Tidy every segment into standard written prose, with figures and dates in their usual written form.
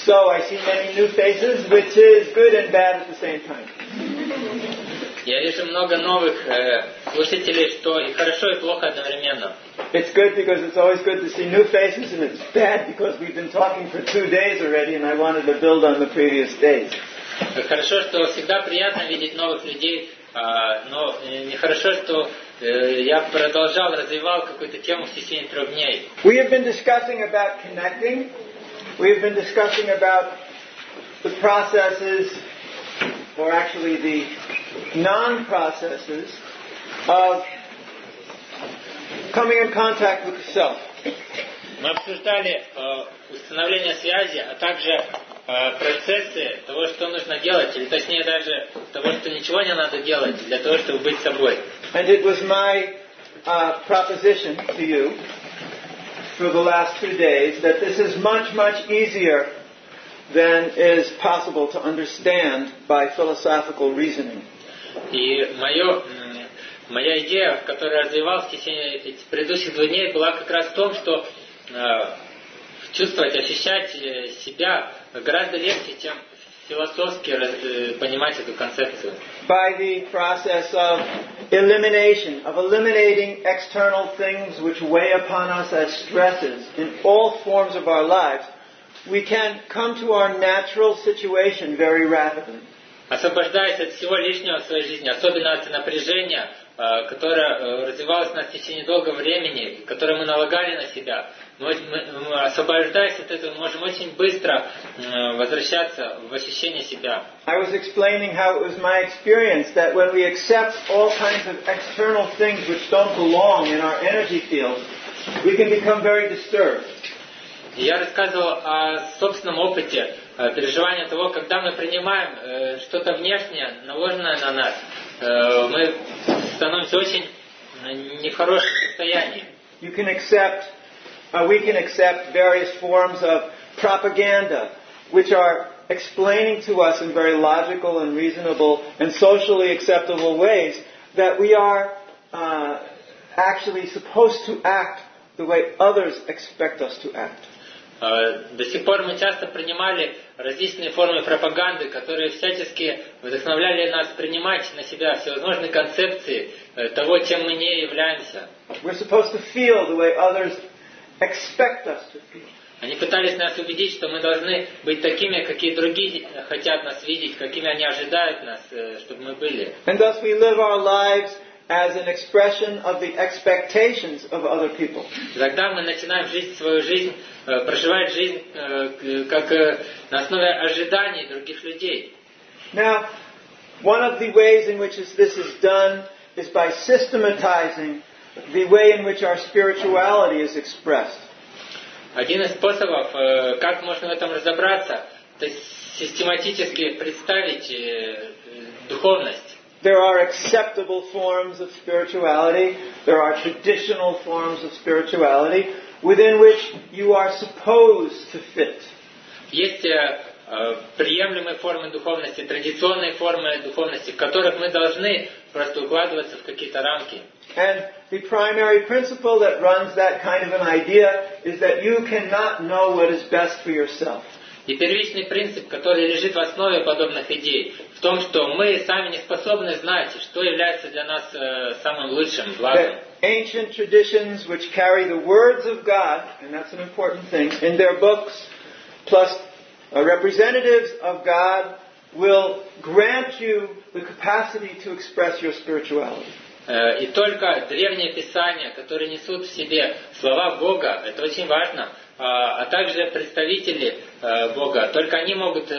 So I see many new faces, which is good and bad at the same time. Я вижу много новых слушателей, что и хорошо, и плохо одновременно. It's good because it's always good to see new faces, and it's bad because we've been talking for 2 days already, and I wanted to build on the previous days. Хорошо, что всегда приятно видеть новых людей, но нехорошо, что я продолжал, развивал какую-то тему в течение 3 дней. We have been discussing about connecting. We have been discussing about the processes, or actually the non-processes, of coming in contact with the self. Мы обсуждали установление связи, а также процессы того, что нужно делать, или точнее даже того, что ничего не надо делать для того, чтобы быть собой. And it was my proposition to you for the last 2 days that this is much, much easier than is possible to understand by philosophical reasoning. И моя идея, которую я развивал в течение этих предыдущих 2 дней, была как раз в том, что чувствовать, ощущать себя гораздо легче, чем философски понимать эту концепцию. By the process of elimination, of eliminating external things which weigh upon us as stresses in all forms of our lives, we can come to our natural situation very rapidly. Освобождаясь от всего лишнего в своей жизни, особенно от напряжения, которое развивалось у нас в течение долгого времени, которое мы налагали на себя, мы, освобождаясь от этого, можем очень быстро возвращаться в ощущение себя. I was explaining how it was my experience that when we accept all kinds of external things which don't belong in our energy field, we can become very disturbed. Я рассказывал о собственном опыте, переживании того, когда мы принимаем что-то внешнее, наложенное на нас, мы становимся очень не в хорошем состоянии. We can accept various forms of propaganda, which are explaining to us in very logical and reasonable and socially acceptable ways that we are actually supposed to act the way others expect us to act. До сих пор мы часто принимали различные формы пропаганды, которые всячески вдохновляли нас принимать на себя всевозможные концепции того, чем мы не являемся. We're supposed to feel the way others expect us to feel. Они пытались нас убедить, что мы должны быть такими, какие другие хотят нас видеть, какими они ожидают нас, чтобы мы были. And thus we live our lives as an expression of the expectations of other people. Тогда мы начинаем жить свою жизнь, проживать жизнь как на основе ожиданий других людей. Now, one of the ways in which this is done is by systematizing the way in which our spirituality is expressed. Один из способов, как можно в этом разобраться, это систематически представить духовность. There are acceptable forms of spirituality. There are traditional forms of spirituality within which you are supposed to fit. Есть приемлемые формы духовности, традиционные формы духовности, в которых мы должны просто укладываться в какие-то рамки. And the primary principle that runs that kind of an idea is that you cannot know what is best for yourself. И первичный принцип, который лежит в основе подобных идей, в том, что мы сами не способны знать, что является для нас самым лучшим благом. Ancient traditions which carry the words of God, and that's an important thing, in their books, plus representatives of God, will grant you the capacity to express your spirituality. И только древние писания, которые несут в себе слова Бога, это очень важно, а также представители Бога, только они могут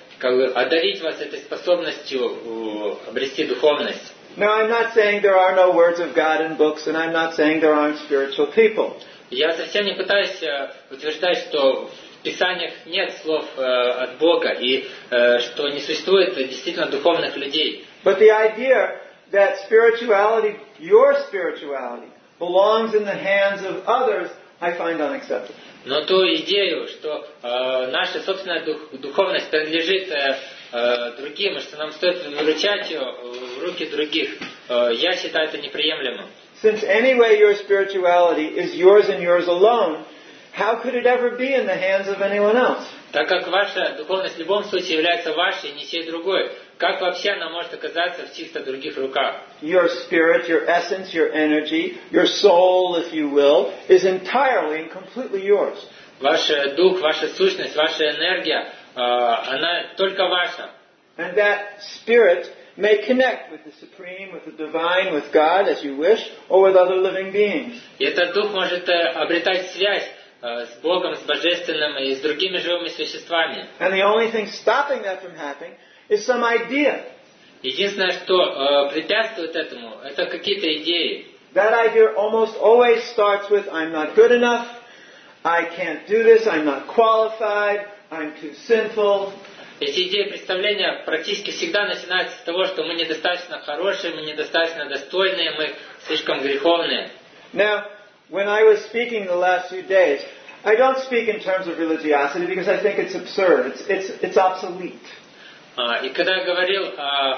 одарить вас этой способностью обрести духовность. Now, I'm not saying there are no words of God in books, and I'm not saying there aren't spiritual people. Я совсем не пытаюсь утверждать, что в Писаниях нет слов от Бога, и что не существует действительно духовных людей. But the idea that spirituality, your spirituality, belongs in the hands of others, I find unacceptable. Но ту идею, что наша собственная духовность принадлежит другим, и что нам стоит выручать ее в руки других, я считаю это неприемлемым. Since anyway your spirituality is yours and yours alone, how could it ever be in the hands of anyone else? Так как ваша духовность в любом случае является вашей, ничьей другой, как вообще она может оказаться в чисто других руках? Your spirit, your essence, your energy, your soul, if you will, is entirely and completely yours. Ваш дух, ваша сущность, ваша энергия, она только ваша. And that spirit may connect with the Supreme, with the Divine, with God, as you wish, or with other living beings. И этот дух может обретать связь с Богом, с Божественным и с другими живыми существами. And the only thing stopping that from happening is some idea. Единственное, что препятствует этому, это какие-то идеи. That idea almost always starts with, I'm not good enough, I can't do this, I'm not qualified, I'm too sinful. Эти идеи представления практически всегда начинаются с того, что мы недостаточно хорошие, мы недостаточно достойные, мы слишком греховные. Now, when I was speaking the last few days, I don't speak in terms of religiosity because I think it's absurd, it's obsolete. И когда я говорил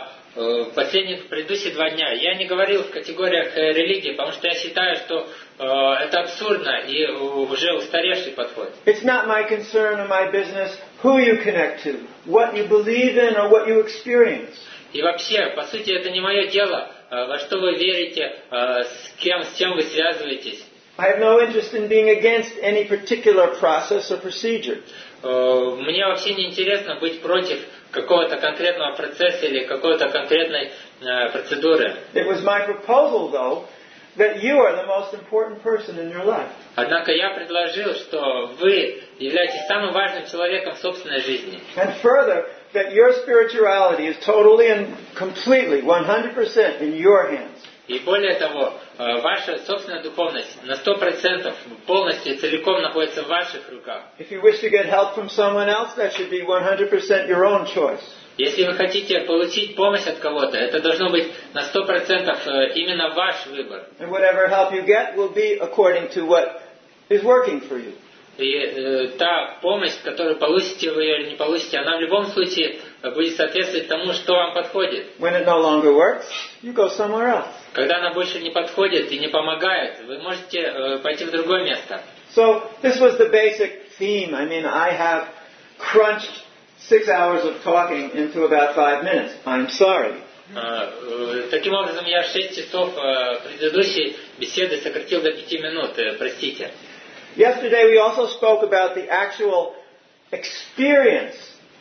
предыдущие 2 дня, я не говорил в категориях религии, потому что я считаю, что это абсурдно и уже устаревший подход. It's not my concern or my business who you connect to, what you believe in or what you experience. И вообще, по сути, это не мое дело, во что вы верите, с чем вы связываетесь. I have no interest in being against any particular process or procedure. Мне вообще не интересно быть против какого-то конкретного процесса или какой-то конкретной процедуры. It was my proposal, though, that you are the most important person in your life. Однако я предложил, что вы являетесь самым важным человеком в собственной жизни. And further, that your spirituality is totally and completely, 100% in your hands. И более того, ваша собственная духовность на 100% полностью и целиком находится в ваших руках. If you wish to get help from someone else, that should be 100% your own choice. Если вы хотите получить помощь от кого-то, это должно быть на 100% именно ваш выбор. And whatever help you get will be according to what is working for you. И та помощь, которую получите вы или не получите, она в любом случае будет соответствовать тому, что вам подходит. When it no longer works, you go somewhere else. Когда она больше не подходит и не помогает, вы можете пойти в другое место. So this was the basic theme. I mean, I have crunched 6 hours of talking into about 5 minutes. I'm sorry. Таким образом, я 6 часов предыдущей беседы сократил до 5 минут. Простите. Yesterday we also spoke about the actual experience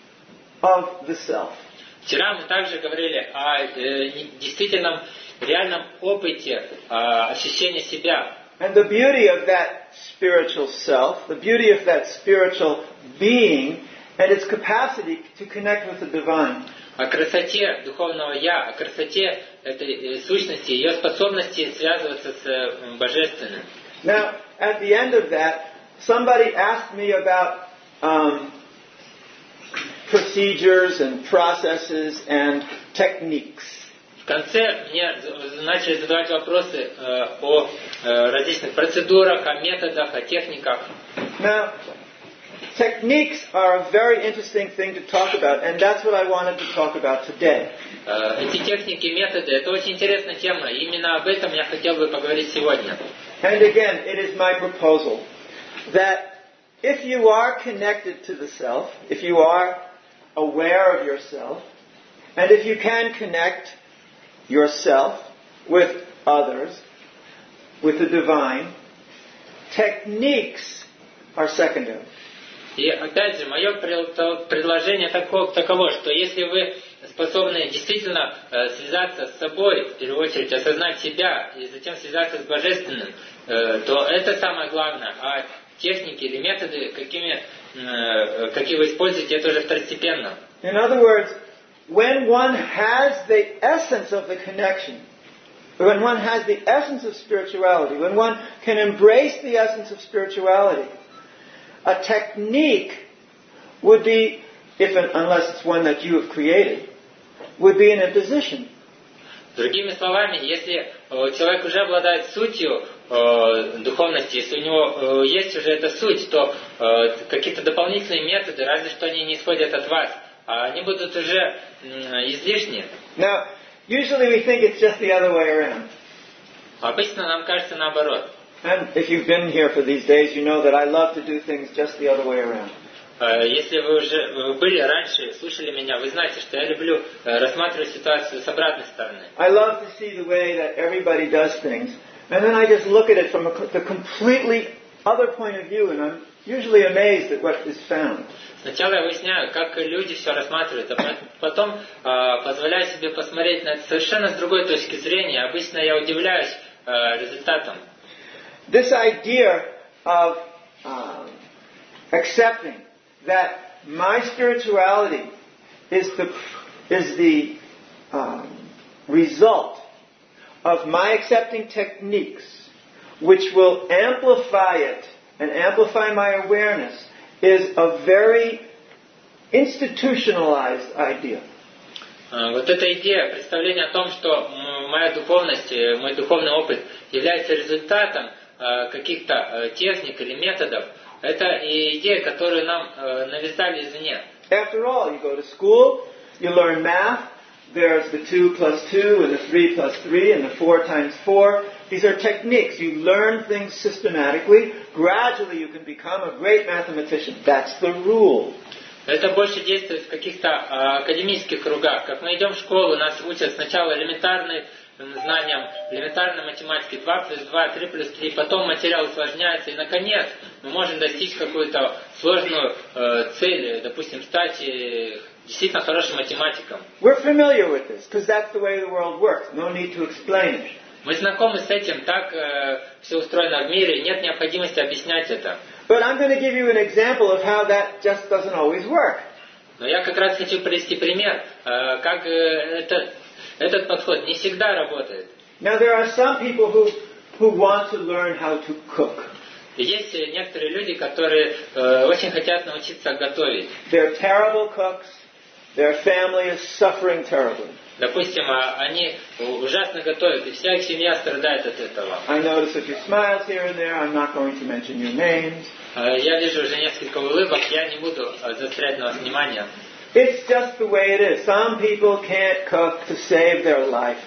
of the self. Вчера мы также говорили о действительном, реальном опыте ощущения себя. And the beauty of that spiritual self, the beauty of that spiritual being, and its capacity to connect with the divine. О красоте духовного «я», о красоте этой сущности, ее способности связываться с Божественным. Now, at the end of that, somebody asked me about procedures and processes and techniques. В конце мне начали задавать вопросы о различных процедурах, о методах, о техниках. Now, techniques are a very interesting thing to talk about, and that's what I wanted to talk about today. Эти техники, методы, это очень интересная тема, и именно об этом я хотел бы поговорить сегодня. And again, it is my proposal that if you are connected to the self, if you are aware of yourself, and if you can connect yourself with others, with the divine, techniques are secondary. И опять же, мое предложение таково, что если вы способны действительно связаться с собой, в первую очередь осознать себя и затем связаться с Божественным, то это самое главное. А техники или методы, какие вы используете, это уже второстепенно. In other words, when one has the essence of the connection, when one has the essence of spirituality, when one can embrace the essence of spirituality, a technique would be, unless it's one that you have created, would be an imposition. Другими словами, если человек уже обладает сутью духовности, если у него есть уже эта суть, то какие-то дополнительные методы, разве что они не исходят от вас, а они будут уже излишни. Now, usually we think it's just the other way around. Обычно нам кажется наоборот. And if you've been here for these days, you know that I love to do things just the other way around. Если вы уже были раньше, слушали меня, вы знаете, что я люблю рассматривать ситуацию с обратной стороны. I love to see the way that everybody does things, and then I just look at it from the completely other point of view, and I'm usually amazed at what is found. Сначала я выясняю, как люди все рассматривают, а потом позволяю себе посмотреть на это совершенно с другой точки зрения. Обычно я удивляюсь результатам. This idea of accepting that my spirituality is the result of my accepting techniques, which will amplify it and amplify my awareness, is a very institutionalized idea. Вот эта идея, представление о том, что моя духовность, мой духовный опыт является результатом каких-то техник или методов, это идея, которую нам навязали извне. After all, you go to school, you learn math, there's the 2 plus 2 and the 3 plus 3 and the 4 times 4. These are techniques. You learn things systematically. Gradually you can become a great mathematician. That's the rule. Это больше действует в каких-то академических кругах. Как мы идем в школу, нас учат сначала элементарным знаниям, элементарной математике 2 плюс 2, 3 плюс 3, потом материал усложняется, и наконец мы можем достичь какую-то сложную цель, допустим, стать действительно хорошим математиком. We're familiar with this, because that's the way the world works. No need to explain it. Мы знакомы с этим, так все устроено в мире, нет необходимости объяснять это. But I'm going to give you an example of how that just doesn't always work. Но я как раз хочу привести пример, как этот подход не всегда работает. Now there are some people who want to learn how to cook. Есть некоторые люди, которые очень хотят научиться готовить. They're terrible cooks. Their family is suffering terribly. Допустим, они ужасно готовят, и вся их семья страдает от этого. I notice a few smiles here and there. I'm not going to mention your names. Я вижу уже несколько улыбок, я не буду заострять на вас внимание. It's just the way it is. Some people can't cook to save their life.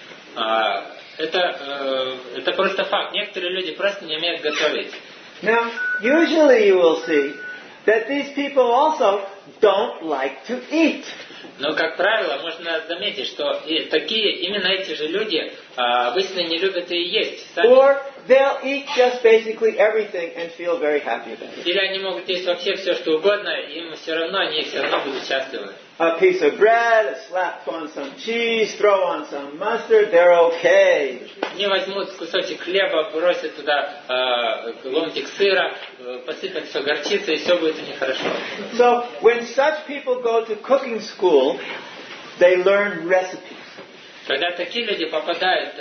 Это просто факт. Некоторые люди просто не умеют готовить. Now, usually you will see that these people also don't like to eat. Но, как правило, можно заметить, что именно эти же люди обычно не любят и есть сами. Or they'll eat just basically everything and feel very happy about it. Или они могут есть вообще все, что угодно, им все равно, они все равно будут счастливы. A piece of bread, slap on some cheese, throw on some mustard, they're okay. Они возьмут кусочек хлеба, бросят туда ломтик сыра, посыпят все горчицей, и все будет у них хорошо. So, when such people go to cooking school, they learn recipes. Когда такие люди попадают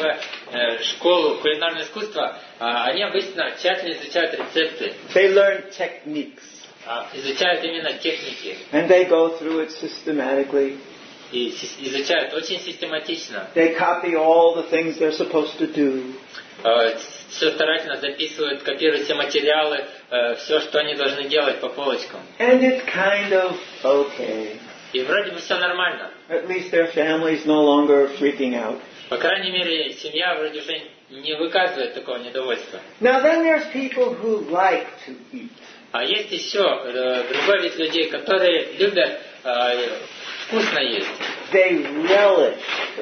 в школу кулинарного искусства, они обычно тщательно изучают рецепты. They learn techniques. Изучают именно техники. And they go through it systematically. И изучают очень систематично. They copy all the things they're supposed to do. Все старательно записывают, копируют все материалы, все, что они должны делать по полочкам. And it's kind of okay. И вроде бы все нормально. At least their family's no longer freaking out. По крайней мере, семья вроде уже не выказывает такого недовольства. Now then there's people who like to eat. А есть еще другой вид людей, которые любят вкусно есть. They relish.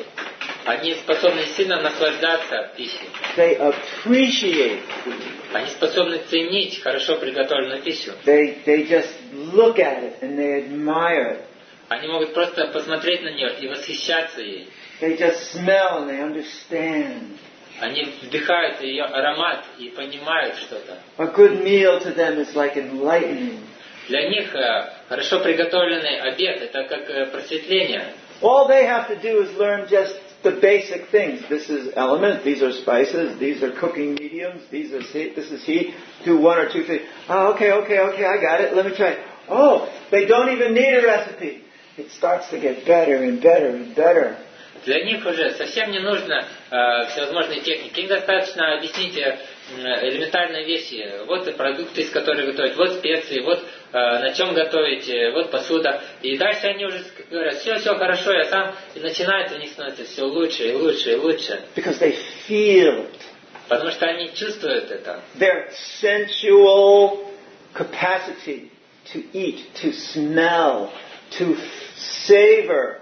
Они способны сильно наслаждаться пищей. They appreciate food. Они способны ценить хорошо приготовленную пищу. They just look at it and they admire it. Они могут просто посмотреть на нее и восхищаться ей. They just smell and they understand. Они вдыхают ее аромат и понимают что-то. A good meal to them is like enlightening. Для них хорошо приготовленный обед – это как просветление. All they have to do is learn just the basic things. This is element, these are spices, these are cooking mediums, this is heat, do 1 or 2 things. Oh, okay, I got it, let me try it. Oh, they don't even need a recipe. It starts to get better and better and better. Для них уже совсем не нужно всевозможные техники. Им достаточно объяснить элементарные вещи. Вот продукты, из которых готовить, вот специи, вот на чем готовить, вот посуда. И дальше они уже говорят, все хорошо, я сам. И начинает у них становится все лучше и лучше и лучше. Because they feel it. Потому что они чувствуют это. Their sensual capacity to eat, to smell, to savor,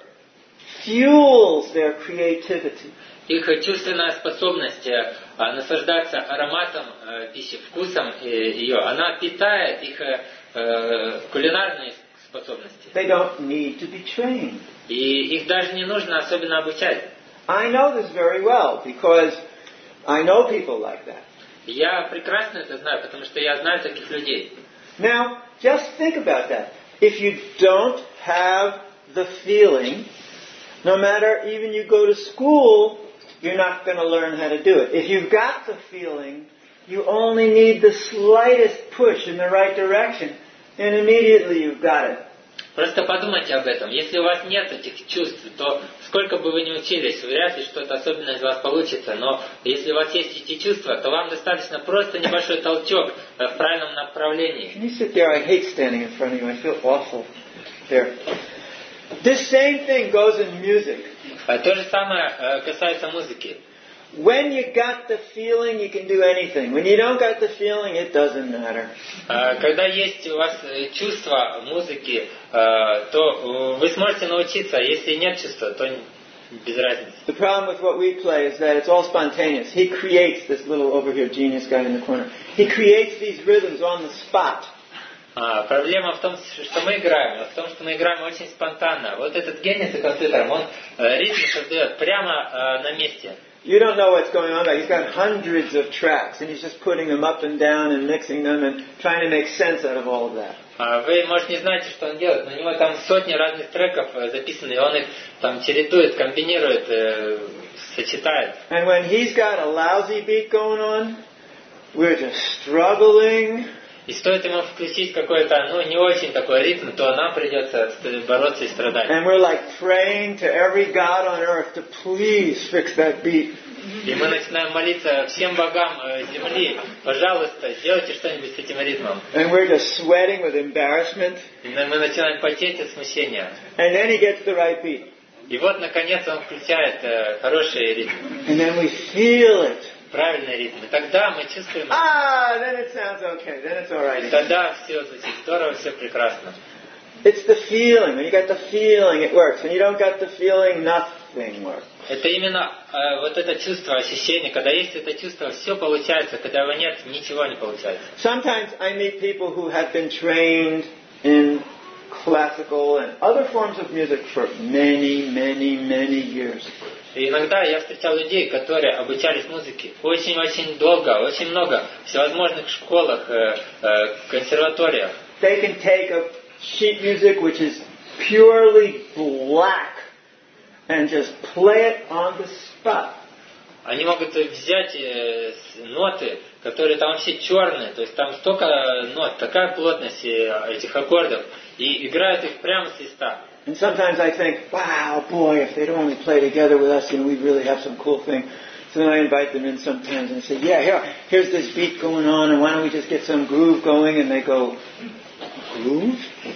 fuels their creativity. Их чувственная способность наслаждаться ароматом пищи, вкусом ее, она питает их кулинарные способности. They don't need to be trained. И их даже не нужно особенно обучать. I know this very well because I know people like that. Я прекрасно это знаю, потому что я знаю таких людей. Now, just think about that. If you don't have the feeling, no matter even you go to school, you're not going to learn how to do it. If you've got the feeling, you only need the slightest push in the right direction, and immediately you've got it. Просто подумайте об этом. Если у вас нет этих чувств, то сколько бы вы ни учились, вряд ли что-то особенное из вас получится. Но если у вас есть эти чувства, то вам достаточно просто небольшой толчок в правильном направлении. Can you sit there? I hate standing in front of you. I feel awful. There. This same thing goes in music. То же самое касается музыки. When you got the feeling, you can do anything. When you don't got the feeling, it doesn't matter. Когда есть у вас чувство музыки, то вы сможете научиться. Если нет чувства, то без разницы. The problem with what we play is that it's all spontaneous. He creates this little over here genius guy in the corner. He creates these rhythms on the spot. Проблема в том, что мы играем, в том, что мы играем очень спонтанно. Вот этот гений за компьютером, он ритм создает прямо на месте. You don't know what's going on. He's got hundreds of tracks, and he's just putting them up and down and mixing them and trying to make sense out of all of that. Вы, может, не знаете, что он делает, но у него там сотни разных треков записаны, и он их там чередует, комбинирует, сочетает. And when he's got a lousy beat going on, we're just struggling. И стоит ему включить какой-то, не очень такой ритм, то нам придется бороться и страдать. And we're like praying to every god on earth to please fix that beat. И мы начинаем молиться всем богам земли, пожалуйста, сделайте что-нибудь с этим ритмом. And we're just sweating with embarrassment. И мы начинаем потеть от смущения. And then he gets the right beat. И вот, наконец, он включает хороший ритм. And then we feel it. Правильный ритм. И тогда мы чувствуем... Then it sounds okay. Then it's all right. И тогда все звучит здорово, все прекрасно. It's the feeling. When you got the feeling, it works. When you don't got the feeling, nothing works. Это именно вот это чувство, ощущение. Когда есть это чувство, все получается. Когда его нет, ничего не получается. Sometimes I meet people who have been trained in classical and other forms of music for many, many, many years. И иногда я встречал людей, которые обучались музыке очень-очень долго, очень много, в всевозможных школах, консерваториях. They can take a sheet music which is purely black and just play it on the spot. Они могут взять ноты, которые там вообще черные, то есть там столько нот, такая плотность этих аккордов, и играют их прямо с листа. And sometimes I think, wow, boy, if they'd only play together with us, we'd really have some cool thing. So then I invite them in sometimes and I say, here's this beat going on, and why don't we just get some groove going? And they go, groove?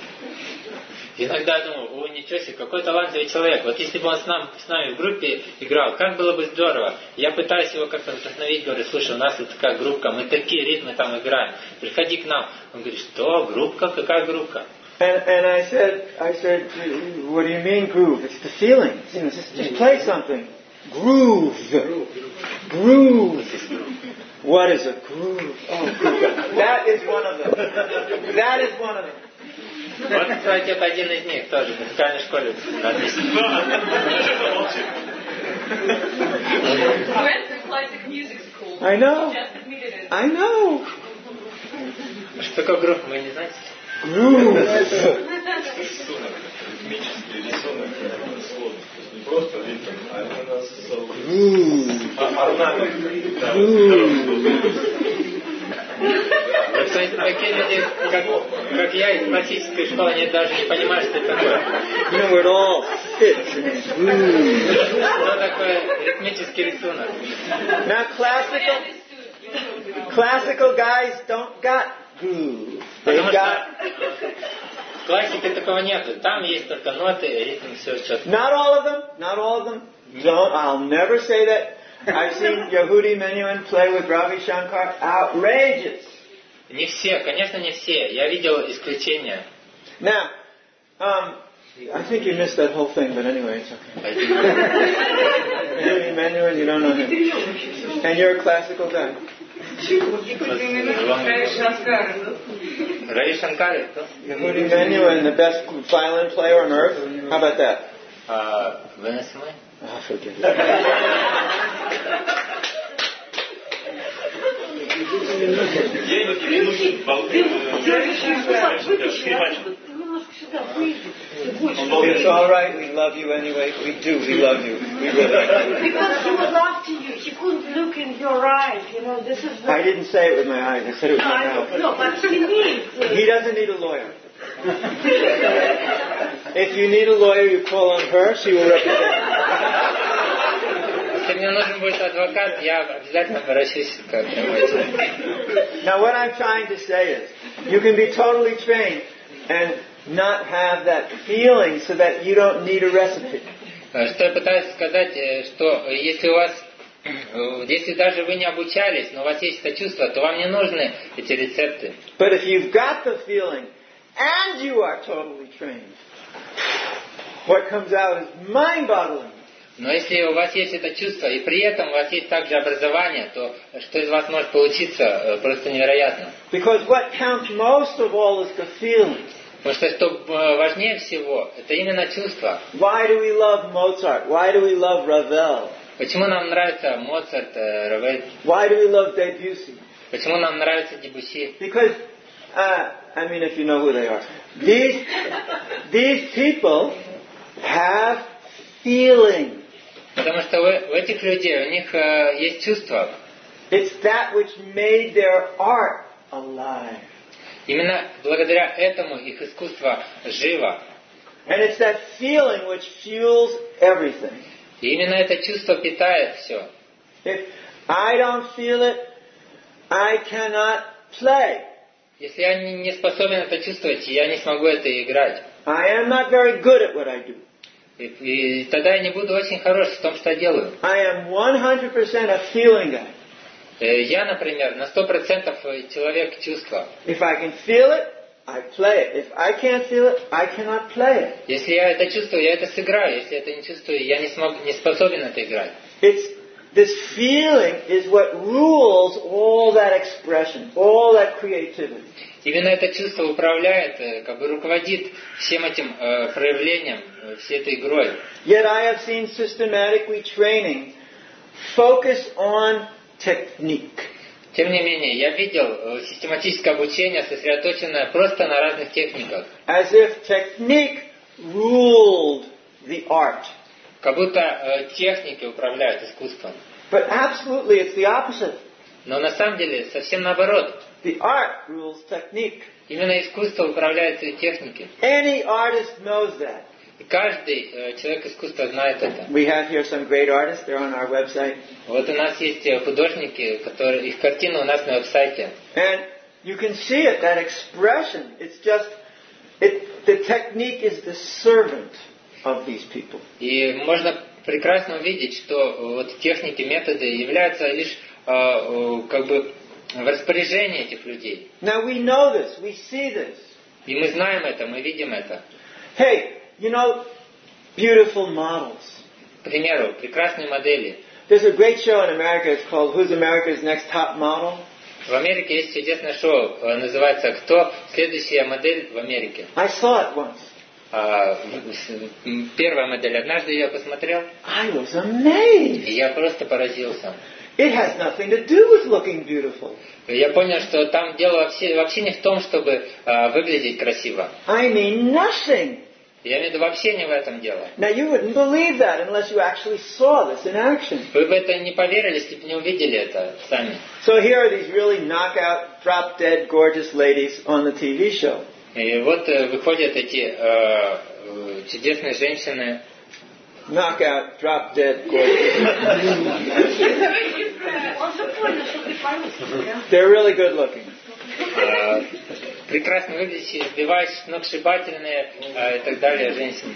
Иногда думаю, ничего себе, какой талантливый человек. Вот если бы он с нами в группе играл, как было бы здорово. Я пытаюсь его как-то вдохновить, говорю, слушай, у нас вот такая группа, мы такие ритмы там играем. Приходи к нам. Он говорит, что, группа? Какая группа? And I said, what do you mean groove? It's the feeling. Just play something. Groove. What is a groove? Oh, groove. That is one of them. Вот, кстати, это один из них тоже, в музыкальной школе. I know. Что такое группа, вы не знаете? Groove. Ритмический рисунок сложный. Не просто ритм, а именно Кстати, такие люди, как я, из классической школы, они даже не понимают, что это такое. It all fits in a groove. Что такое ритмический рисунок? Now classical guys don't got groove. Потому что в классике такого нету. Там есть только ноты, ритм, все четко. Not all of them. I'll never say that. I've seen Yehudi Menuhin play with Ravi Shankar. Outrageous. Не все, конечно, не все. Я видел исключения. Now, I think you missed that whole thing, but anyway, it's okay. You're Emmanuel, and you don't know him. And you're a classical guy. Рави Шанкары, кто? Yehudi Emmanuel, and the best violin player on earth. How about that? ВНСМ? Oh, forget it. It's all right. We love you anyway. We do. We love you. We really do. Because he was after you. He couldn't look in your eyes. You know, this is. I didn't say it with my eyes. I said it with my mouth. No, but he needs. He doesn't need a lawyer. If you need a lawyer, you call on her. She will represent. Если мне нужен будет адвокат, я обязательно обращусь к адвокату. Now, what I'm trying to say is, you can be totally trained and not have that feeling, so that you don't need a recipe. Что я пытаюсь сказать, что если у вас, если даже вы не обучались, но у вас есть это чувство, то вам не нужны эти рецепты. But if you've got the feeling and you are totally trained, what comes out is mind-boggling. Но если у вас есть это чувство, и при этом у вас есть также образование, то что из вас может получиться, просто невероятно. Because what counts most of all is the feeling. Потому что что важнее всего, это именно чувство. Why do we love Mozart? Why do we love Ravel? Почему нам нравится Моцарт, Равель? Why do we love Debussy? Почему нам нравится Дебюсси? Because, I mean, if you know who they are. These people have feeling. Потому что у этих людей, у них есть чувство. It's that which made their art alive. Именно благодаря этому их искусство живо. And it's that feeling which fuels everything. И именно это чувство питает все. If I don't feel it, I cannot play. Если я не способен это чувствовать, я не смогу это играть. I am not very good at what I do. И тогда я не буду очень хорош в том, что делаю. I am 100% a feeling guy. Я, например, на 100% человек чувства. If I can feel it, I play it. If I can't feel it, I cannot play it. Если я это чувствую, я это сыграю. Если это не чувствую, я не способен это играть. This feeling is what rules all that expression, all that creativity. Именно это чувство управляет, как бы руководит всем этим проявлением, всей этой игрой. Yet I have seen systematically training focus on technique. Тем не менее, я видел систематическое обучение, сосредоточенное просто на разных техниках. As if technique ruled the art. Как будто техники управляют искусством. But absolutely it's the opposite. Но на самом деле совсем наоборот. The art rules technique. Именно искусство управляет техникой. Any artist knows that. И каждый человек искусства знает это. We have here some great artists. They're on our website. Вот у нас есть художники, которые их картины у нас на веб-сайте. And you can see it, that expression. It's just, the technique is the servant of these people. И можно прекрасно увидеть, что вот техники, методы являются лишь как бы в распоряжении этих людей. Now we know this, we see this. И мы знаем это, мы видим это. Hey, you know, beautiful models. К примеру, прекрасные модели. There's a great show in America. It's called Who's America's Next Top Model? В Америке есть чудесное шоу, называется «Кто следующая модель в Америке?». I saw it once. Первая модель. Однажды я посмотрел. I was amazed. И я просто поразился. It has nothing to do with looking beautiful. Я понял, что там дело вообще не в том, чтобы выглядеть красиво. I mean nothing. Я имею в виду вообще не в этом дело. Now you wouldn't believe that unless you actually saw this in action. Вы бы это не поверили, если бы не увидели это сами. So here are these really knockout, drop-dead, gorgeous ladies on the TV show. И вот выходят эти чудесные женщины. Knockout, drop-dead, gorgeous. They're really good looking. Прекрасно выглядящие, сбивающие, сногсшибательные и так далее женщины.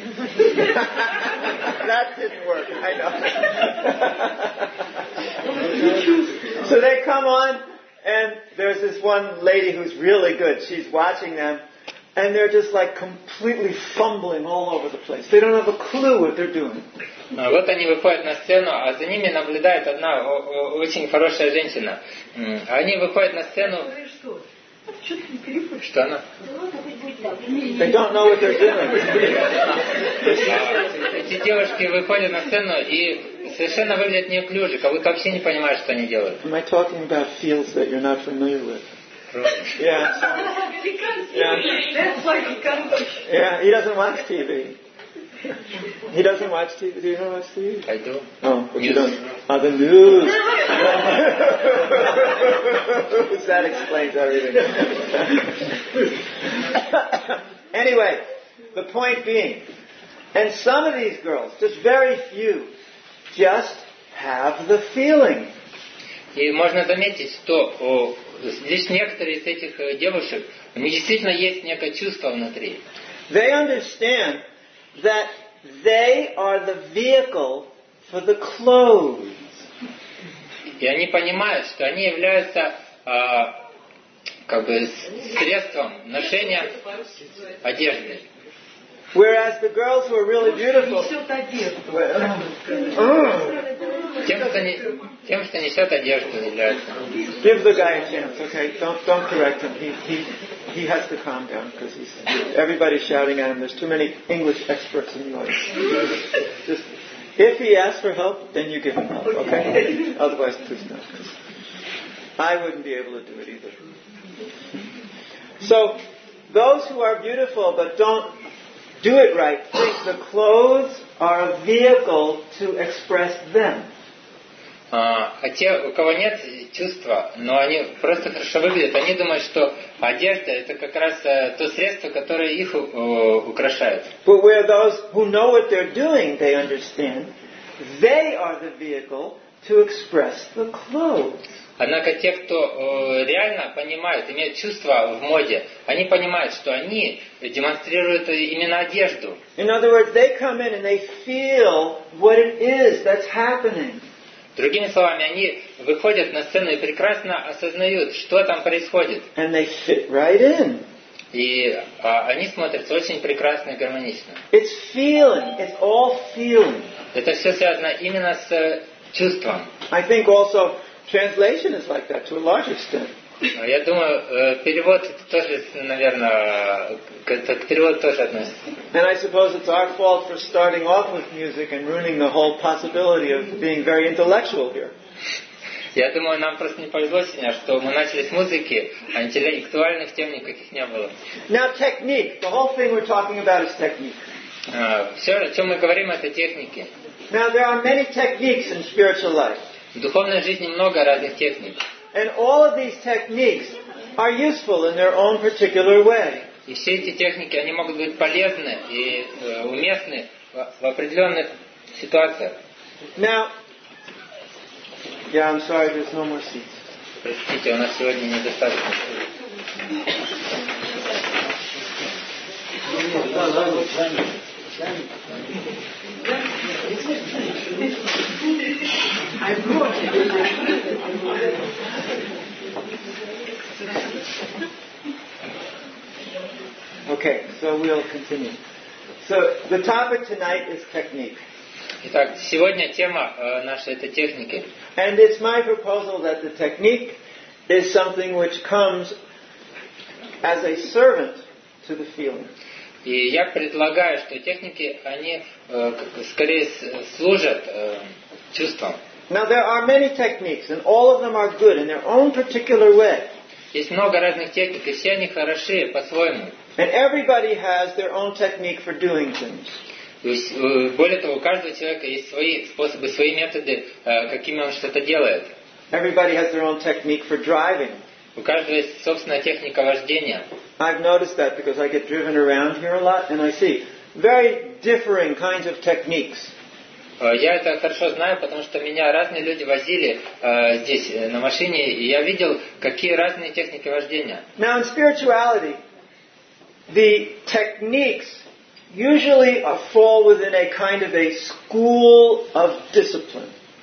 That didn't work, I know. So they come on And there's this one lady who's really good. She's watching them, and they're just like completely fumbling all over the place. They don't have a clue what they're doing. Вот они выходят на сцену, а за ними наблюдает одна очень хорошая женщина. Они выходят на сцену. Что она? They don't know what they're doing. Эти девушки выходят на сцену и совершенно выглядят неуклюже, как будто вообще не понимают, что они делают. Am I talking about fields that you're not familiar with? Yeah. Yeah, he doesn't watch TV. He doesn't watch TV. Do you not watch TV? I do. Oh, but you don't. The news. That explains everything. Anyway, the point being, and some of these girls, just very few, just have the feeling. И можно заметить, что лишь некоторые из этих девушек, у них действительно есть некое чувство внутри. They understand that they are the vehicle for the clothes. И они понимают, что они являются как бы средством ношения одежды. Whereas the girls who are really beautiful, тем, что несет одежду, является. Give the guy a chance, okay? Don't correct him. He has to calm down because everybody's shouting at him. There's too many English experts in the audience. Just, if he asks for help, then you give him help, okay? Otherwise, please don't. I wouldn't be able to do it either. So, those who are beautiful but don't do it right think the clothes are a vehicle to express them. А те, у кого нет чувства, но они просто хорошо выглядят, они думают, что одежда это как раз то средство, которое их украшает. But where those who know what they're doing, they understand, they are the vehicle to express the clothes. Однако те, кто реально понимают, имеют чувства в моде, они понимают, что они демонстрируют именно одежду. In other words, they come in and they feel what it is that's happening. Другими словами, они выходят на сцену и прекрасно осознают, что там происходит. And they fit right in. И они смотрятся очень прекрасно и гармонично. It's feeling. It's all feeling. Это все связано именно с чувством. I think also translation is like that to a large extent. Я думаю, перевод тоже, наверное, к переводу тоже относится. And I suppose it's our fault for starting off with music and ruining the whole possibility of being very intellectual here. Я думаю, нам просто не повезло сегодня, что мы начали с музыки, а интеллектуальных тем никаких не было. Now technique. The whole thing we're talking about is technique. Все, о чем мы говорим, это техники. Now there are many techniques in spiritual life. В духовной жизни много разных техник. And all of these techniques are useful in their own particular way. И все эти техники, они могут быть полезны и уместны в определенных ситуациях. Now, yeah, I'm sorry, there's no more seats. Простите, у нас сегодня недостаточно стульев. Okay, so we'll continue. So the topic tonight is technique. Итак, сегодня тема наша это техники. And it's my proposal that the technique is something which comes as a servant to the feeling. И я предлагаю, что техники, они скорее служат чувствам. Now there are many techniques, and all of them are good in their own particular way. Есть много разных техник, и все они хороши по-своему. And everybody has their own technique for doing things. Более того, у каждого человека есть свои способы, свои методы, какими он что-то делает. Everybody has their own technique for driving. У каждого есть собственная техника вождения. I've noticed that because I get driven around here a lot, and I see very differing kinds of techniques. Я это хорошо знаю, потому что меня разные люди возили здесь на машине, и я видел, какие разные техники вождения. Now in spirituality, the techniques usually fall within a kind of a school of discipline.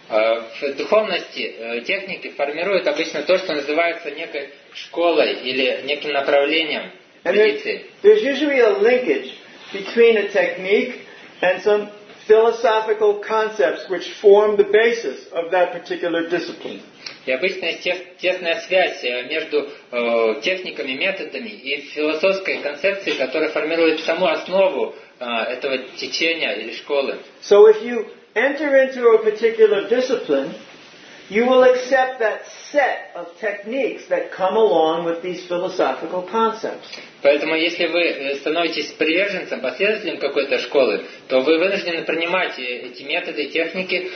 В духовности техники формируют обычно то, что называется некой школой или неким направлением And традиции. there's usually a linkage between a technique and some philosophical concepts which form the basis of that particular discipline. И обычно есть тесная связь между техниками, методами и философской концепцией, которая формирует саму основу этого течения или школы. So if you enter into a particular discipline, you will accept that set of techniques that come along with these philosophical concepts. Поэтому, если вы становитесь приверженцем, последователем какой-то школы, то вы вынуждены принимать эти методы и техники,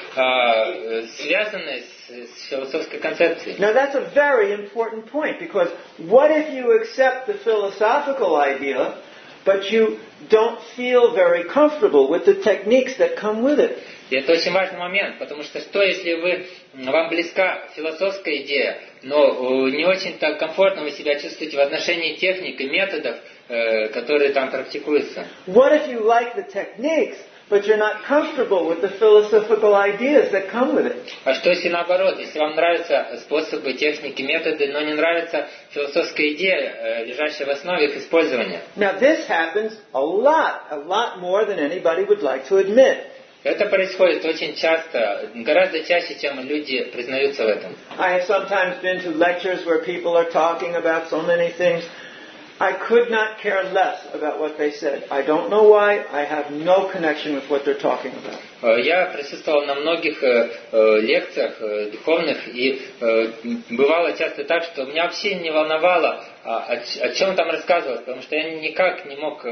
связанные с философской концепцией. Now that's a very important point, because what if you accept the philosophical idea, but you don't feel very comfortable with the techniques that come with it? И это очень важный момент, потому что если вам близка философская идея, но не очень-то комфортно вы себя чувствуете в отношении техник и методов, которые там практикуются. What if you like the techniques, but you're not comfortable with the philosophical ideas that come with it? А что если наоборот, если вам нравятся способы, техники, методы, но не нравится философская идея, лежащая в основе их использования? Now this happens a lot more than anybody would like to admit. Это происходит очень часто, гораздо чаще, чем люди признаются в этом. I have sometimes been to lectures where people are talking about so many things. I could not care less about what they said. I don't know why. I have no connection with what they're talking about. Я присутствовал на многих лекциях духовных, и бывало часто так, что меня вообще не волновало, о чем там рассказывалось, потому что я никак не мог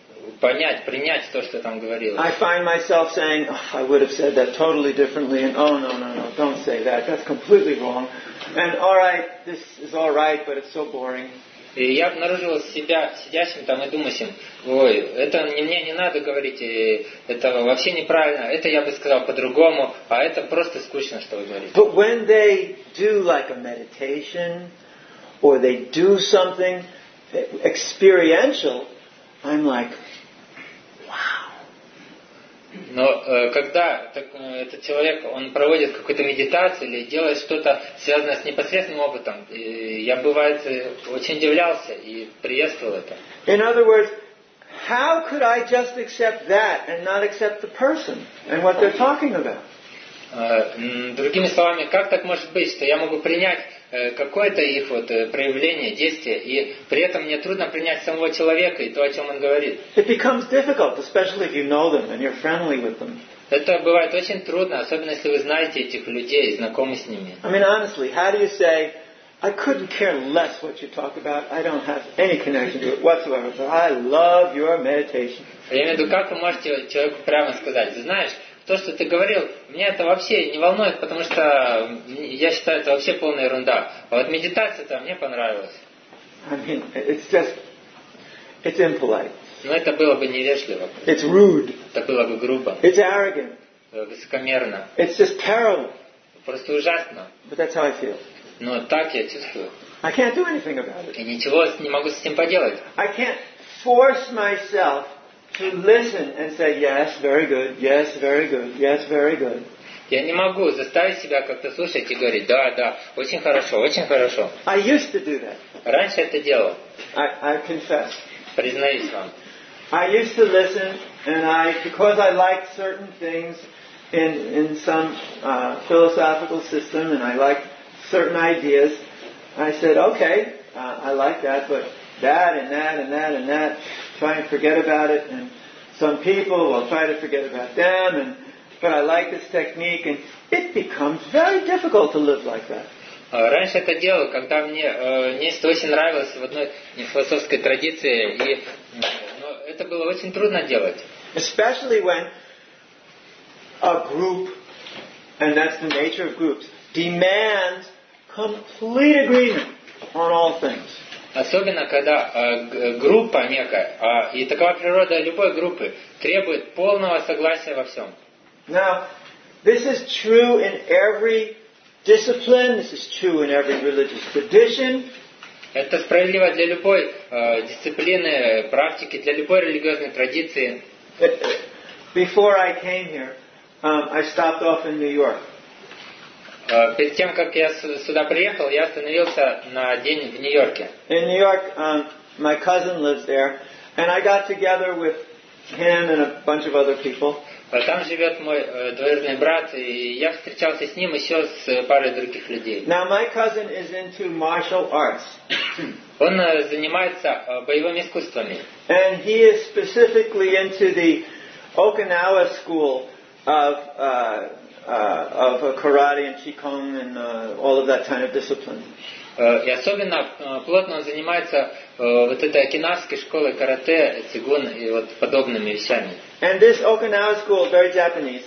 принять то, что там говорилось. I find myself saying, I would have said that totally differently, and no, don't say that. That's completely wrong. And all right, this is all right, but it's so boring. И я обнаруживал себя сидящим там и думающим, ой, это мне не надо говорить, это вообще неправильно, это я бы сказал по-другому, а это просто скучно, что вы говорите. But when they do like a meditation, or they do something experiential, I'm like, wow. Но когда этот человек, он проводит какую-то медитацию или делает что-то связанное с непосредственным опытом, я, бывает, очень удивлялся и приветствовал это. In other words, how could I just accept that and not accept the person and what they're talking about? Другими словами, как так может быть, что я могу принять какое-то их проявление, действие, и при этом мне трудно принять самого человека и то, о чем он говорит. It becomes difficult, especially if you know them and you're friendly with them. Это бывает очень трудно, особенно если вы знаете этих людей, знакомы с ними. I mean, honestly, how do you say, I couldn't care less what you talk about, I don't have any connection to it whatsoever, but I love your meditation. Я имею в виду, как вы можете человеку прямо сказать, знаешь, то, что ты говорил, меня это вообще не волнует, потому что я считаю, это вообще полная ерунда. А вот медитация-то мне понравилась. I mean, it's impolite. Но это было бы невежливо. It's rude. Это было бы грубо. It's arrogant. Высокомерно. It's just terrible. Просто ужасно. But that's how I feel. Но так я чувствую. I can't do anything about it. И ничего не могу с этим поделать. I can't force myself to listen and say, yes, very good, yes, very good, yes, very good. Я не могу заставить себя как-то слушать и говорить, да, очень хорошо, очень хорошо. I used to do that. Раньше это делал. I confess. Признаюсь вам. I used to listen, and because I liked certain things in some philosophical system, and I liked certain ideas, I said, okay, I like that, but that and that and that and that, try and forget about it, and some people will try to forget about them, but I like this technique, and it becomes very difficult to live like that. Раньше это делал, когда мне нечто очень нравилось в одной философской традиции, но это было очень трудно делать. Especially when a group, and that's the nature of groups, demands complete agreement on all things. Особенно, когда группа некая, и такова природа любой группы, требует полного согласия во всем. Now, this is true in every discipline, this is true in every religious tradition. Это справедливо для любой дисциплины, практики, для любой религиозной традиции. Before I came here, I stopped off in New York. Перед тем, как я сюда приехал, я остановился на день в Нью-Йорке. In New York, my cousin lives there, and I got together with him and a bunch of other people. Там живет мой двоюродный брат, и я встречался с ним еще с парой других людей. Now, my cousin is into martial arts. Он занимается боевыми искусствами. And he is specifically into the Okinawa school of karate and qigong and all of that kind of discipline. И особенно плотно он занимается вот этой окинавской школой карате, цигун и вот подобными вещами. And this Okinawa school, very Japanese,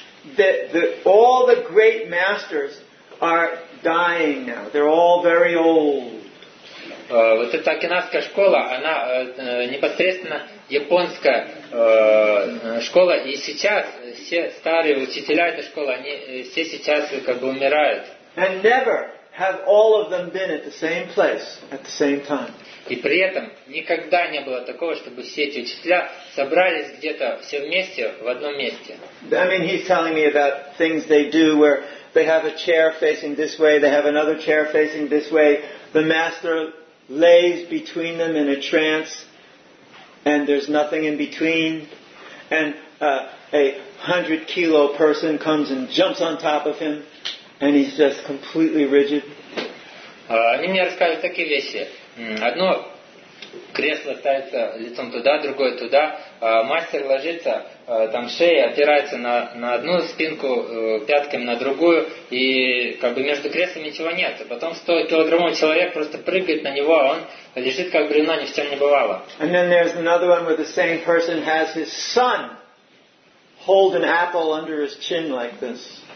all the great masters are dying now. They're all very old. Вот эта окинавская школа, она непосредственно японская школа, и сейчас все старые учителя этой школы, они все сейчас как бы умирают. And never have all of them been at the same place at the same time. И при этом никогда не было такого, чтобы все эти учителя собрались где-то все вместе в одном месте. I mean, he's telling me about things they do where they have a chair facing this way, they have another chair facing this way. The master lays between them in a trance, and there's nothing in between. And a 100-kilo person comes and jumps on top of him, and he's just completely rigid. Они мне рассказывают такие вещи. Одно кресло ставится лицом туда, другое туда. Мастер ложится, там шея опирается на одну спинку, пятками на другую, и как бы между креслами ничего нет. А потом 100-килограммовый человек просто прыгает на него, а он лежит как бревно, ни в чем не бывало. And then there's another one where the same person has his son hold an apple under his chin like this.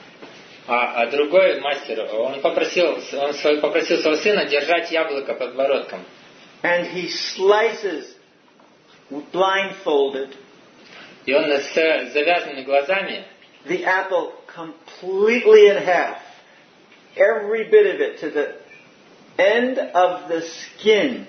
А другой мастер, он попросил своего сына держать яблоко подбородком. And he slices blindfolded И он с завязанными глазами the apple completely in half. Every bit of it to the end of the skin.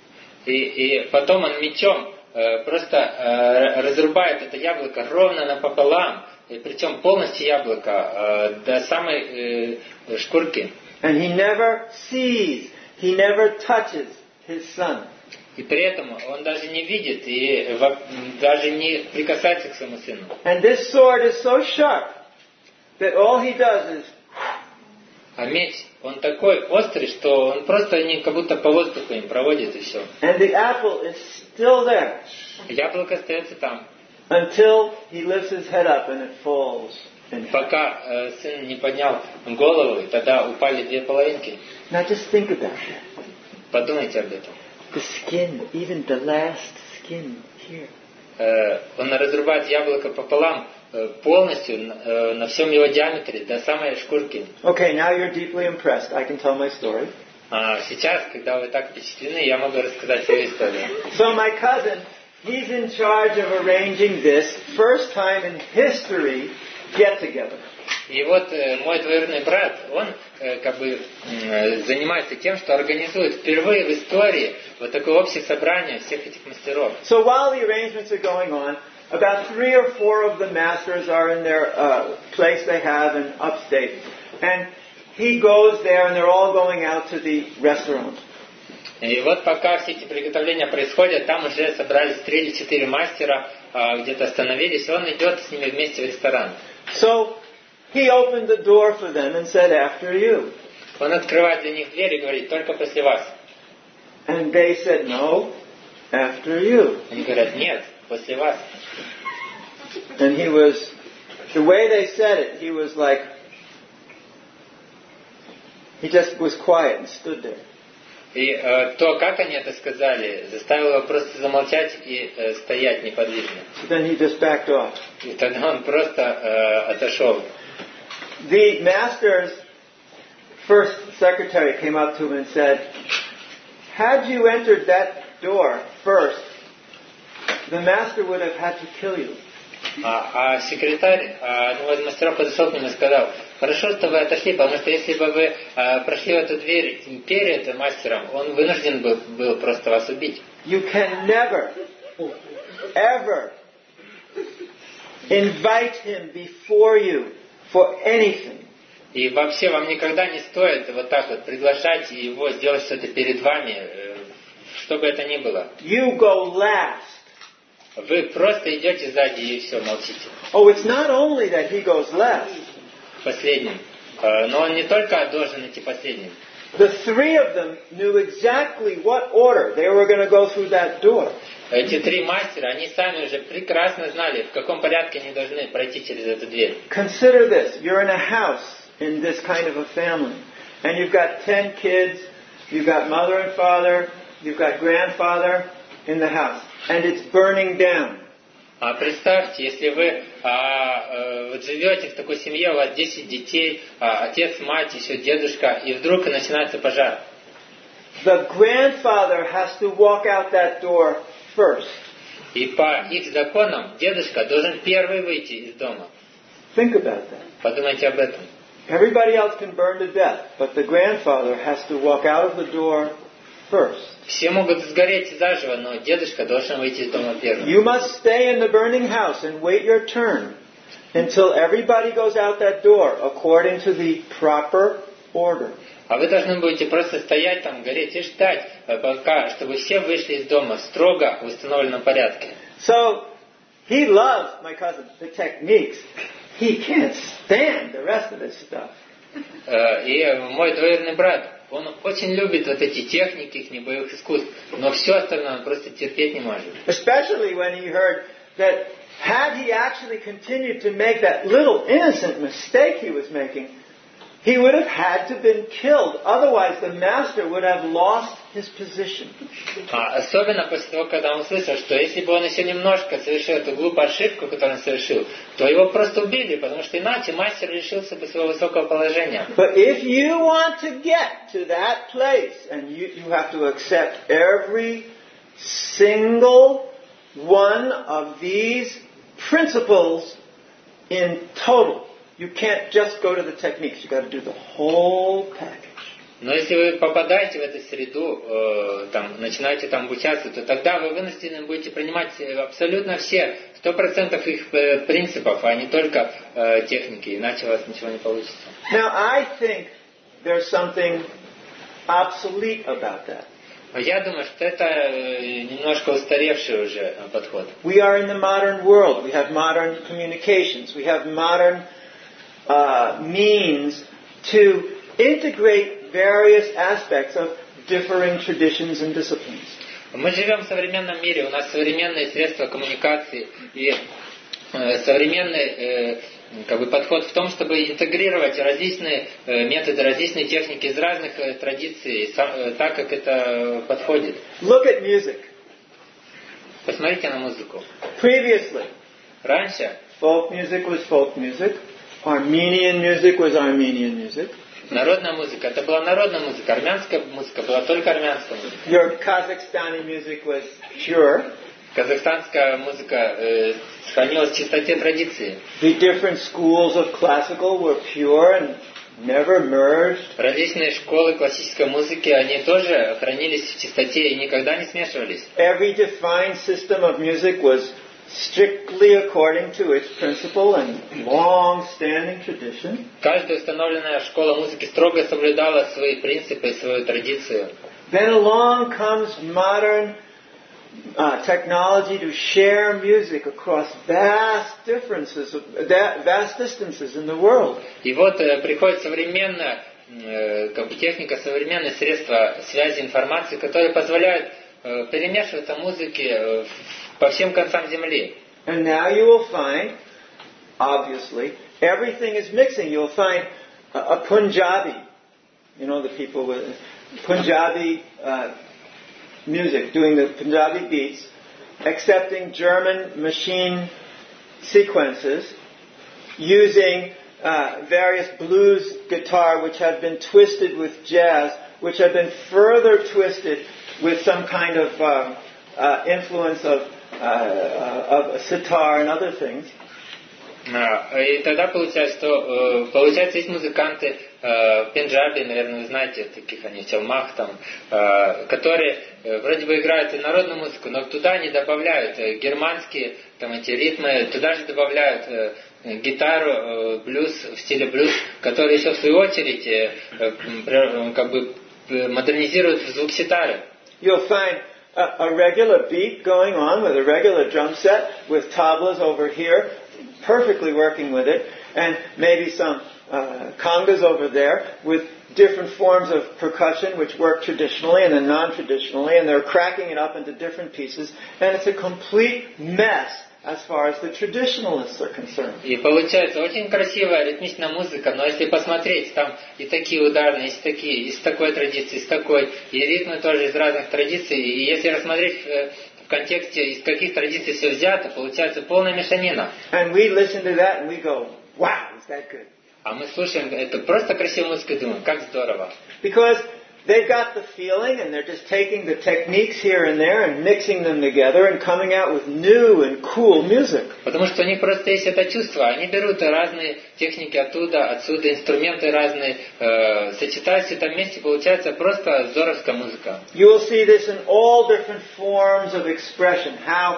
И потом он мечом просто разрубает это яблоко ровно напополам, и причем полностью яблоко до самой шкурки. And he never sees, he never touches his son. И при этом он даже не видит и даже не прикасается к своему сыну. And this sword is so sharp that all he does is... А меч, он такой острый, что он просто как будто по воздуху им проводит и все. And the apple is still there. Яблоко остается там. Until he lifts his head up and it falls. Пока сын не поднял голову, и тогда упали две половинки. Now just think about that. Подумайте об этом. The skin, even the last skin here. Он разрубает яблоко пополам полностью на всем его диаметре до самой шкурки. Okay, now you're deeply impressed. I can tell my story. Сейчас, когда вы так впечатлены, я могу рассказать свою историю. So my cousin, he's in charge of arranging this first time in history get-together. И вот мой двоюродный брат, он как бы занимается тем, что организует впервые в истории вот такое общее собрание всех этих мастеров. So while the arrangements are going on, about 3 or 4 of the masters are in their place they have in upstate. And he goes there and they're all going out to the restaurant. И вот пока все эти приготовления происходят, там уже собрались 3 или 4 мастера, где-то остановились, и он идет с ними вместе в ресторан. So he opened the door for them and said, "After you." Он открывает для них дверь и говорит: только после вас. And they said, "No, after you." Они говорят: нет, после вас. And he was, the way they said it, he was like, he just was quiet and stood there. И то, как они это сказали, заставило его просто замолчать и стоять неподвижно. So then he just backed off. И тогда он просто отошел. The master's first secretary came up to him and said, "Had you entered that door first, the master would have had to kill you." А секретарь одного из мастеров подошел к нему и сказал: хорошо, что вы отошли, потому что если бы вы прошли в эту дверь перед мастером, он вынужден был просто вас убить. You can never, ever invite him before you for anything. И вообще вам никогда не стоит вот так вот приглашать его сделать что-то перед вами, что бы это ни было. You go last. Вы просто идете сзади и все, молчите. Oh, it's not only that he goes last. Последним. Но он не только должен идти последним. The three of them knew exactly what order they were going to go through that door. Эти три мастера, они сами уже прекрасно знали, в каком порядке они должны пройти через эту дверь. Consider this. You're in a house in this kind of a family. And you've got 10 kids. You've got mother and father. You've got grandfather in the house. And it's burning down. А представьте, если вы вот живете в такой семье, у вас 10 детей, отец, мать, еще дедушка, и вдруг начинается пожар. The grandfather has to walk out that door first. И по их законам дедушка должен первый выйти из дома. Think about that. Подумайте об этом. Everybody else can burn to death, but the grandfather has to walk out of the door first. Все могут сгореть заживо, но дедушка должен выйти из дома первым. You must stay in the burning house and wait your turn until everybody goes out that door according to the proper order. А вы должны будете просто стоять там, гореть и ждать, пока, чтобы все вышли из дома в строго установленном порядке. So, he loves, my cousin, the techniques. He can't stand the rest of this stuff. И мой двоюродный брат, он очень любит вот эти техники их боевых искусств, но все остальное он просто терпеть не может. Especially when he heard that had he actually continued to make that little innocent mistake he was making, he would have had to been killed. Otherwise, the master would have lost his position. Особенно после того, когда он услышал, что если бы он еще немножко совершил эту глупую ошибку, которую он совершил, то его просто убили, потому что иначе мастер лишился бы своего высокого положения. But if you want to get to that place, and you have to accept every single one of these principles in total. You can't just go to the techniques. You've got to do the whole package. Но если вы попадаете в эту среду, начинаете там обучаться, то тогда вы вынуждены будете принимать абсолютно все, 100% их принципов, а не только техники, иначе у вас ничего не получится. Now, I think there's something obsolete about that. Я думаю, что это немножко устаревший уже подход. We are in the modern world. We have modern communications. We have modern means to integrate various aspects of differing traditions and disciplines. Мы живем в современном мире, у нас современные средства коммуникации и современный подход в том, чтобы интегрировать различные методы, различные техники из разных традиций, так как это подходит. Look at music. Посмотрите на музыку. Previously, Раньше folk music was folk music. Armenian music was Armenian music. народная музыка, это была народная музыка, армянская музыка была только армянская музыка. Your Kazakhstani music was pure. Казахстанская музыка сохранилась в чистоте традиции. The different schools of classical were pure and never merged. Различные школы классической музыки, они тоже хранились в чистоте и никогда не смешивались. Every defined system of music was strictly according to its principle and long-standing tradition. Каждая установленная школа музыки строго соблюдала свои принципы и свою традицию. Then along comes modern technology to share music across vast distances in the world. И вот приходит современная техника, современные средства связи информации, которые позволяют перемешиваться музыке по всем концам земли. And now you will find, obviously, everything is mixing. You'll find a Punjabi, the people with Punjabi music, doing the Punjabi beats, accepting German machine sequences, using various blues guitar which have been twisted with jazz, which have been further twisted with some kind of influence of sitar and other things. И тогда получается, что есть музыканты Пенджаби, наверное, вы знаете, таких они в челмах там, которые вроде бы играют и народную музыку, но туда они добавляют германские там эти ритмы, туда же добавляют гитару, блюз в стиле блюз, который еще в свою очередь как бы модернизирует звук ситары. You'll find a regular beat going on with a regular drum set with tablas over here, perfectly working with it, and maybe some congas over there with different forms of percussion which work traditionally and then non-traditionally, and they're cracking it up into different pieces, and it's a complete mess as far as the traditionalists are concerned. И получается очень красивая ритмичная музыка, но если посмотреть, там и такие ударные, и такие, из такой традиции, из такой, и ритмы тоже из разных традиций, и если рассмотреть в контексте, из каких традиций все взято, получается полная мешанина. And we listen to that and we go, wow, is that good? А мы слушаем, это просто красивая музыка и думаем, как здорово. Because they've got the feeling and they're just taking the techniques here and there and mixing them together and coming out with new and cool music. Потому что у них просто есть это чувство. Они берут разные техники оттуда, отсюда, инструменты разные, сочетают все это вместе, получается просто здоровская музыка. You will see this in all different forms of expression, how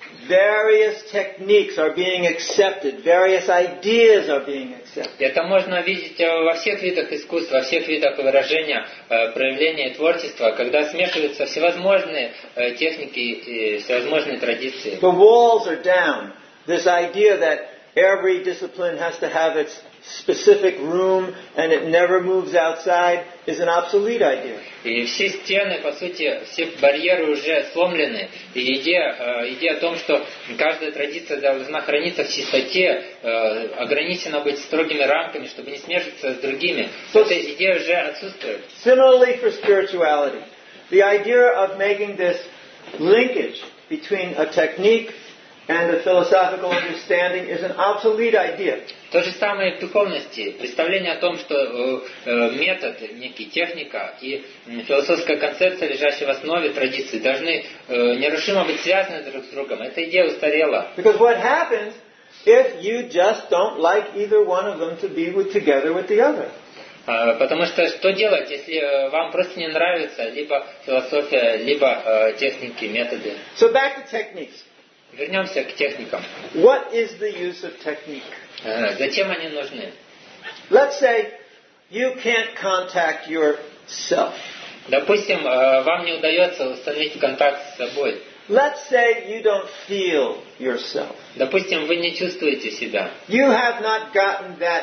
various techniques are being accepted, various ideas are being accepted. Это можно видеть во всех видах искусства, во всех видах выражения, проявления творчества, когда смешиваются всевозможные техники и всевозможные традиции. The walls are down. This idea that every discipline has to have its specific room and it never moves outside is an obsolete idea. И все стены, по сути, все барьеры уже сломлены. И идея о том, что каждая традиция должна храниться в чистоте, ограничена быть строгими рамками, чтобы не смешиваться с другими, эта идея уже отсутствует. Similarly for spirituality, the idea of making this linkage between a technique and a philosophical understanding is an obsolete idea. То же самое в духовности. Представление о том, что метод, некий техника и философская концепция, лежащая в основе традиции, должны нерушимо быть связаны друг с другом. Эта идея устарела. Because what happens if you just don't like either one of them to be together with the other? Потому что делать, если вам просто не нравится либо философия, либо техники, методы? So back to techniques. Вернемся к техникам. What is the use of technique? Зачем они нужны? Let's say you can't contact yourself. Допустим, вам не удается установить контакт с собой. Let's say you don't feel yourself. Допустим, вы не чувствуете себя. You have not gotten that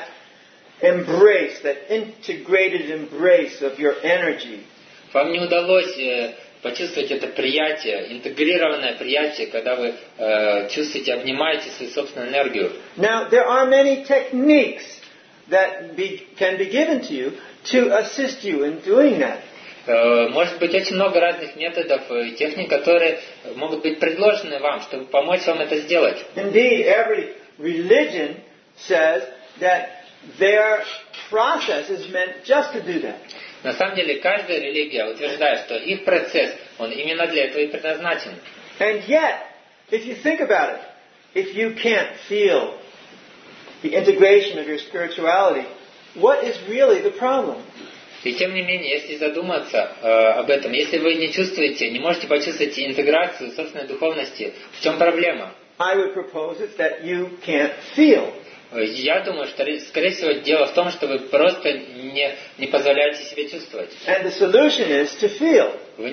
embrace, that integrated embrace of your energy. Вам не удалось почувствовать это приятие, интегрированное приятие, когда вы чувствуете, обнимаете свою собственную энергию. Now, there are many techniques that can be given to you to assist you in doing that. Может быть очень много разных методов и техник, которые могут быть предложены вам, чтобы помочь вам это сделать. Indeed, every religion says that their process is meant just to do that. На самом деле, каждая религия утверждает, что их процесс, он именно для этого и предназначен. And yet, if you think about it, if you can't feel the integration of your spirituality, what is really the problem? И тем не менее, если задуматься об этом, если вы не чувствуете, не можете почувствовать интеграцию собственной духовности, в чем проблема? I would propose it's that you can't feel. Я думаю, что, скорее всего, дело в том, что вы просто не позволяете себе чувствовать. And the solution is to feel. Вы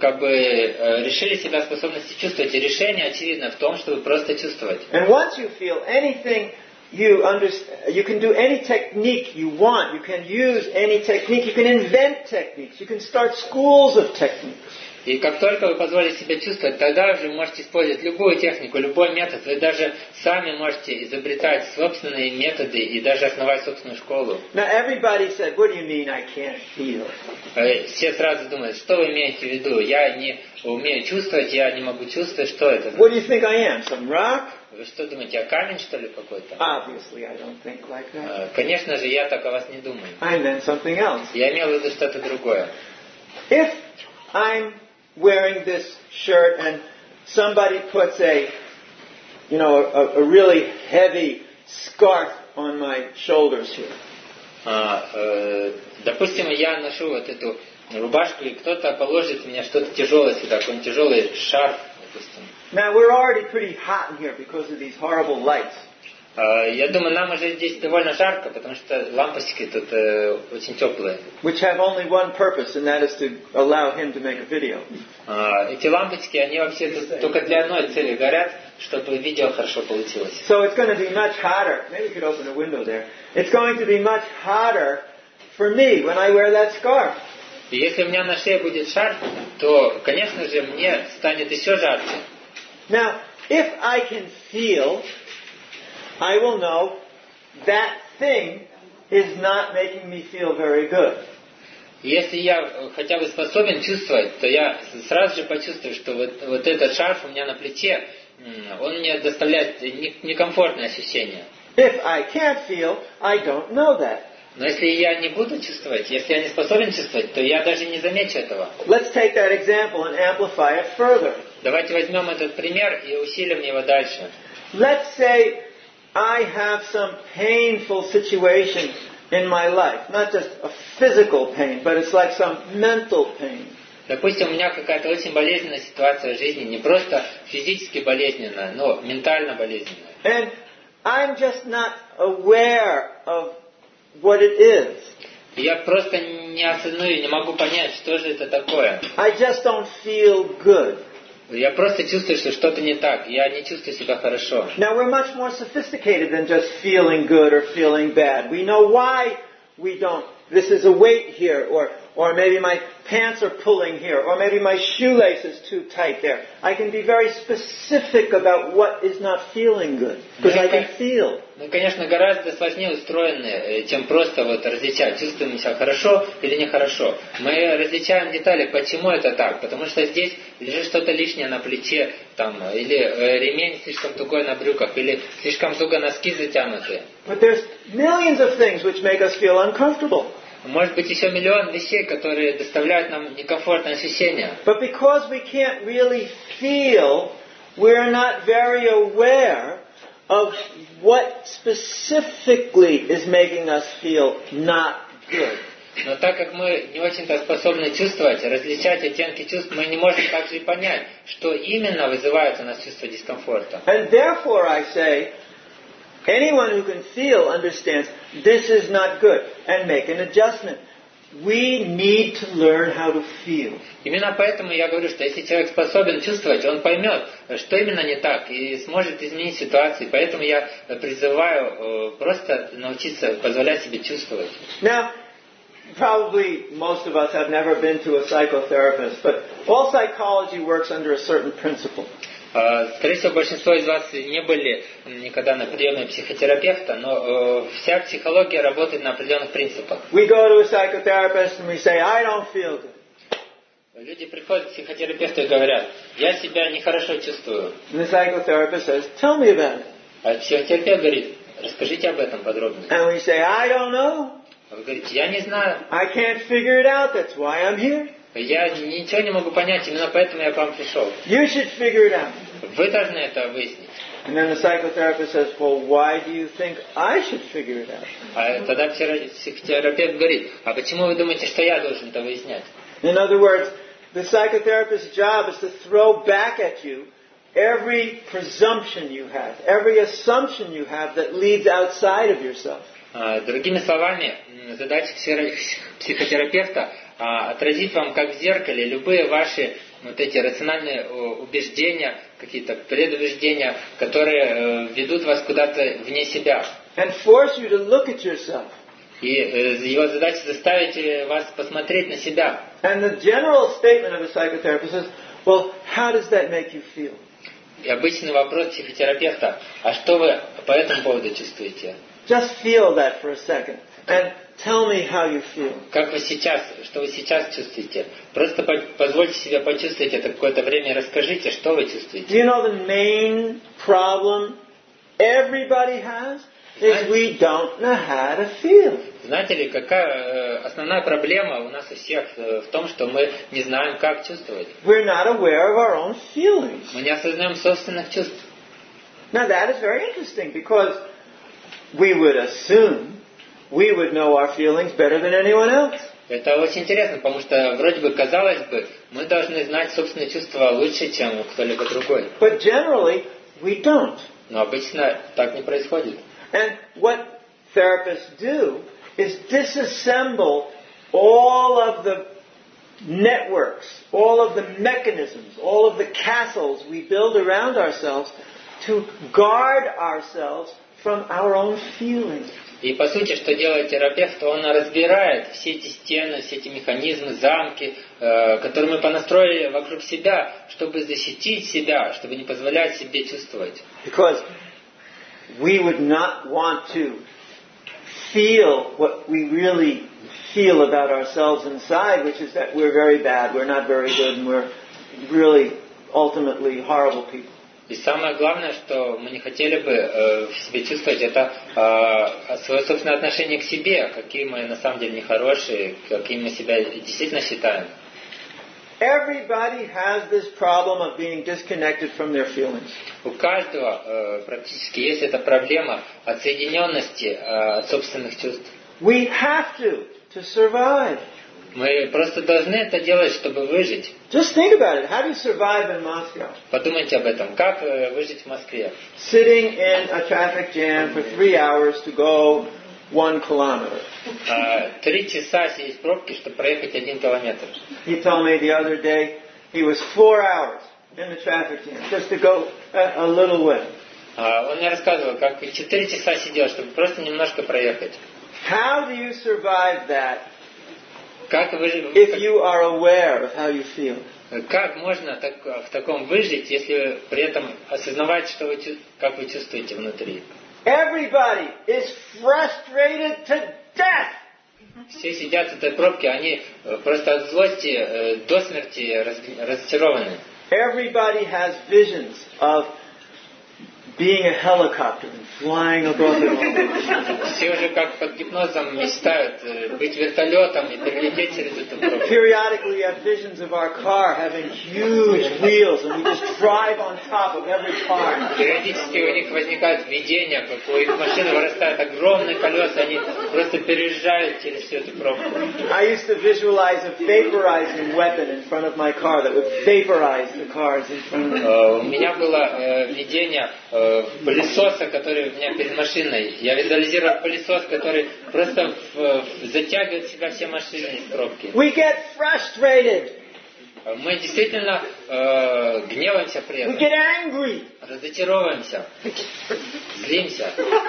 решили себя способности чувствовать, и решение очевидно в том, чтобы просто чувствовать. And once you feel anything, you can do any technique you want. You can use any technique. You can invent techniques. You can start schools of techniques. И как только вы позволите себе чувствовать, тогда же вы можете использовать любую технику, любой метод. Вы даже сами можете изобретать собственные методы и даже основать собственную школу. Now everybody said, "What do you mean I can't feel?" Все сразу думают, что вы имеете в виду? Я не умею чувствовать, я не могу чувствовать, что это? What do you think I am? Some rock? Вы что думаете, я камень, что ли, какой-то? Obviously, I don't think like that. Конечно же, я так о вас не думаю. I meant something else. Я имел в виду что-то другое. If I'm wearing this shirt and somebody puts a really heavy scarf on my shoulders here. Допустим, я ношу вот эту рубашку, и кто-то положит мне что-то тяжелое сюда, какой-нибудь тяжелый шарф, допустим. Now we're already pretty hot in here because of these horrible lights. Я думаю, нам уже здесь довольно жарко, потому что лампочки тут очень теплые. Which have only one purpose, and that is to allow him to make a video. Эти лампочки, они вообще тут только для одной цели горят, чтобы видео хорошо получилось. So it's going to be much hotter. Maybe we could open a window there. It's going to be much hotter for me when I wear that scarf. И если у меня на шее будет шарф, то, конечно же, мне станет еще жарче. Now, if I can feel, I will know that thing is not making me feel very good. Если я хотя бы способен чувствовать, то я сразу же почувствую, что вот этот шарф у меня на плече, он мне доставляет некомфортное ощущение. If I can't feel, I don't know that. Но если я не буду чувствовать, если я не способен чувствовать, то я даже не замечу этого. Let's take that example and amplify it further. Давайте возьмем этот пример и усилим его дальше. Let's say I have some painful situation in my life. Not just a physical pain, but it's like some mental pain. Допустим, у меня какая-то очень болезненная ситуация в жизни, не просто физически болезненная, но ментально болезненная. And I'm just not aware of what it is. И я просто не осознаю, не могу понять, что же это такое. I just don't feel good. Я просто чувствую, что что-то не так. Я не чувствую себя хорошо. Now we're much more sophisticated than just feeling good or feeling bad. We know why we don't. This is a weight here, or maybe my pants are pulling here, or maybe my shoelace is too tight there. I can be very specific about what is not feeling good, because I can feel. Мы, конечно, гораздо сложнее устроены, чем просто различать, чувствуем мы себя хорошо или нехорошо. Мы различаем детали, почему это так. Потому что здесь лежит что-то лишнее на плече, или ремень слишком тугой на брюках, или слишком туго носки затянуты. But there's millions of things which make us feel uncomfortable. Может быть, еще миллион вещей, которые доставляют нам некомфортное ощущение. But because we can't really feel, we're not very aware of what specifically is making us feel not good. Но так как мы не очень-то способны чувствовать, различать оттенки чувств, мы не можем также и понять, что именно вызывает у нас чувство дискомфорта. And therefore I say, anyone who can feel understands this is not good and make an adjustment. We need to learn how to feel. Именно поэтому я говорю, что если человек способен чувствовать, он поймет, что именно не так, и сможет изменить ситуацию. Поэтому я призываю просто научиться позволять себе чувствовать. Now, probably most of us have never been to a psychotherapist, but all psychology works under a certain principle. Скорее всего, большинство из вас не были никогда на приеме психотерапевта, но вся психология работает на определенных принципах. We go to a psychotherapist and we say, I don't feel good. Люди приходят к психотерапевту и говорят, я себя нехорошо чувствую. And the psychotherapist says, tell me about it. А психотерапевт говорит, расскажите об этом подробно. And we say, I don't know. А вы говорите, я не знаю. I can't figure it out. That's why I'm here. Я ничего не могу понять, именно поэтому я к вам пришел. You should figure it out. Вы должны это выяснить. And then the psychotherapist says, well, why do you think I should figure it out? А тогда психотерапевт говорит, а почему вы думаете, что я должен это выяснять? In other words, the psychotherapist's job is to throw back at you every presumption you have, every assumption you have that leads outside of yourself. Другими словами, задача психотерапевта отразить вам, как в зеркале, любые ваши вот эти рациональные убеждения, какие-то предубеждения, которые ведут вас куда-то вне себя. And force you to look at yourself. И его задача заставить вас посмотреть на себя. And the general statement of a psychotherapist is, well, how does that make you feel? И обычный вопрос психотерапевта, а что вы по этому поводу чувствуете? Just feel that for a second and tell me how you feel. Как вы сейчас, что вы сейчас чувствуете? Просто позвольте себе почувствовать это какое-то время и расскажите, что вы чувствуете. Do you know the main problem everybody has is we don't know how to feel. Знаете ли, какая основная проблема у нас у всех в том, что мы не знаем, как чувствовать. We're not aware of our own feelings. Мы не осознаем собственных чувств. Now that is very interesting because we would assume we would know our feelings better than anyone else. Это очень интересно, потому что вроде бы казалось бы, мы должны знать собственные чувства лучше, чем кто-либо другой. But generally we don't. Но обычно так не происходит. And what therapists do is disassemble all of the networks, all of the mechanisms, all of the castles we build around ourselves to guard ourselves from our own feelings. И по сути, что делает терапевт, он разбирает все эти стены, все эти механизмы, замки, которые мы понастроили вокруг себя, чтобы защитить себя, чтобы не позволять себе чувствовать. Because we would not want to feel what we really feel about ourselves inside, which is that we're very bad, we're not very good, and we're really ultimately horrible people. И самое главное, что мы не хотели бы в себе чувствовать, это свое собственное отношение к себе, какие мы на самом деле нехорошие, какими мы себя действительно считаем. Everybody has this problem of being disconnected from their feelings. У каждого практически есть эта проблема отсоединенности от собственных чувств. We have to survive. Мы просто должны это делать, чтобы выжить. Just think about it. How do you survive in Moscow? Подумайте об этом. Как выжить в Москве? Sitting in a traffic jam for 3 hours to go 1 kilometer. 3 часа сидеть в пробке, чтобы проехать 1 километр. He told me the other day he was 4 hours in the traffic jam just to go a little way. Он мне рассказывал, как 4 часа сидел, чтобы просто немножко проехать. How do you survive that Как if you are aware of how you feel? Как можно в таком выжить, если при этом осознавать, что как вы чувствуете внутри? Everybody is frustrated to death. Все сидят в этой пробке, они просто от злости до смерти разочарованы. Everybody has visions of being a helicopter and flying above it all. Все уже как под гипнозом мечтают быть вертолетом и перелететь через эту пробку. Periodically we have visions of our car having huge wheels and we just drive on top of every car. Периодически у них возникают видения, как у их машины вырастают огромные колеса, они просто переезжают через всю эту пробку. I used to visualize a vaporizing weapon in front of my car that would vaporize the cars in front of me. У меня было видение пылесоса, который у меня перед машиной. Я визуализировал пылесос, который просто затягивает в себя все машины из пробки. We get frustrated. Мы действительно гневаемся при We этом. get angry. Разочаровываемся. Злимся.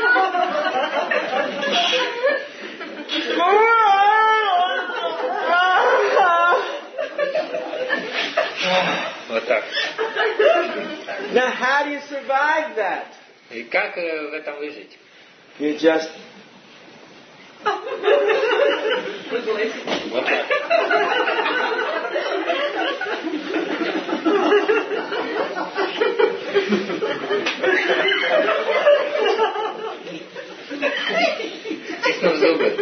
Вот так. Now how do you survive that? И как в этом выжить? You just Вот так. Стиснув зубы.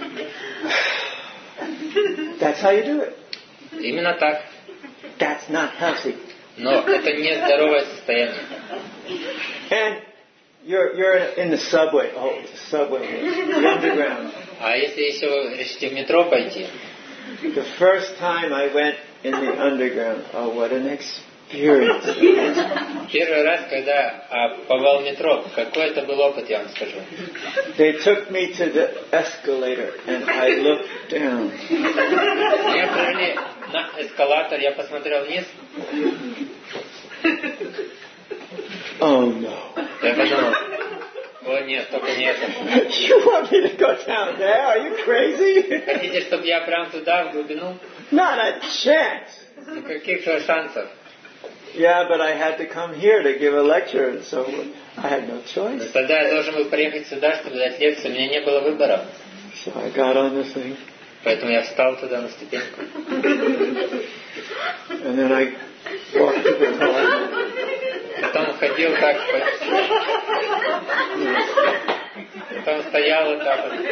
that's how you do it. Именно так. That's not healthy. Но это не здоровое состояние. And you're in the subway. Oh, it's a subway. The underground. А если еще решите в метро пойти? The first time I went in the underground, oh, what an experience. Первый раз, когда попал в метро, какой это был опыт, я вам скажу. They took me to the escalator and I looked down. Меня привели на эскалатор, я посмотрел вниз. Oh no. Я подумал, о нет, только не это. You want me to go down there? Are you crazy? Хотите, чтобы я прям туда, в глубину? Not a chance. Никаких шансов. Yeah, but I had to come here to give a lecture, and so I had no choice. Тогда я должен был приехать сюда, чтобы дать лекцию, у меня не было выбора. So I got on the thing. Поэтому я встал туда на ступеньку. And then I walked to the car. Потом ходил так. Потом стоял вот так вот.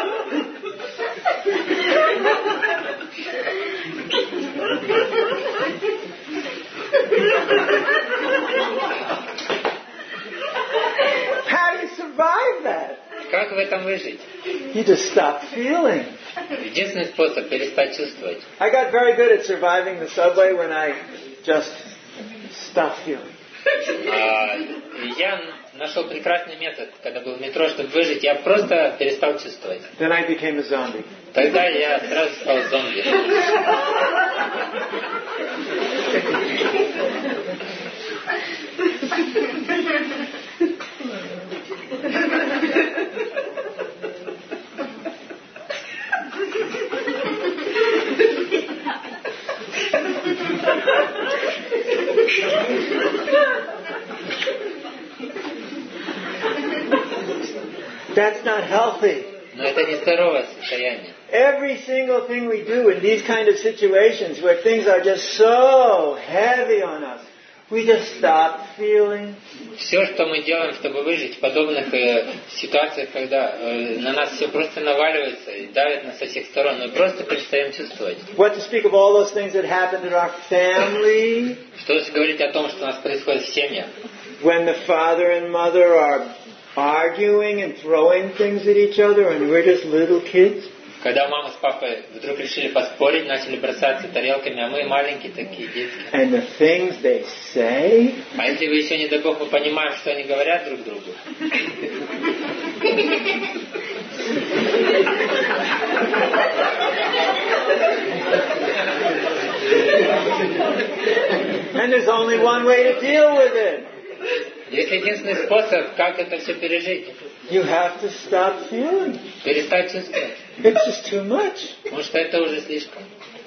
How do you survive that? Как в этом выжить? You just stop feeling. Единственный способ перестать чувствовать. I got very good at surviving the subway when I just stopped feeling. Я нашел прекрасный метод, когда был в метро, чтобы выжить. Я просто перестал чувствовать. Then I became a zombie. Тогда я сразу стал зомби. That's not healthy. Но это не здоровое состояние. Every single thing we do in these kind of situations where things are just so heavy on us, we just stop feeling. Все, что мы делаем, чтобы выжить в подобных ситуациях, когда на нас все просто наваливается и давит нас со всех сторон, мы просто перестаем чувствовать. What to speak of all those things that happened in our family? Что же говорить о том, что у нас происходит в семьях? When the father and mother are arguing and throwing things at each other and we're just little kids? Когда мама с папой вдруг решили поспорить, начали бросаться тарелками, а мы маленькие такие, детские. And the things they say? А если вы еще, не дай Бог, мы понимаем, что они говорят друг другу. And there's only one way to deal with it. Есть единственный способ, как это все пережить. You have to stop feeling. Перестать чувствовать. It's just too much. Потому что это уже слишком.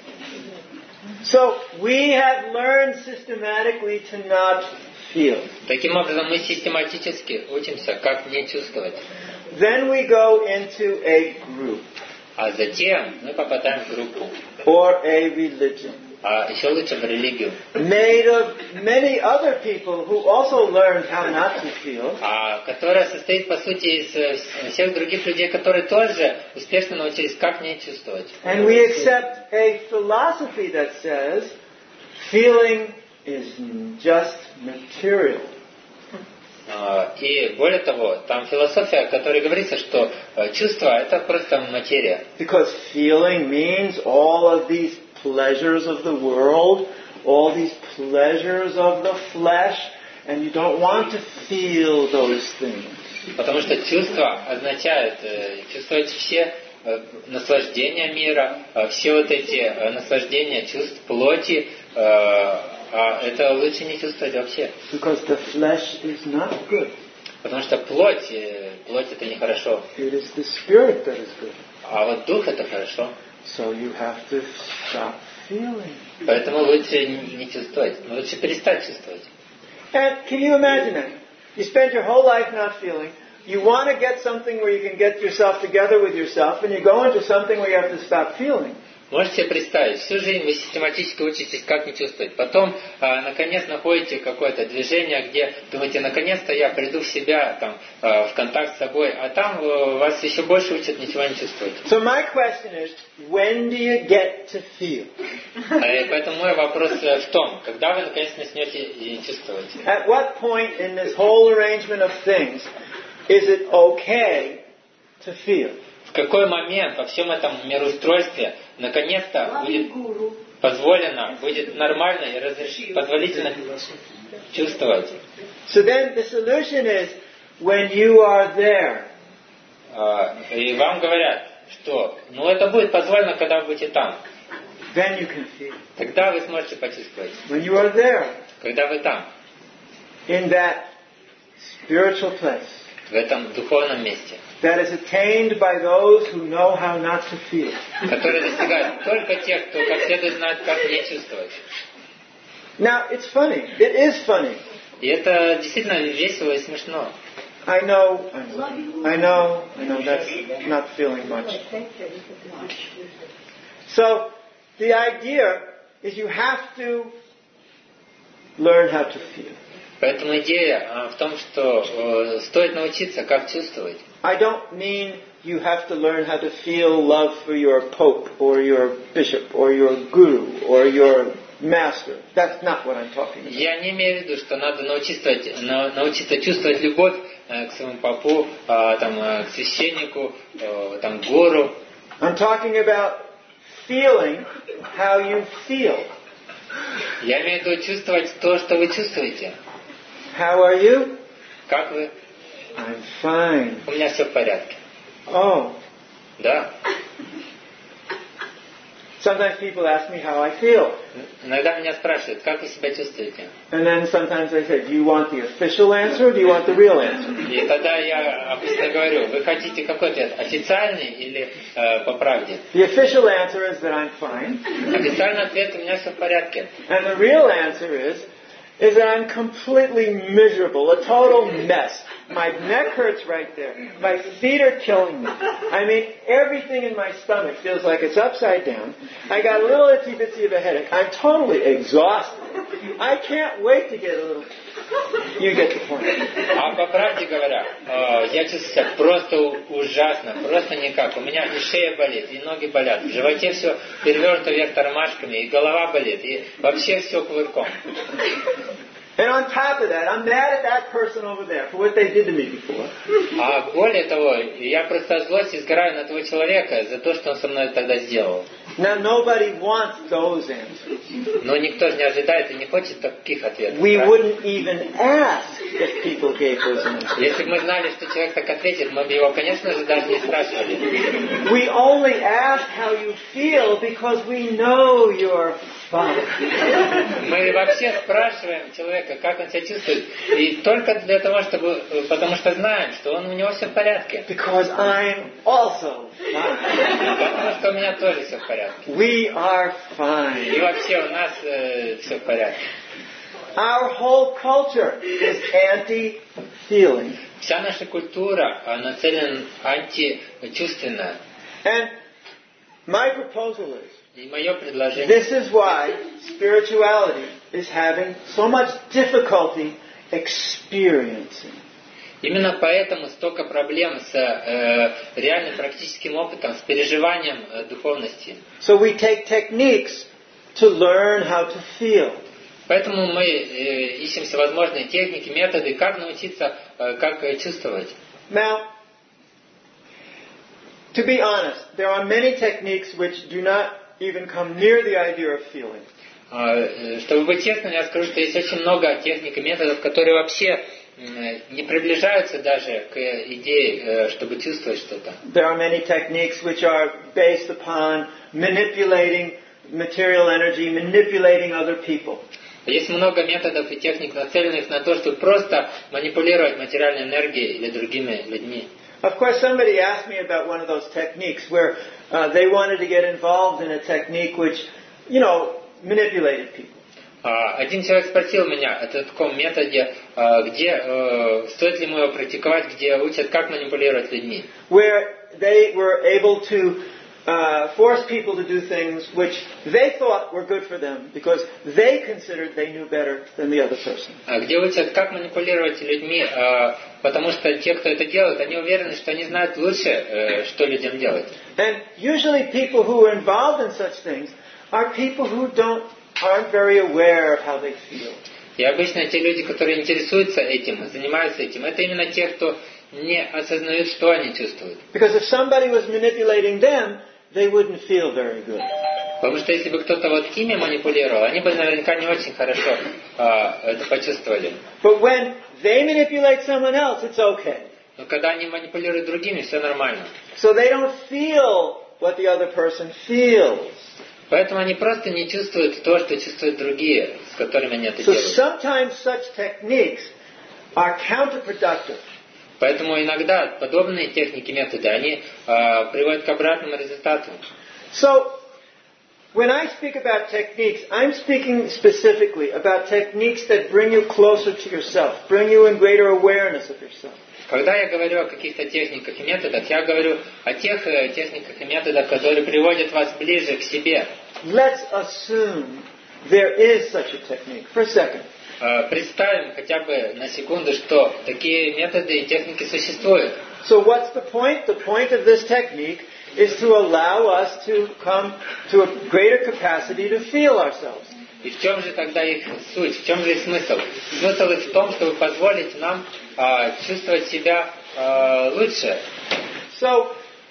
So we have learned systematically to not feel. Таким образом, мы систематически учимся, как не чувствовать. Then we go into a group. А затем мы попадаем в группу. Or a religion. А еще лучше в религию. Made of many other people who also learned how not to feel. Которая состоит, по сути, из всех других людей, которые тоже успешно научились, как не чувствовать. And we accept a philosophy that says feeling is just material. И более того, там философия, в которой говорится, что чувство – это просто материя. Because feeling means all of these pleasures of the world, all these pleasures of the flesh, and you don't want to feel those things. Потому что чувство означает чувствовать все наслаждения мира, все вот эти наслаждения чувств плоти, а это лучше не чувствовать вообще. Because the flesh is not good. Потому что плоть это нехорошо. It is the spirit that is good. А вот дух это хорошо. So you have to stop feeling. Поэтому лучше не чувствовать, лучше перестать чувствовать. And can you imagine that? You spend your whole life not feeling. You want to get something where you can get yourself together with yourself, and you go into something where you have to stop feeling. Можете себе представить, всю жизнь вы систематически учитесь, как не чувствовать. Потом, наконец, находите какое-то движение, где думаете, наконец-то я приду в себя, там, в контакт с собой, а там вас еще больше учат ничего не чувствовать. So my question is, when do you get to feel? Поэтому мой вопрос в том, когда вы наконец начнете и чувствовать? At what point in this whole arrangement of things is it okay to feel? В какой момент во всем этом мироустройстве наконец-то будет позволено, будет нормально и позволительно чувствовать? So then the solution is when you are there. И вам говорят, что это будет позволено, когда вы будете там. Then you can feel. Тогда вы сможете почувствовать. When you are there. Когда вы там. In that spiritual place. В этом духовном месте. That is attained by those who know how not to feel. Который достигает только тех, кто как следует знает, как не чувствовать. Now, it's funny. It is funny. И это действительно весело и смешно. I know that's not feeling much. So, the idea is you have to learn how to feel. Поэтому идея в том, что стоит научиться, как чувствовать. I don't mean you have to learn how to feel love for your pope or your bishop or your guru or your master. That's not what I'm talking about. Я не имею в виду, что надо научиться чувствовать любовь к своему попу, к священнику, гуру. I'm talking about feeling how you feel. Я имею в виду чувствовать то, что вы чувствуете. How are you? Как вы? I'm fine. У меня все в порядке. Oh. Да. Sometimes people ask me how I feel. Иногда меня спрашивают, как вы себя чувствуете? And then sometimes they say, do you want the official answer or do you want the real answer? И тогда я обычно говорю, вы хотите какой ответ, официальный или по правде? The official answer is that I'm fine. Официальный ответ, у меня все в порядке. And the real answer is that I'm completely miserable, a total mess. My neck hurts right there. My feet are killing me. I mean, everything in my stomach feels like it's upside down. I got a little itty bitsy of a headache. I'm totally exhausted. I can't wait to get a little... You get the point. А по правде говоря, я чувствую себя просто ужасно, просто никак. У меня и шея болит, и ноги болят, в животе все перевернуто вверх тормашками, и голова болит, и вообще все кувырком. And on top of that, I'm mad at that person over there for what they did to me before. А более того, я просто от злости сгораю на того человека за то, что он со мной тогда сделал. Now, nobody wants those answers. Но никто же не ожидает и не хочет таких ответов. We wouldn't even ask if people gave those answers. Если бы мы знали, что человек так ответит, мы бы его, конечно же, даже не спрашивали. We only ask how you feel because we know you're fine. Мы вообще спрашиваем человека, как он себя чувствует, и только для того, потому что знаем, что у него все в порядке. Because I'm also fine. Потому что у меня тоже все в порядке. We are И fine. вообще у нас все в порядке. Our whole culture is anti-feeling. Вся наша культура нацелена античувственная. And my proposal is, И мое предложение, this is why spirituality is having so much difficulty experiencing. именно поэтому столько проблем с реальным практическим опытом, с переживанием духовности. So we take techniques to learn how to feel. Поэтому мы ищем всевозможные техники, методы, как научиться, как чувствовать. Now, to be honest, there are many techniques which do not even come near the idea of feeling. Чтобы быть честным, я скажу, что есть очень много техник и методов, которые вообще не приближаются даже к идее, чтобы чувствовать что-то. There are many techniques which are based upon manipulating material energy, manipulating other people. Есть много методов и техник, нацеленных на то, чтобы просто манипулировать материальной энергией или другими людьми. Of course, somebody asked me about one of those techniques where they wanted to get involved in a technique which, manipulated people. Один человек спросил меня о таком методе, где стоит ли ему его практиковать, где учат, как манипулировать людьми. Where they were able to force people to do things which they thought were good for them because they considered they knew better than the other person. Где учат, как манипулировать людьми, потому что те, кто это делает, они уверены, что они знают лучше, что людям делать. And usually people who are involved in such things are people who aren't very aware of how they feel. И обычно те люди, которые интересуются этим, занимаются этим, это именно те, кто не осознают, что они чувствуют. Because if somebody was manipulating them, they wouldn't feel very good. Потому что если бы кто-то вот ими манипулировал, они бы наверняка не очень хорошо это почувствовали. But when they manipulate someone else, it's okay. Но когда они манипулируют другими, все нормально. So they don't feel what the other person feels. Поэтому они просто не чувствуют то, что чувствуют другие, с которыми они это So делают. sometimes such techniques are counterproductive. Поэтому иногда подобные техники, методы, они приводят к обратному результату. So when I speak about techniques, I'm speaking specifically about techniques that bring you closer to yourself, bring you in greater awareness of yourself. Когда я говорю о каких-то техниках и методах, я говорю о тех техниках и методах, которые приводят вас ближе к себе. Let's assume there is such a technique for a second. Представим хотя бы на секунду, что такие методы и техники существуют. So what's the point? The point of this technique is to allow us to come to a greater capacity to feel ourselves. И в чем же тогда их суть, в чем же их смысл? Смысл их в том, чтобы позволить нам чувствовать себя лучше. So,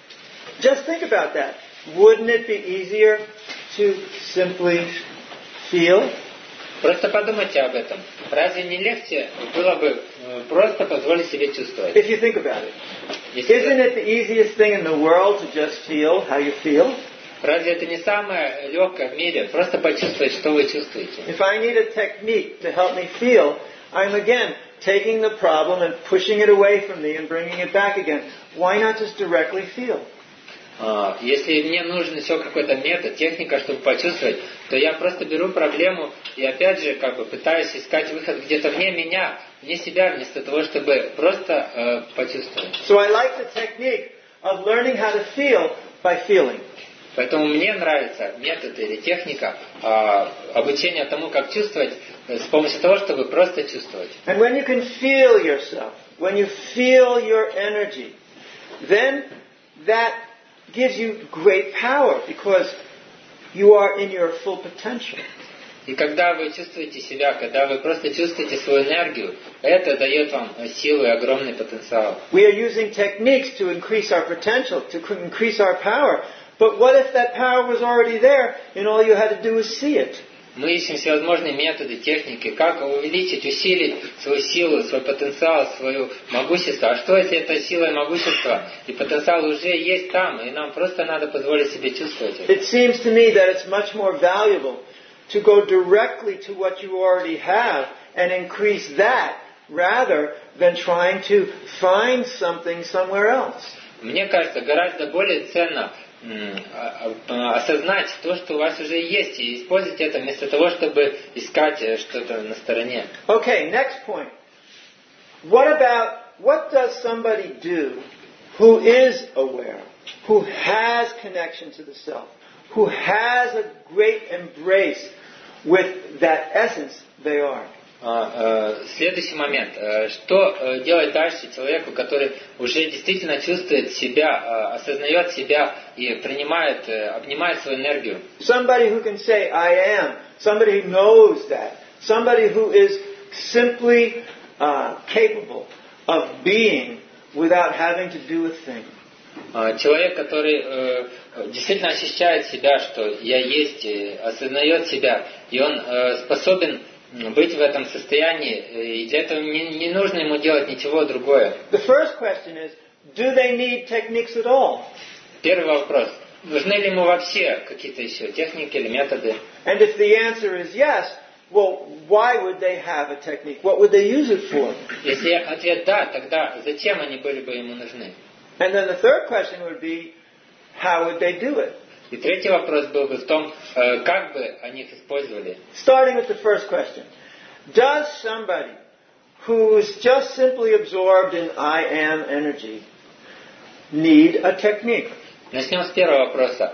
just think about that. Wouldn't it be easier to simply feel? Просто подумайте об этом. Разве не легче было бы просто позволить себе чувствовать. If you think about it. Isn't it the easiest thing in the world to just feel how you feel? Разве это не самое легкое в мире? Просто почувствовать, что вы чувствуете. If I need a technique to help me feel, I'm again taking the problem and pushing it away from me and bringing it back again. Why not just directly feel? Если мне нужен еще какой-то метод, техника, чтобы почувствовать, то я просто беру проблему и опять же пытаюсь искать выход где-то вне меня, вне себя, вместо того, чтобы просто почувствовать. So I like the technique of learning how to feel by feeling. Поэтому мне нравится метод или техника обучения тому, как чувствовать, с помощью того, чтобы просто чувствовать. And when you can feel yourself, when you feel your energy, then that gives you great power because you are in your full potential. И когда вы чувствуете себя, когда вы просто чувствуете свою энергию, это дает вам силу и огромный потенциал. We are using techniques to increase our potential, to increase our power. But what if that power was already there and all you had to do was see it? Мы ищем всевозможные методы, техники, как увеличить, усилить свою силу, свой потенциал, свое могущество. А что если эта сила и могущество и потенциал уже есть там, и нам просто надо позволить себе чувствовать это? It seems to me that it's much more valuable to go directly to what you already have and increase that rather than trying to find something somewhere else. Мне кажется, гораздо более ценно осознать то, что у вас уже есть, и использовать это вместо того, чтобы искать что-то на стороне. Okay, next point. What does somebody do who is aware, who has connection to the self, who has a great embrace with that essence they are? Следующий момент. Что делать дальше человеку, который уже действительно чувствует себя, осознает себя и принимает, обнимает свою энергию? Somebody who can say, I am. Somebody who knows that. Somebody who is simply capable of being without having to do a thing. Человек, который действительно ощущает себя, что я есть, осознает себя, и он способен быть в этом состоянии, и для этого не нужно ему делать ничего другое. The first question is, do they need techniques at all? Первый вопрос. Нужны ли ему вообще какие-то еще техники или методы? And if the answer is yes, well, why would they have a technique? What would they use it for? Если ответ да, тогда зачем они были бы ему нужны? And then the third question would be, how would they do it? И третий вопрос был бы в том, как бы они их использовали. Starting with the first question. Does somebody who is just simply absorbed in I am energy need a technique? Начнем с первого вопроса.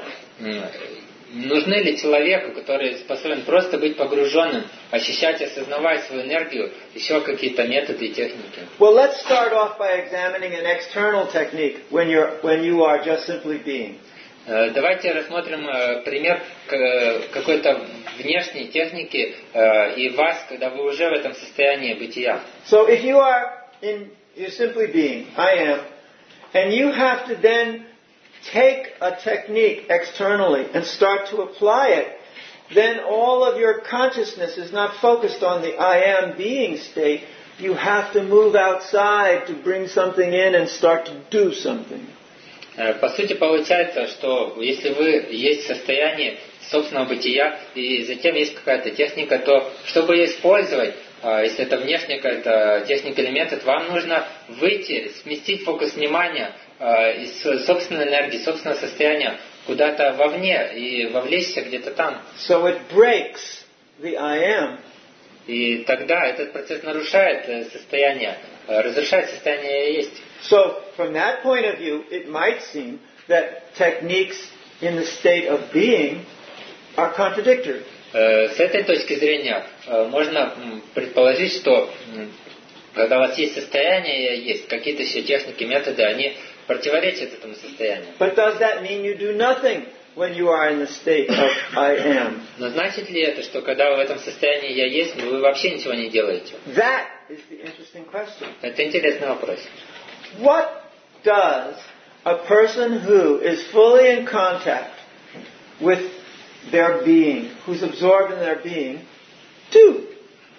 Нужны ли человеку, который способен просто быть погруженным, ощущать, осознавать свою энергию, еще какие-то методы и техники? Well, let's start off by examining an external technique when you are just simply being. Давайте рассмотрим пример какой-то внешней техники и вас, когда вы уже в этом состоянии бытия. So if you're simply being, I am, and you have to then take a technique externally and start to apply it, then all of your consciousness is not focused on the I am being state. You have to move outside to bring something in and start to do something. По сути, получается, что если вы есть в состоянии собственного бытия, и затем есть какая-то техника, то чтобы ее использовать, если это внешняя какая-то техника или метод, вам нужно выйти, сместить фокус внимания из собственной энергии, собственного состояния куда-то вовне и вовлечься где-то там. So it breaks the I am. И тогда этот процесс нарушает состояние, разрушает состояние «я есть». So, from that point of view, it might seem that techniques in the state of being are contradictory. С этой точки зрения можно предположить, что когда у вас есть состояние, есть какие-то еще техники, методы, они противоречат этому состоянию. But does that mean you do nothing when you are in the state of I am? Но значит ли это, что когда вы в этом состоянии «я есть», вы вообще ничего не делаете? That is the interesting question. Это интересный вопрос. What does a person who is fully in contact with their being, who's absorbed in their being, do?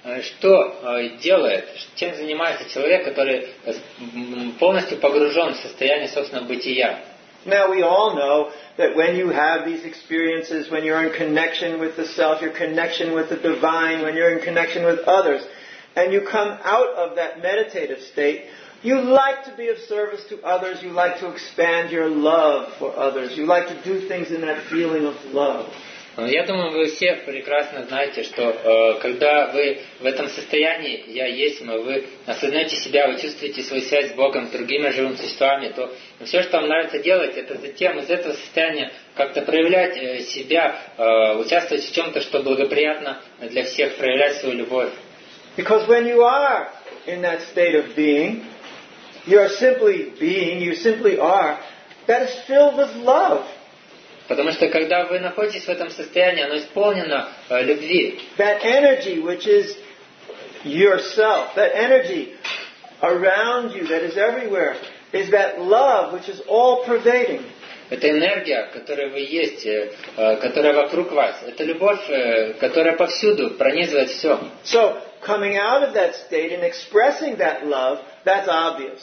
что делает, чем занимается человек, который полностью погружен в состояние собственного бытия. Now we all know that when you have these experiences, when you're in connection with the self, your connection with the divine, when you're in connection with others, and you come out of that meditative state, you like to be of service to others, you like to expand your love for others, you like to do things in that feeling of love. Я думаю, вы все прекрасно знаете, что когда вы в этом состоянии «Я есть», вы осознаете себя, вы чувствуете свою связь с Богом, с другими живыми существами, то все, что вам нравится делать, это затем из этого состояния как-то проявлять себя, участвовать в чем-то, что благоприятно для всех, проявлять свою любовь. Because when you are in that state of being, you simply are, that is filled with love. Потому что когда вы находитесь в этом состоянии, оно исполнено любви. That energy which is yourself, that energy around you that is everywhere, is that love which is all-pervading. Это энергия, которая вы есть, которая вокруг вас. Это любовь, которая повсюду пронизывает все. So, coming out of that state and expressing that love, that's obvious.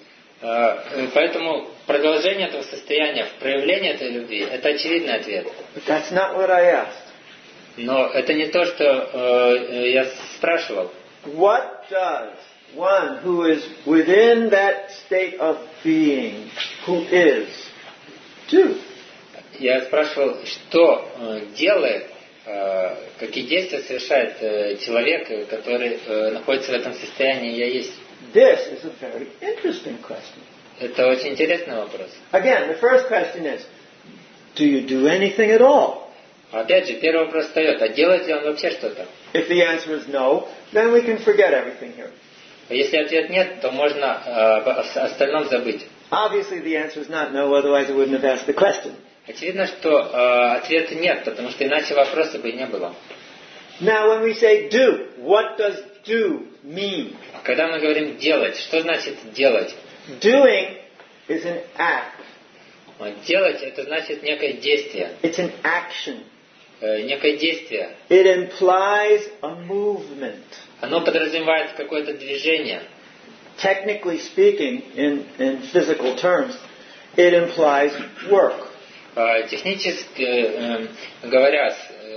Поэтому продолжение этого состояния, проявление этой любви, это очевидный ответ. But that's not what I asked. Но это не то, что я спрашивал. What does one who is within that state of being, who is, do? Я спрашивал, что делает, какие действия совершает человек, который находится в этом состоянии «Я есть». This is a very interesting question. Это очень интересный вопрос. Again, the first question is, do you do anything at all? Опять же, первый вопрос встает, а делает ли он вообще что-то? If the answer is no, then we can forget everything here. Если ответ нет, то можно о остальном забыть. Obviously the answer is not no, otherwise I wouldn't have asked the question. Очевидно, что ответа нет, потому что иначе вопроса бы и не было. Now when we say do, what does do mean? Когда мы говорим «делать», что значит «делать»? Doing is an act. Делать – это значит некое действие. It's an action. Некое действие. It implies a movement. Оно подразумевает какое-то движение. Technically speaking, in physical terms, it implies work. Технически говоря,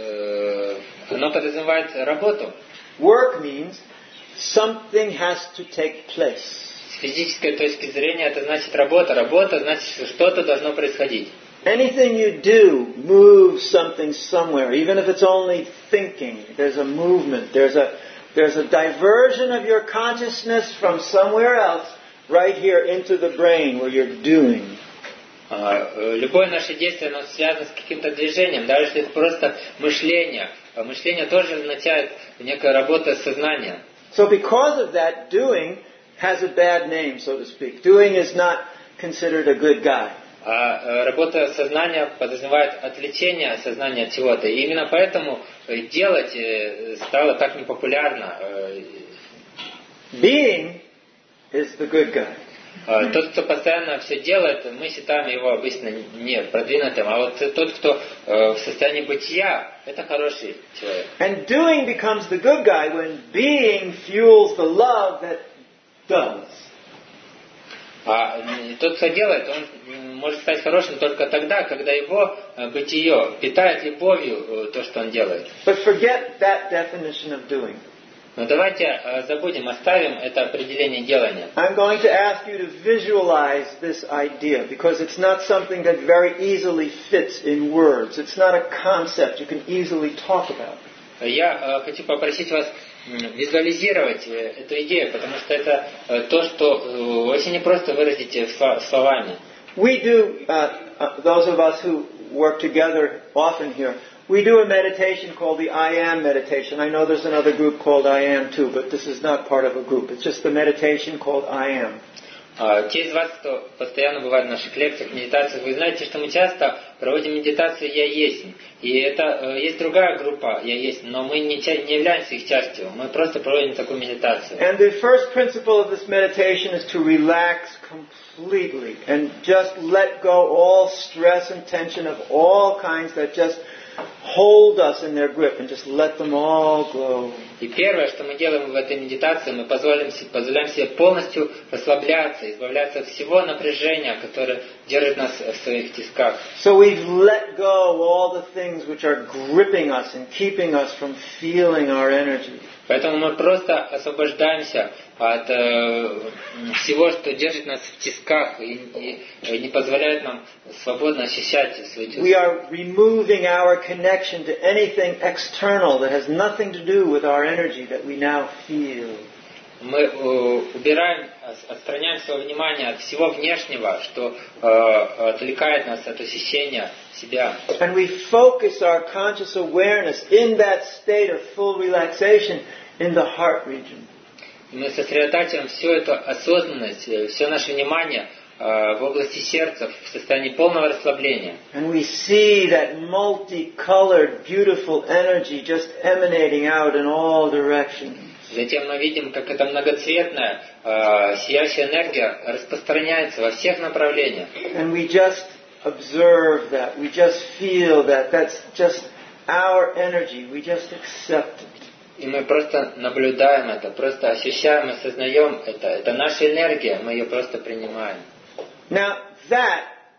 оно подразумевает работу. Work means something has to take place. С физической точки зрения это значит работа. Работа значит, что что-то должно происходить. Anything you do moves something somewhere, even if it's only thinking. There's a movement. There's a diversion of your consciousness from somewhere else right here into the brain where you're doing. Любое наше действие, оно связано с каким-то движением, даже если это просто мышление. Мышление тоже означает некая работа сознания. So because of that, doing has a bad name, so to speak. Doing is not considered a good guy. А работа сознания подразумевает отвлечение сознания от чего-то. И именно поэтому делать стало так непопулярно. Being is the good guy. Тот, кто постоянно все делает, мы считаем его обычно не продвинутым. А вот тот, кто в состоянии бытия, это хороший человек. And doing becomes the good guy when being fuels the love that does. А тот, кто делает, он может стать хорошим только тогда, когда его бытие питает любовью то, что он делает. But forget that definition of doing. Но давайте забудем, оставим это определение делания. I'm going to ask you to visualize this idea because it's not something that very easily fits in words. It's not a concept you can easily talk about. Я хочу попросить вас визуализировать эту идею, потому что это то, что очень непросто выразить словами. We do, those of us who work together often here, we do a meditation called the I Am meditation. I know there's another group called I Am too, but this is not part of a group. It's just the meditation called I Am. Те из вас, кто постоянно бывает в наших лекциях, медитациях, вы знаете, что мы часто проводим медитацию «Я есть». И это есть другая группа «Я есть», но мы не являемся их частью. Мы просто проводим такую медитацию. And the first principle of this meditation is to relax completely and just let go all stress and tension of all kinds that just hold us in their grip and just let them all go. И первое, что мы делаем в этой медитации, мы позволяем себе полностью расслабляться, избавляться от всего напряжения, которое держит нас в своих тисках. So we've let go all the things which are gripping us and keeping us from feeling our energy. Поэтому мы просто освобождаемся от всего, что держит нас в тисках и не позволяет нам свободно ощущать свои чувства. We are removing our connection to anything external that has nothing to do with our energy that we now feel. Мы убираем, отстраняем свое внимание от всего внешнего, что отвлекает нас от ощущения себя. And we focus our conscious awareness in that state of full relaxation in the heart region. И мы сосредотачиваем всю эту осознанность, все наше внимание в области сердца, в состоянии полного расслабления. And we see that multicolored, beautiful energy just emanating out in all directions. Затем мы видим, как эта многоцветная, сияющая энергия распространяется во всех направлениях. And we just observe that. We just feel that. That's just our energy. We just accept it. И мы просто наблюдаем это, просто ощущаем, осознаем это. Это наша энергия, мы ее просто принимаем. Now, that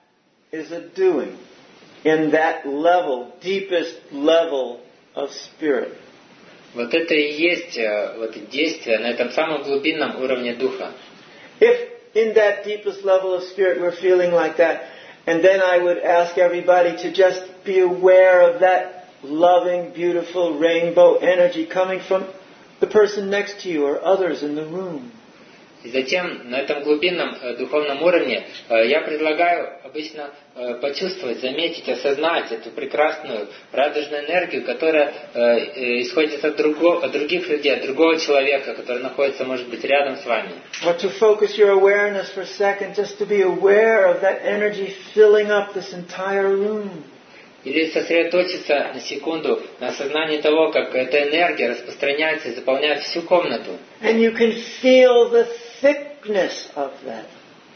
is a doing in that level, deepest level of spirit. Вот это и есть вот действие на этом самом глубинном уровне духа. If in that deepest level of spirit we're feeling like that, and then I would ask everybody to just be aware of that loving, beautiful rainbow energy coming from the person next to you or others in the room. И затем на этом глубинном духовном уровне я предлагаю обычно почувствовать, заметить, осознать эту прекрасную радужную энергию, которая исходит от других людей, от другого человека, который находится, может быть, рядом с вами. Or to focus your awareness for a second, just to be aware of that energy filling up this entire room. Или сосредоточиться на секунду на осознании того, как эта энергия распространяется и заполняет всю комнату. And you can feel the thickness of that.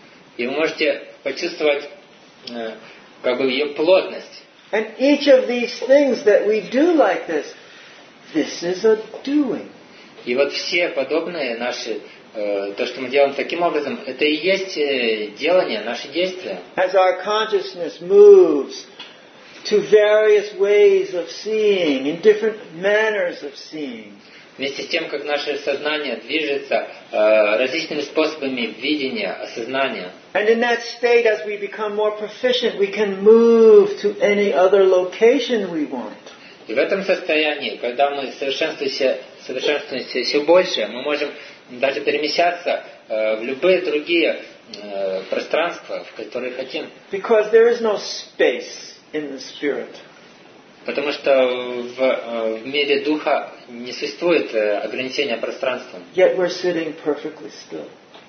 И вы можете почувствовать как бы ее плотность. And each of these things that we do like this is a doing. И вот все подобные наши, то, что мы делаем таким образом, это и есть делание, наши действия. As our consciousness moves to various ways of seeing, in different manners of seeing. Вместе с тем, как наше сознание движется различными способами видения, осознания. And in that state, as we become more proficient, we can move to any other location we want. И в этом состоянии, когда мы совершенствуемся еще больше, мы можем даже перемещаться в любые другие пространства, в которые хотим. Because there is no space in the spirit. Потому что в мире духа не существует ограничения пространством. Yet we're sitting perfectly still.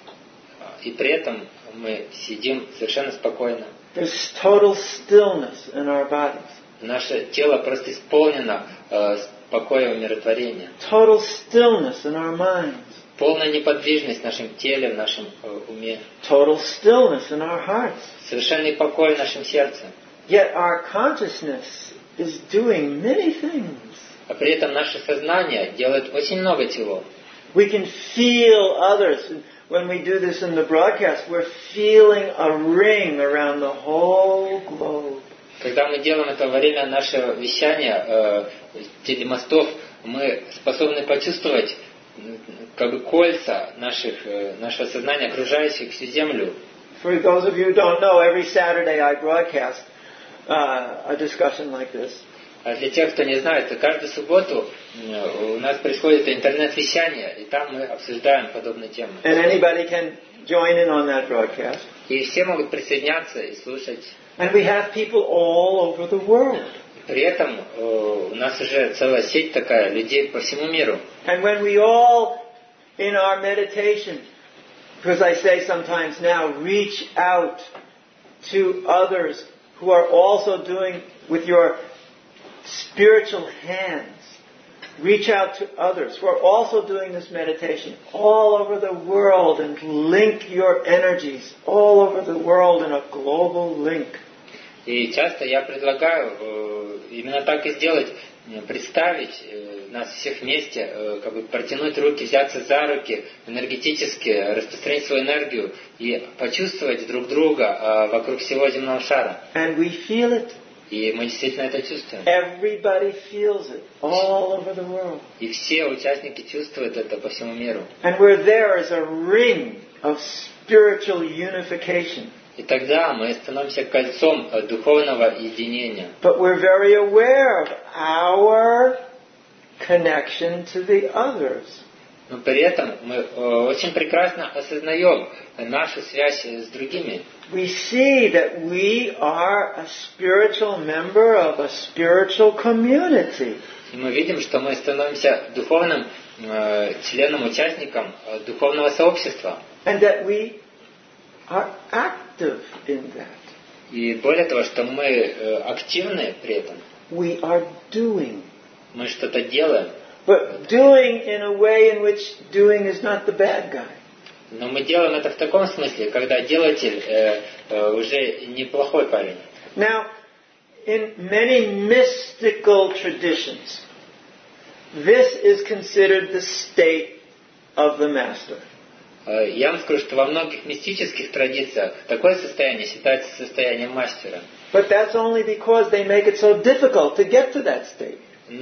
И при этом мы сидим совершенно спокойно. There's total stillness in our bodies. Наше тело просто исполнено покоя и умиротворения. Total stillness in our minds. Полная неподвижность в нашем теле, в нашем уме. Total stillness in our hearts. Совершенный покой в нашем сердце. Yet our consciousness is doing many things. А при этом наше сознание делает очень много чего. We can feel others. When we do this in the broadcast, we're feeling a ring around the whole globe. Когда мы делаем это во время нашего вещания телемостов, мы способны почувствовать как бы кольца нашего сознания, окружающих всю Землю. For those of you who don't know, every Saturday I broadcast a discussion like this. А для тех, кто не знает, то каждую субботу у нас происходит интернет-вещание, и там мы обсуждаем подобные темы. And anybody can join in on that broadcast. И все могут присоединяться и слушать. And we have people all over the world. При этом у нас уже целая сеть такая, людей по всему миру. And when we all, in our meditation, because I say sometimes now, reach out to others who are also doing with your spiritual hands. Reach out to others who are also doing this meditation all over the world and link your energies all over the world in a global link. И часто я предлагаю именно так и сделать, представить нас всех вместе, как бы протянуть руки, взяться за руки, энергетически распространить свою энергию и почувствовать друг друга вокруг всего земного шара. And we feel it. И мы действительно это чувствуем. Everybody feels it all over the world. И все участники чувствуют это по всему миру. And we're there as a ring of spiritual unification. И тогда мы становимся кольцом духовного единения. But we're very aware of our connection to the others. Но при этом мы очень прекрасно осознаем нашу связь с другими. We see that we are a spiritual member of a spiritual community. И мы видим, что мы становимся духовным членом, участником духовного сообщества. And that we are active in that. И более того, что мы активны при этом. We are doing. Мы что-то делаем. But doing in a way in which doing is not the bad guy. Но мы делаем это в таком смысле, когда делатель уже неплохой парень. Now, in many mystical traditions, this is considered the state of the master. Я вам скажу, что во многих мистических традициях такое состояние считается состоянием мастера. But that's only because they make it so difficult to get to that state.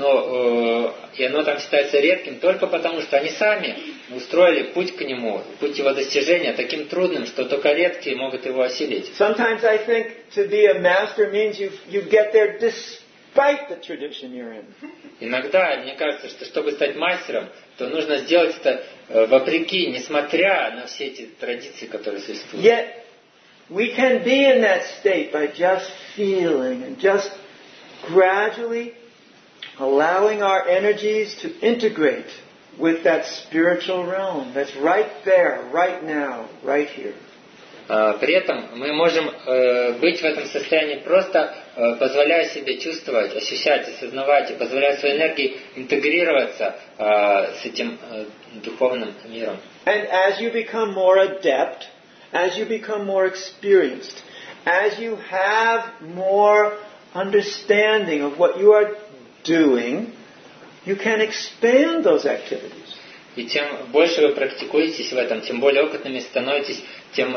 Но и оно там считается редким только потому, что они сами устроили путь к нему, путь его достижения таким трудным, что только редкие могут его осилить. Sometimes I think to be a master means you get there despite the tradition you're in. Иногда мне кажется, что чтобы стать мастером, то нужно сделать это вопреки, несмотря на все эти традиции, которые существуют. Yet we can be in that state by just feeling and just gradually allowing our energies to integrate with that spiritual realm that's right there, right now, right here. При этом мы можем быть в этом состоянии просто позволяя себе чувствовать, ощущать, осознавать и позволяя своей энергии интегрироваться с этим духовным миром. And as you become more adept, as you become more experienced, as you have more understanding of what you are doing, you can expand those activities. И чем больше вы практикуетесь в этом, тем более опытными становитесь, тем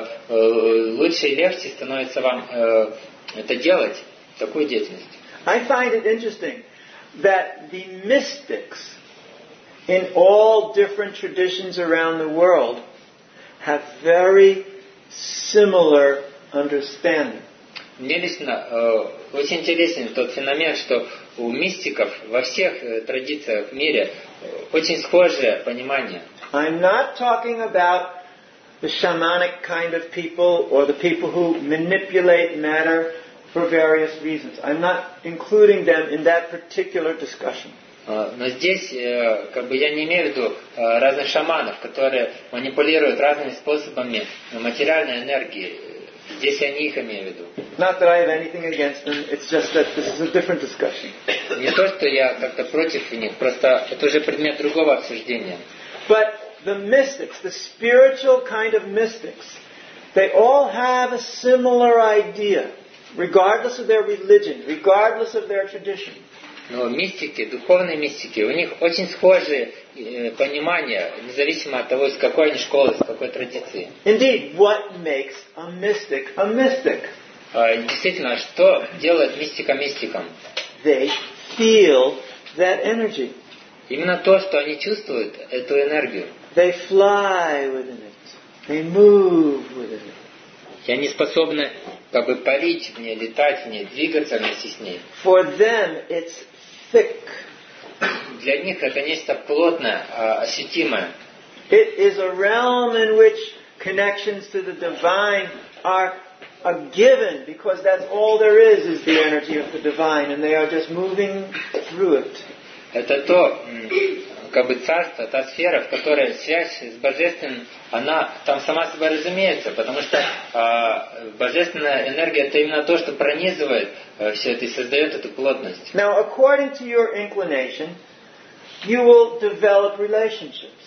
лучше и легче становится вам это делать, такую деятельность. I find it interesting that the mystics in all different traditions around the world have very similar understanding. Мне лично очень интересен тот феномен, что у мистиков во всех традициях в мире очень схожее понимание. I'm not talking about the shamanic kind of people or the people who manipulate matter for various reasons. I'm not including them in that particular discussion. Но здесь как бы я не имею в виду разных шаманов, которые манипулируют разными способами материальной энергии. Здесь я не их имею в виду. Not that I have anything against them, it's just that this is a different discussion. Не то, что я как-то против них, просто это уже предмет другого обсуждения. But the mystics, the spiritual kind of mystics, they all have a similar idea, regardless of their religion, regardless of their tradition. Но мистики, духовные мистики, у них очень схожие понимания, независимо от того, из какой они школы, из какой традиции. Indeed, what makes a mystic a mystic? Действительно, что делает мистика мистиком? They feel that energy. Именно то, что они чувствуют, эту энергию. They fly within it. They move within it. И они способны как бы парить в ней, летать в ней, двигаться вместе с ней. For them, it's thick. Для них это нечто плотное, ощутимое. It is a realm in which connections to the divine are given, because that's all there is the energy of the divine, and they are just moving through it. Это то, как бы царство, та сфера, в которой связь с Божественным, она там сама собой разумеется, потому что божественная энергия это именно то, что пронизывает все это и создает эту плотность. Now, according to your inclination, you will develop relationships.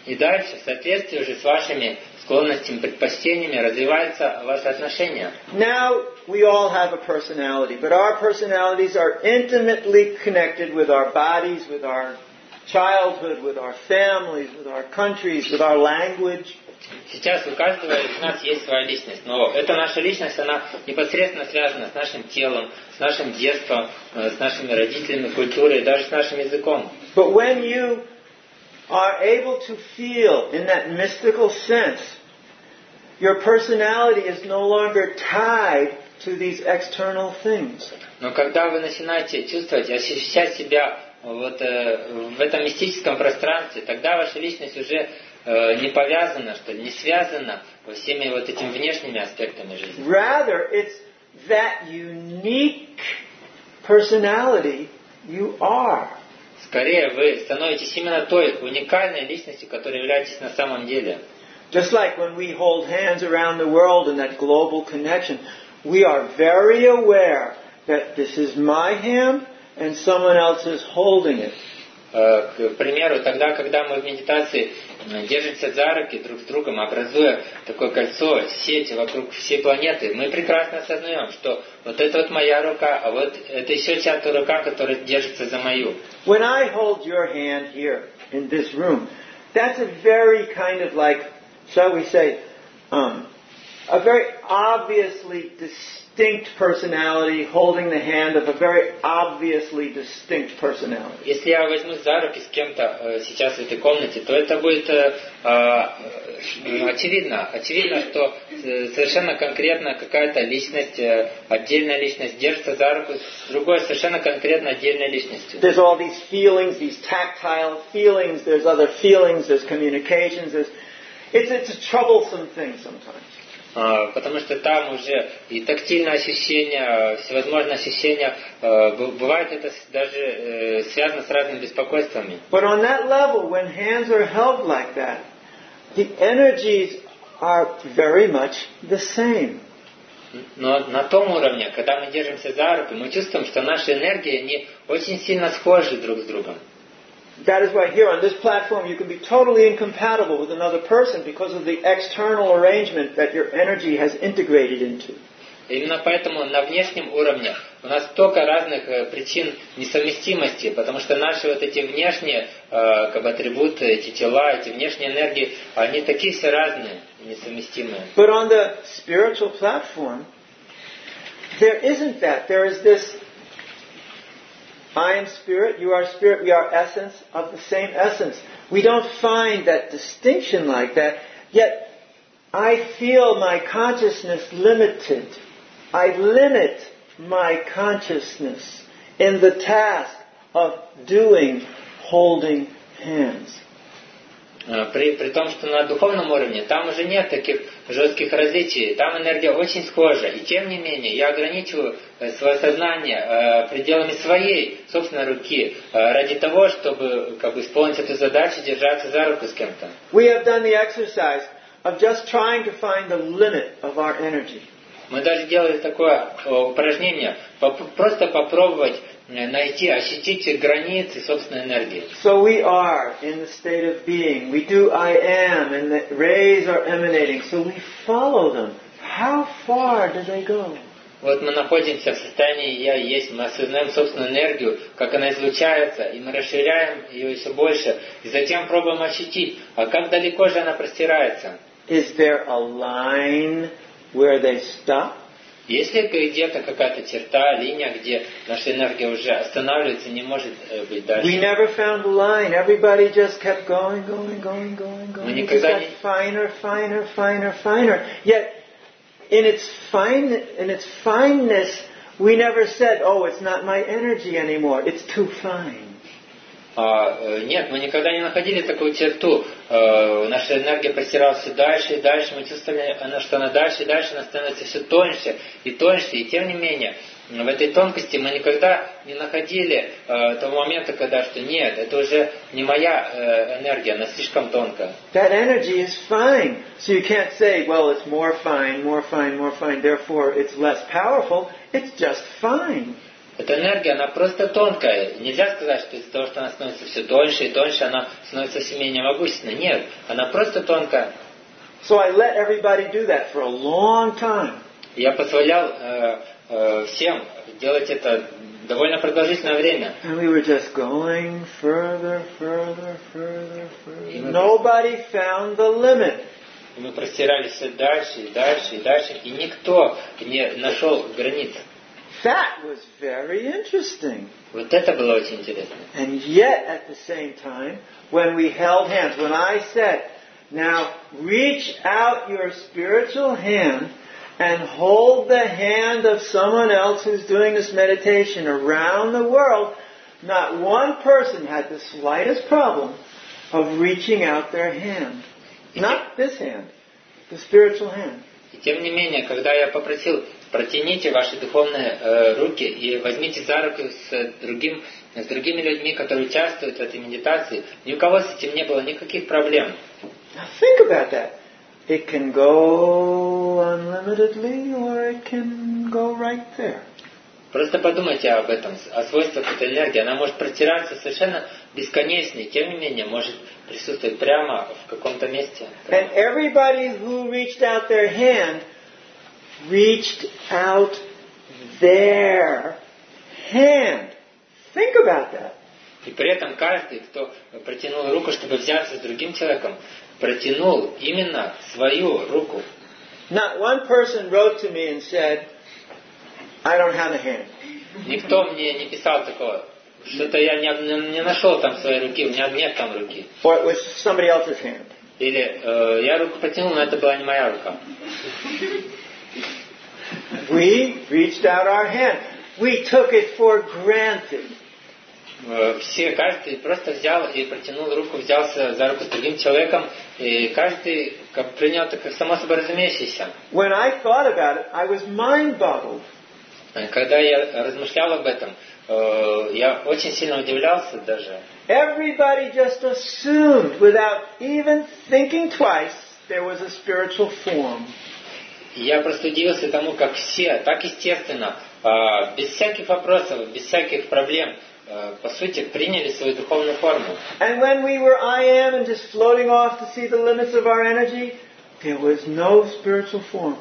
И дальше, в соответствии уже с вашими склонностями, предпочтениями, развиваются ваши отношения. Now we all have a personality, but our personalities are intimately connected with our bodies, with our childhood, with our families, with our countries, with our language. Сейчас у каждого из нас есть своя личность, но эта наша личность, она непосредственно связана с нашим телом, с нашим детством, с нашими родителями, культурой, даже с нашим языком. But when you are able to feel in that mystical sense, your personality is no longer tied to these external things. Но когда вы начинаете чувствовать, ощущать себя вот в этом мистическом пространстве, тогда ваша личность уже не повязана, что ли, не связана всеми вот этими внешними аспектами жизни. Rather, it's that unique personality you are. Скорее, вы становитесь именно той уникальной личностью, которой являетесь на самом деле. Just like when we hold hands around the world in that global connection, we are very aware that this is my hand and someone else is holding it. К примеру, тогда, когда мы в медитации держимся за руки друг с другом, образуя такое кольцо, сеть вокруг всей планеты, мы прекрасно осознаем, что вот это вот моя рука, а вот это еще чья-то рука, которая держится за мою. When I hold your hand here in this room, that's a very kind of like, shall we say, a very obviously distinct personality holding the hand of a very obviously distinct personality. Если я возьму за руки с кем-то сейчас в этой комнате, то это будет очевидно, что совершенно конкретно какая-то личность, отдельная личность держится за руку с другой совершенно конкретно отдельной личностью. There's all these feelings, these tactile feelings, there's other feelings, there's communications, it's a troublesome thing sometimes. Потому что там уже и тактильное ощущение, всевозможные ощущения, бывает это даже связано с разными беспокойствами. But on that level, when hands are held like that, the energies are very much the same. Но на том уровне, когда мы держимся за руку, мы чувствуем, что наши энергии, они очень сильно схожи друг с другом. That is why here on this platform you can be totally incompatible with another person because of the external arrangement that your energy has integrated into. Именно поэтому на внешнем уровне у нас столько разных причин несовместимости, потому что наши вот эти внешние атрибуты, эти тела, эти внешние энергии, они такие все разные, несовместимые. But on the spiritual platform, there isn't that. There is this I am spirit, you are spirit, we are essence of the same essence. We don't find that distinction like that, yet I feel my consciousness limited. I limit my consciousness in the task of holding hands. При том, что на духовном уровне там уже нет таких жестких различий, там энергия очень схожа. И тем не менее, я ограничиваю свое сознание пределами своей собственной руки ради того, чтобы исполнить эту задачу, держаться за руку с кем-то. We have done the exercise of just trying to find the limit of our energy. Мы даже делали такое упражнение, просто попробовать найти, ощутить границы собственной энергии. So we are in the state of being. We do I am, and the rays are emanating. So we follow them. How far do they go? Вот мы находимся в состоянии «Я есть», мы осознаем собственную энергию, как она излучается, и мы расширяем ее еще больше, и затем пробуем ощутить, а как далеко же она простирается. Is there a line where they stop? Есть ли гдето какая-то черта, линия, где наша энергия уже останавливается, не может быть дальше? We never found a line. Everybody just kept going. Мы It just никогда got finer. Yet, in its fineness, we never said, "Oh, it's not my energy anymore. It's too fine." Нет, мы никогда не находили такую черту. Наша энергия простиралась все дальше и дальше. Мы чувствовали, что она дальше и дальше, она становится все тоньше и тоньше. И тем не менее, в этой тонкости мы никогда не находили того момента, когда что нет, это уже не моя энергия, она слишком тонкая. That energy is fine. So you can't say, well, it's more fine, therefore it's less powerful. It's just fine. Эта энергия, она просто тонкая. Нельзя сказать, что из-за того, что она становится все тоньше и тоньше, она становится все менее могущественной. Нет, она просто тонкая. So I let everybody do that for a long time. Я позволял всем делать это довольно продолжительное время. And we were just going further. Nobody found the limit. И мы простирались все дальше и дальше и дальше, и никто не нашел границ. That was very interesting. Вот это было очень интересно. And yet, at the same time, when we held hands, when I said, now reach out your spiritual hand and hold the hand of someone else who's doing this meditation around the world, not one person had the slightest problem of reaching out their hand. Not this hand, the spiritual hand. И тем не менее, когда я попросил, протяните ваши духовные руки и возьмите за руку с другими людьми, которые участвуют в этой медитации, ни у кого с этим не было никаких проблем. Now think about that. It can go unlimitedly or it can go right there. Просто подумайте об этом, о свойствах этой энергии. Она может простираться совершенно бесконечно, и тем не менее может присутствовать прямо в каком-то месте. And everybody who reached out their hand reached out their hand. Think about that. И при этом каждый, кто протянул руку, чтобы взяться с другим человеком, протянул именно свою руку. Not one person wrote to me and said, I don't have a hand. Никто мне не писал такого. Что-то я не нашел там своей руки, у меня нет там руки. Or it was somebody else's hand. Или я руку протянул, но это была не моя рука. We reached out our hand. We took it for granted. Каждый просто взял и протянул руку, взялся за руку с другим человеком, и каждый принял это как само собой разумеющееся. When I thought about it, I was mind-boggled. Когда я размышлял об этом, я очень сильно удивлялся даже. Everybody just assumed, without even thinking twice, there was a spiritual form. Я просто удивился тому, как все, так естественно, без всяких вопросов, без всяких проблем, по сути, приняли свою духовную форму. And when we were I am and just floating off to see the limits of our energy, there was no spiritual form.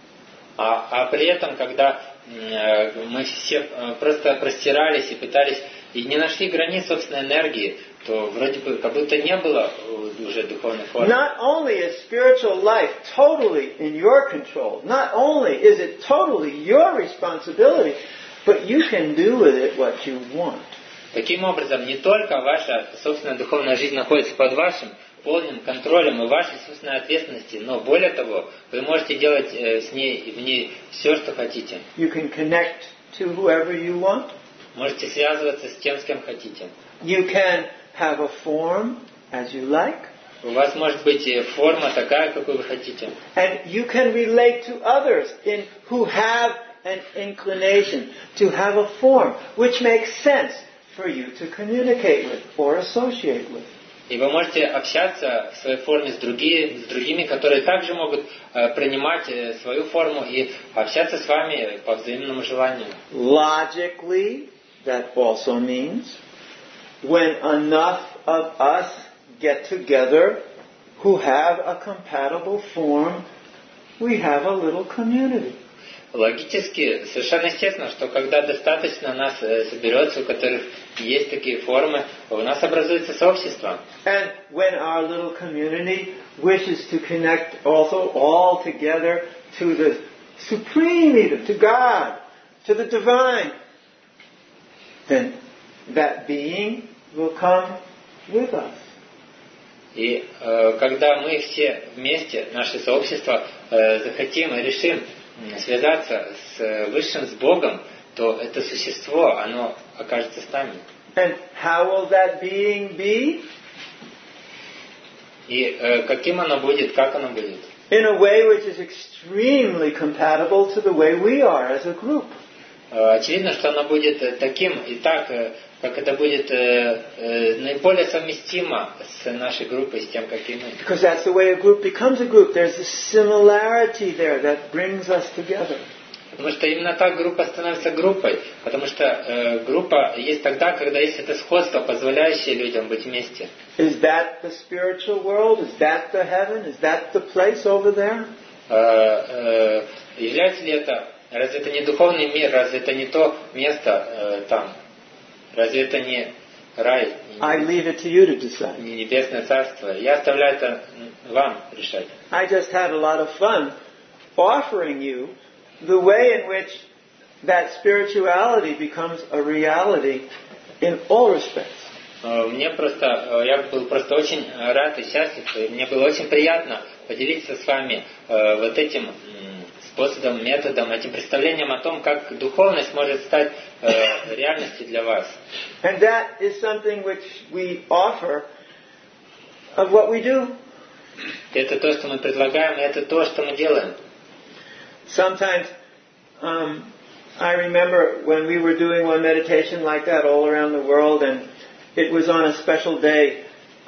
А при этом, когда мы все просто простирались и пытались, и не нашли границ собственной энергии, то вроде бы как будто не было уже духовной формы. Not only is spiritual life totally in your control, not only is it totally your responsibility, but you can do with it what you want. Таким образом, не только ваша собственная духовная жизнь находится под вашим полным контролем и вашей собственной ответственности, но более того, вы можете делать с ней и в ней все, что хотите. You can connect to whoever you want. Можете связываться с тем, с кем хотите. You can have a form as you like. У вас может быть форма такая, какую вы хотите. And you can relate to others who have an inclination to have a form which makes sense for you to communicate with or associate with. И вы можете общаться в своей форме с другими, которые также могут принимать свою форму и общаться с вами по взаимному желанию. Logically, that also means when enough of us get together who have a compatible form, we have a little community. Логически, совершенно естественно, что когда достаточно нас соберется, у которых есть такие формы, у нас образуется сообщество. And when our little community wishes to connect also all together to the Supreme Leader, to God, to the Divine, then that being will come with us. И когда мы все вместе, наше сообщество, захотим и решим связаться с Высшим, с Богом, то это существо, оно окажется с нами. And how will that being be? И каким оно будет, как оно будет? In a way which is extremely compatible to the way we are as a group. Очевидно, что оно будет таким и так, как это будет наиболее совместимо с нашей группой, с тем, каким мы. Because that's the way a group becomes a group. There's a similarity there that brings us together. Потому что именно так группа становится группой. Потому что группа есть тогда, когда есть это сходство, позволяющее людям быть вместе. Is that the spiritual world? Is that the heaven? Is that the place over there? Является ли это? Разве это не духовный мир? Разве это не то место там? Разве это не рай? I leave it to you to decide. Не небесное царство? Я оставляю это вам решать. I just had a lot of fun offering you the way in which that spirituality becomes a reality in all respects. Мне просто, я был просто очень рад и счастлив, и мне было очень приятно поделиться с вами вот этим способом, методом, этим представлением о том, как духовность может стать реальностью для вас. And that is something which we offer of what we do. Это то, что мы предлагаем, и это то, что мы делаем. Sometimes, I remember when we were doing one meditation like that all around the world, and it was on a special day.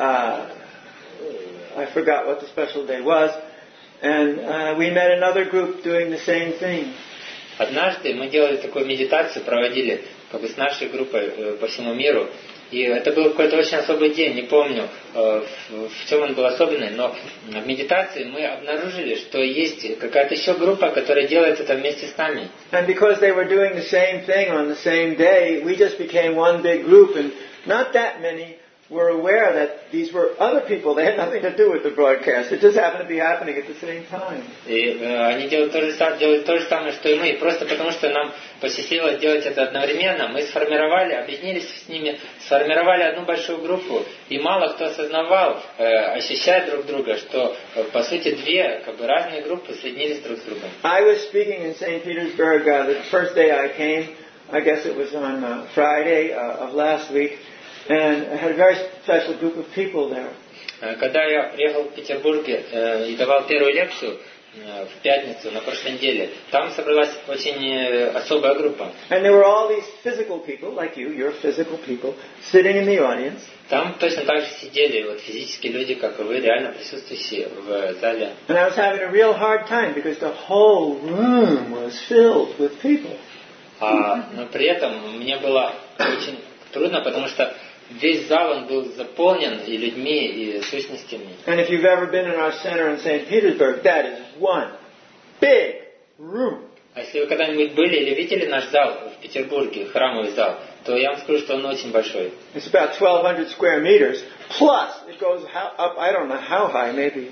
I forgot what the special day was, and we met another group doing the same thing. Однажды мы делали такую медитацию, проводили как бы с нашей группой по всему миру. И это был какой-то очень особый день, не помню, в чем он был особенный, но в медитации мы обнаружили, что есть какая-то еще группа, которая делает это вместе с нами. And because they were doing the same thing on the same day, we just became one big group, and not that many were aware that these were other people. They had nothing to do with the broadcast. It just happened to be happening at the same time. И они делают то же самое, что и мы. И просто потому, что нам посчастливилось делать это одновременно, мы сформировали, объединились с ними, сформировали одну большую группу. И мало кто осознавал, ощущая друг друга, что по сути две как бы разные группы соединились друг с другом. I was speaking in St. Petersburg the first day I came. I guess it was on Friday of last week. And I had a very special group of people there. Когда я приехал в Петербург и давал первую лекцию в пятницу на прошлой неделе, там собралась очень особая группа. And there were all these physical people, like you, you're physical people, sitting in the audience. Там точно так же сидели вот физические люди, как и вы, реально присутствующие в зале. And I was having a real hard time because the whole room was filled with people. Но при этом мне было очень трудно, потому что весь зал он был заполнен и людьми, и сущностями. And if you've ever been in our center in St. Petersburg, that is one big room. А если вы когда-нибудь были или видели наш зал в Петербурге, храмовый зал, то я вам скажу, что он очень большой. It's about 1,200 square meters. Plus, it goes up, I don't know how high, maybe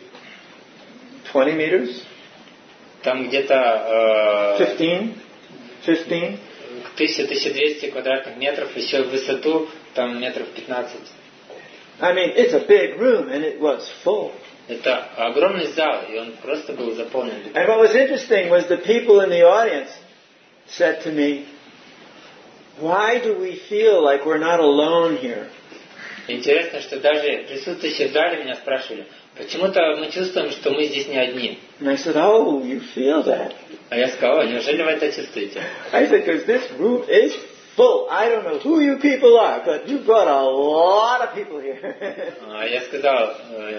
20 meters? Там где-то 15? 1200 квадратных метров, еще в высоту, там метров 15. I mean, it's a big room, and it was full. Это огромный зал, и он просто был заполнен. And what was interesting was the people in the audience said to me, why do we feel like we're not alone here? Интересно, что даже присутствующие в зале меня спрашивали, почему-то мы чувствуем, что мы здесь не одни. And I said, oh, you feel that? А я сказал, неужели вы это чувствуете? I said, because this room is full. I don't know who you people are, but you brought a lot of people here. А я сказал,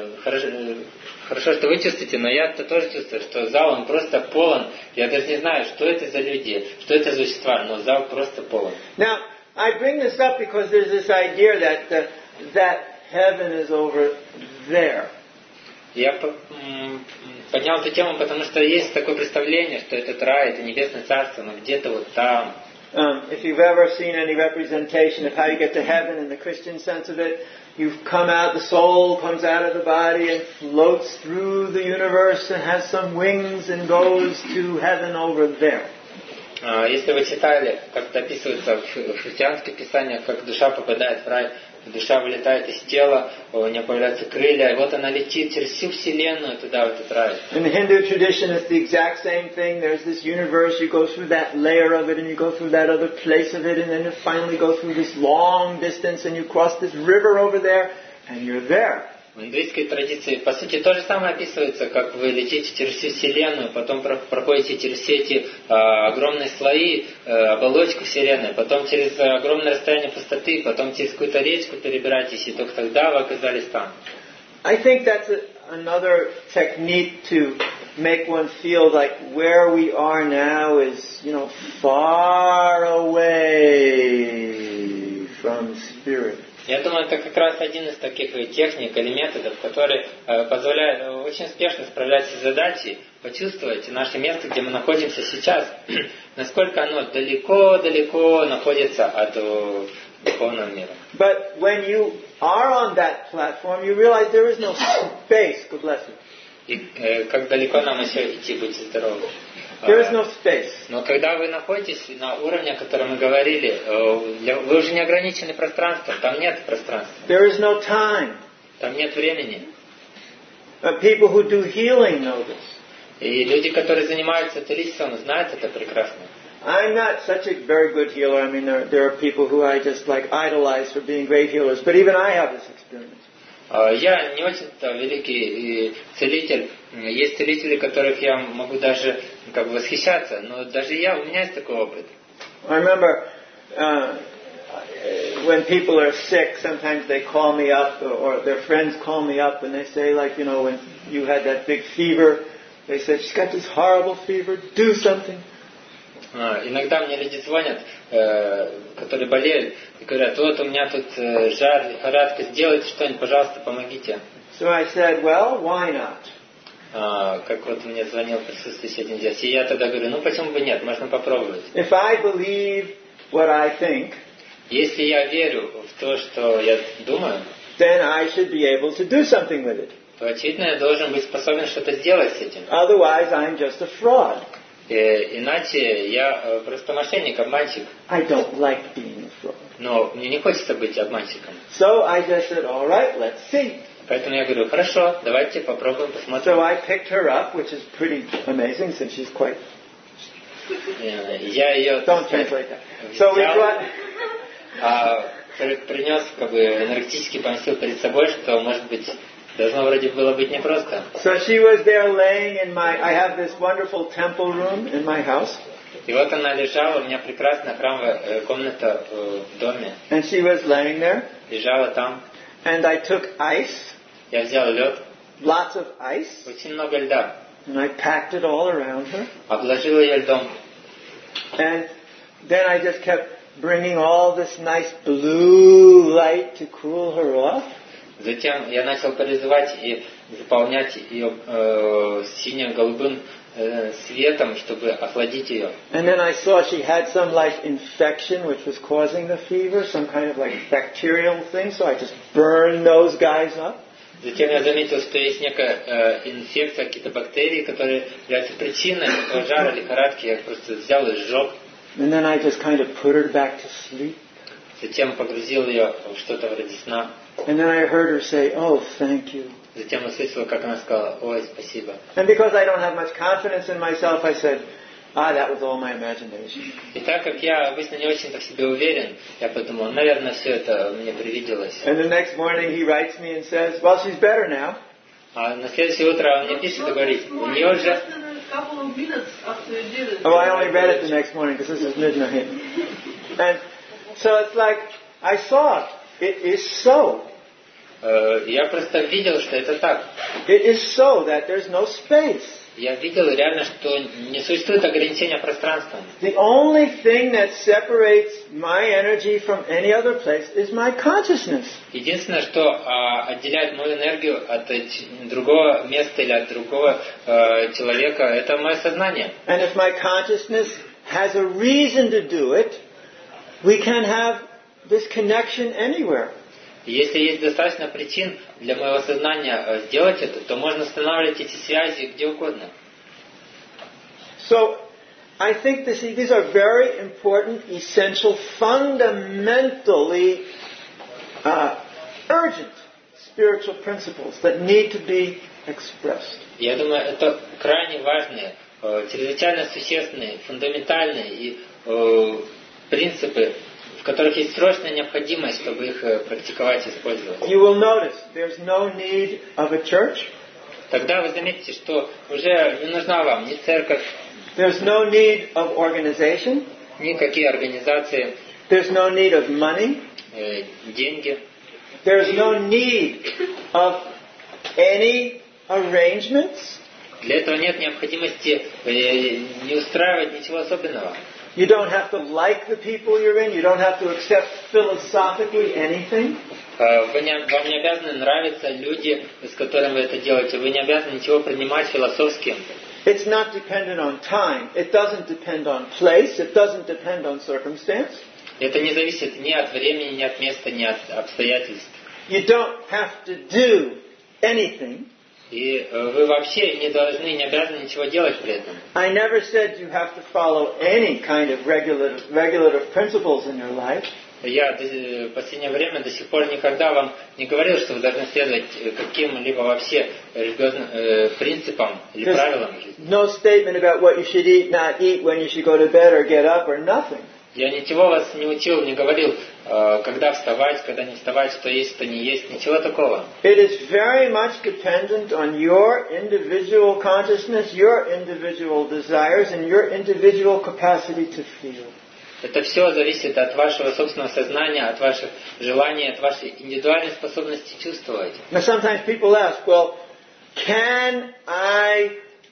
хорошо, что вы чувствуете, но я-то тоже чувствую, что зал он просто полон. Я даже не знаю, что это за люди, что это за существа, но зал просто полон. Now, I bring this up because there's this idea that heaven is over there. Я поднял эту тему, потому что есть такое представление, что этот рай, это небесное царство, но где-то вот там. If you've ever seen any representation of how you get to heaven in the Christian sense of it, you've come out, the soul comes out of the body and floats through the universe and has some wings and goes to heaven over there. Если вы читали, как это описывается в христианских писаниях, как душа попадает в рай, душа вылетает из тела, у нее появляются крылья, и вот она летит через всю вселенную туда, в этот рай. In the Hindu tradition, it's the exact same thing. There's this universe, you go through that layer of it, and you go through that other place of it, and then you finally go through this long distance, and you cross this river over there, and you're there. В индуистской традиции, по сути, то же самое описывается, как вы летите через всю Вселенную, потом проходите через все эти огромные слои, оболочку Вселенной, потом через огромное расстояние пустоты, потом через какую-то речку перебираетесь, и только тогда вы оказались там. I think that's another technique to make one feel like where we are now is, far away from spirit. Я думаю, это как раз один из таких техник или методов, который позволяет очень успешно справляться с задачей, почувствовать наше место, где мы находимся сейчас, насколько оно далеко-далеко находится от духовного мира. But when you are on that platform, you realize there is no space. God bless you. И как далеко нам еще идти, будьте здоровы. There is no space. Но когда вы находитесь на уровне, о котором мы говорили, вы уже не ограничены пространством, там нет пространства. There is no time. Там нет времени. People who do healing know this. И люди, которые занимаются целительством, знают это прекрасно. I'm not such a very good healer. I mean, there are people who I just idolize for being great healers. But even I have this experience. Я не очень-то великий целитель. Есть целители, которых я могу даже восхищаться, но даже у меня есть такой опыт. I remember when people are sick, sometimes they call me up, or their friends call me up, and they say, when you had that big fever, they said, she's got this horrible fever, do something. Иногда мне люди звонят, которые болеют, и говорят, вот у меня тут жар, лихорадка, сделайте что-нибудь, пожалуйста, помогите. So I said, well, why not? Как вот мне звонил присутствующий один здесь, и я тогда говорю, почему бы нет, можно попробовать. If I believe what I think, если я верю в то, что я думаю, then I should be able to do something with it. То, очевидно, я должен быть способен что-то сделать с этим. Otherwise, I'm just a fraud. Иначе я просто мошенник, обманщик. I don't like being a fraud. Но мне не хочется быть обманщиком. So I just said, all right, let's see. Поэтому я говорю, хорошо, давайте попробуем, посмотрим. So I picked her up, which is pretty amazing since she's quite... Я ее... Don't translate that. So we brought... принес, энергетически поместил перед собой, что, может быть, должно вроде было быть непросто. So she was there laying in I have this wonderful temple room in my house. И вот она лежала, у меня прекрасная храмовая комната в доме. And she was laying there. Лежала там. And I took ice. Я взял лед. Lots of ice. Очень много льда. And I packed it all around her. Обложил ее льдом. And then I just kept bringing all this nice blue light to cool her off. Затем я начал призывать и заполнять ее синим-голубым светом, чтобы охладить ее. And then I saw she had some infection which was causing the fever, some kind of bacterial thing, so I just burned those guys up. Затем я заметил, что есть некая инфекция, какие-то бактерии, которые являются причиной этого жара, лихорадки. Я просто взял и сжег. And then I just kind of put her back to sleep. Затем погрузил ее в что-то вроде сна. And then I heard her say, "Oh, thank you." Затем услышал, как она сказала, ой, спасибо. And because I don't have much confidence in myself, I said, that was all my imagination. И так как я обычно не очень-то в себе уверен, я подумал, наверное, все это мне привиделось. And the next morning he writes me and says, well, she's better now. А на следующее утро он мне пишет и говорит, у нее уже... Oh, I only read it the next morning because this is midnight. And so it's I saw it is so. Я просто видел, что это так. It is so that there's no space. Я видел реально, что не существует ограничения пространства. The only thing that separates my energy from any other place is my consciousness. Единственное, что отделяет мою энергию от другого места или от другого человека, это мое сознание. And if my consciousness has a reason to do it, we can have this connection anywhere. Если есть достаточно причин для моего сознания сделать это, то можно устанавливать эти связи где угодно. So, I think these are very important, essential, fundamentally urgent spiritual principles that need to be expressed. Я думаю, это крайне важные, чрезвычайно существенные, фундаментальные и принципы, в которых есть срочная необходимость, чтобы их практиковать и использовать. You will notice there's no need of a church. Тогда вы заметите, что уже не нужна вам ни церковь, there's no need of organization. Никакие организации, there's no need of money. Деньги. There's no need of any arrangements. Для этого нет необходимости не устраивать ничего особенного. You don't have to like the people you're in. You don't have to accept philosophically anything. Вам не обязаны нравиться люди, с которыми вы это делаете. Вы не обязаны ничего принимать философски. It's not dependent on time. It doesn't depend on place. It doesn't depend on circumstance. Это не зависит ни от времени, ни от места, ни от обстоятельств. You don't have to do anything. И вы вообще не должны, не обязаны ничего делать при этом. I never said you have to follow any kind of regulative principles in your life. Я в последнее время до сих пор никогда вам не говорил, что вы должны следовать каким-либо вообще религиозным принципам или правилам жизни. No statement about what you should eat, not eat, when you should go to bed or get up, or nothing. Я ничего вас не учил, не говорил, когда вставать, когда не вставать, что есть, что не есть, ничего такого. It is very much dependent on your individual consciousness, your individual desires, and your individual capacity to feel. Это все зависит от вашего собственного сознания, от ваших желаний, от вашей индивидуальной способности чувствовать. Now sometimes people ask, well, can I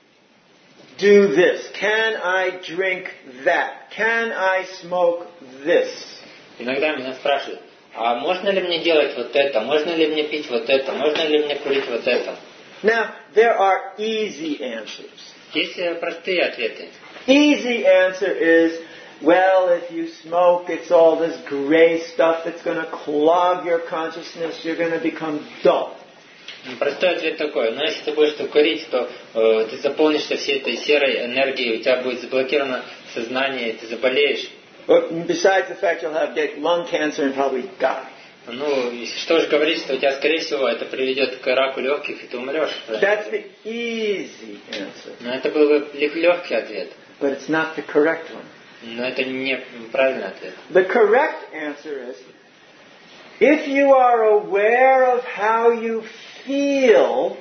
do this? Can I drink that? Can I smoke this? Иногда меня спрашивают, а можно ли мне делать вот это? Можно ли мне пить вот это? Можно ли мне курить вот это? Now, there are easy answers. Есть простые ответы. Easy answer is, well, if you smoke, it's all this gray stuff that's going to clog your consciousness. You're going to become dull. Простой ответ такой. Но если ты будешь курить, то ты заполнишься всей этой серой энергией, у тебя будет заблокировано сознание, и ты заболеешь. But besides the fact you'll have lung cancer and probably die. Ну, что же говорить, что у тебя, скорее всего, это приведет к раку легких, и ты умрешь. That's the easy answer. Но это был бы легкий ответ. But it's not the correct one. Но это не правильный ответ. The correct answer is, if you are aware of how you feel,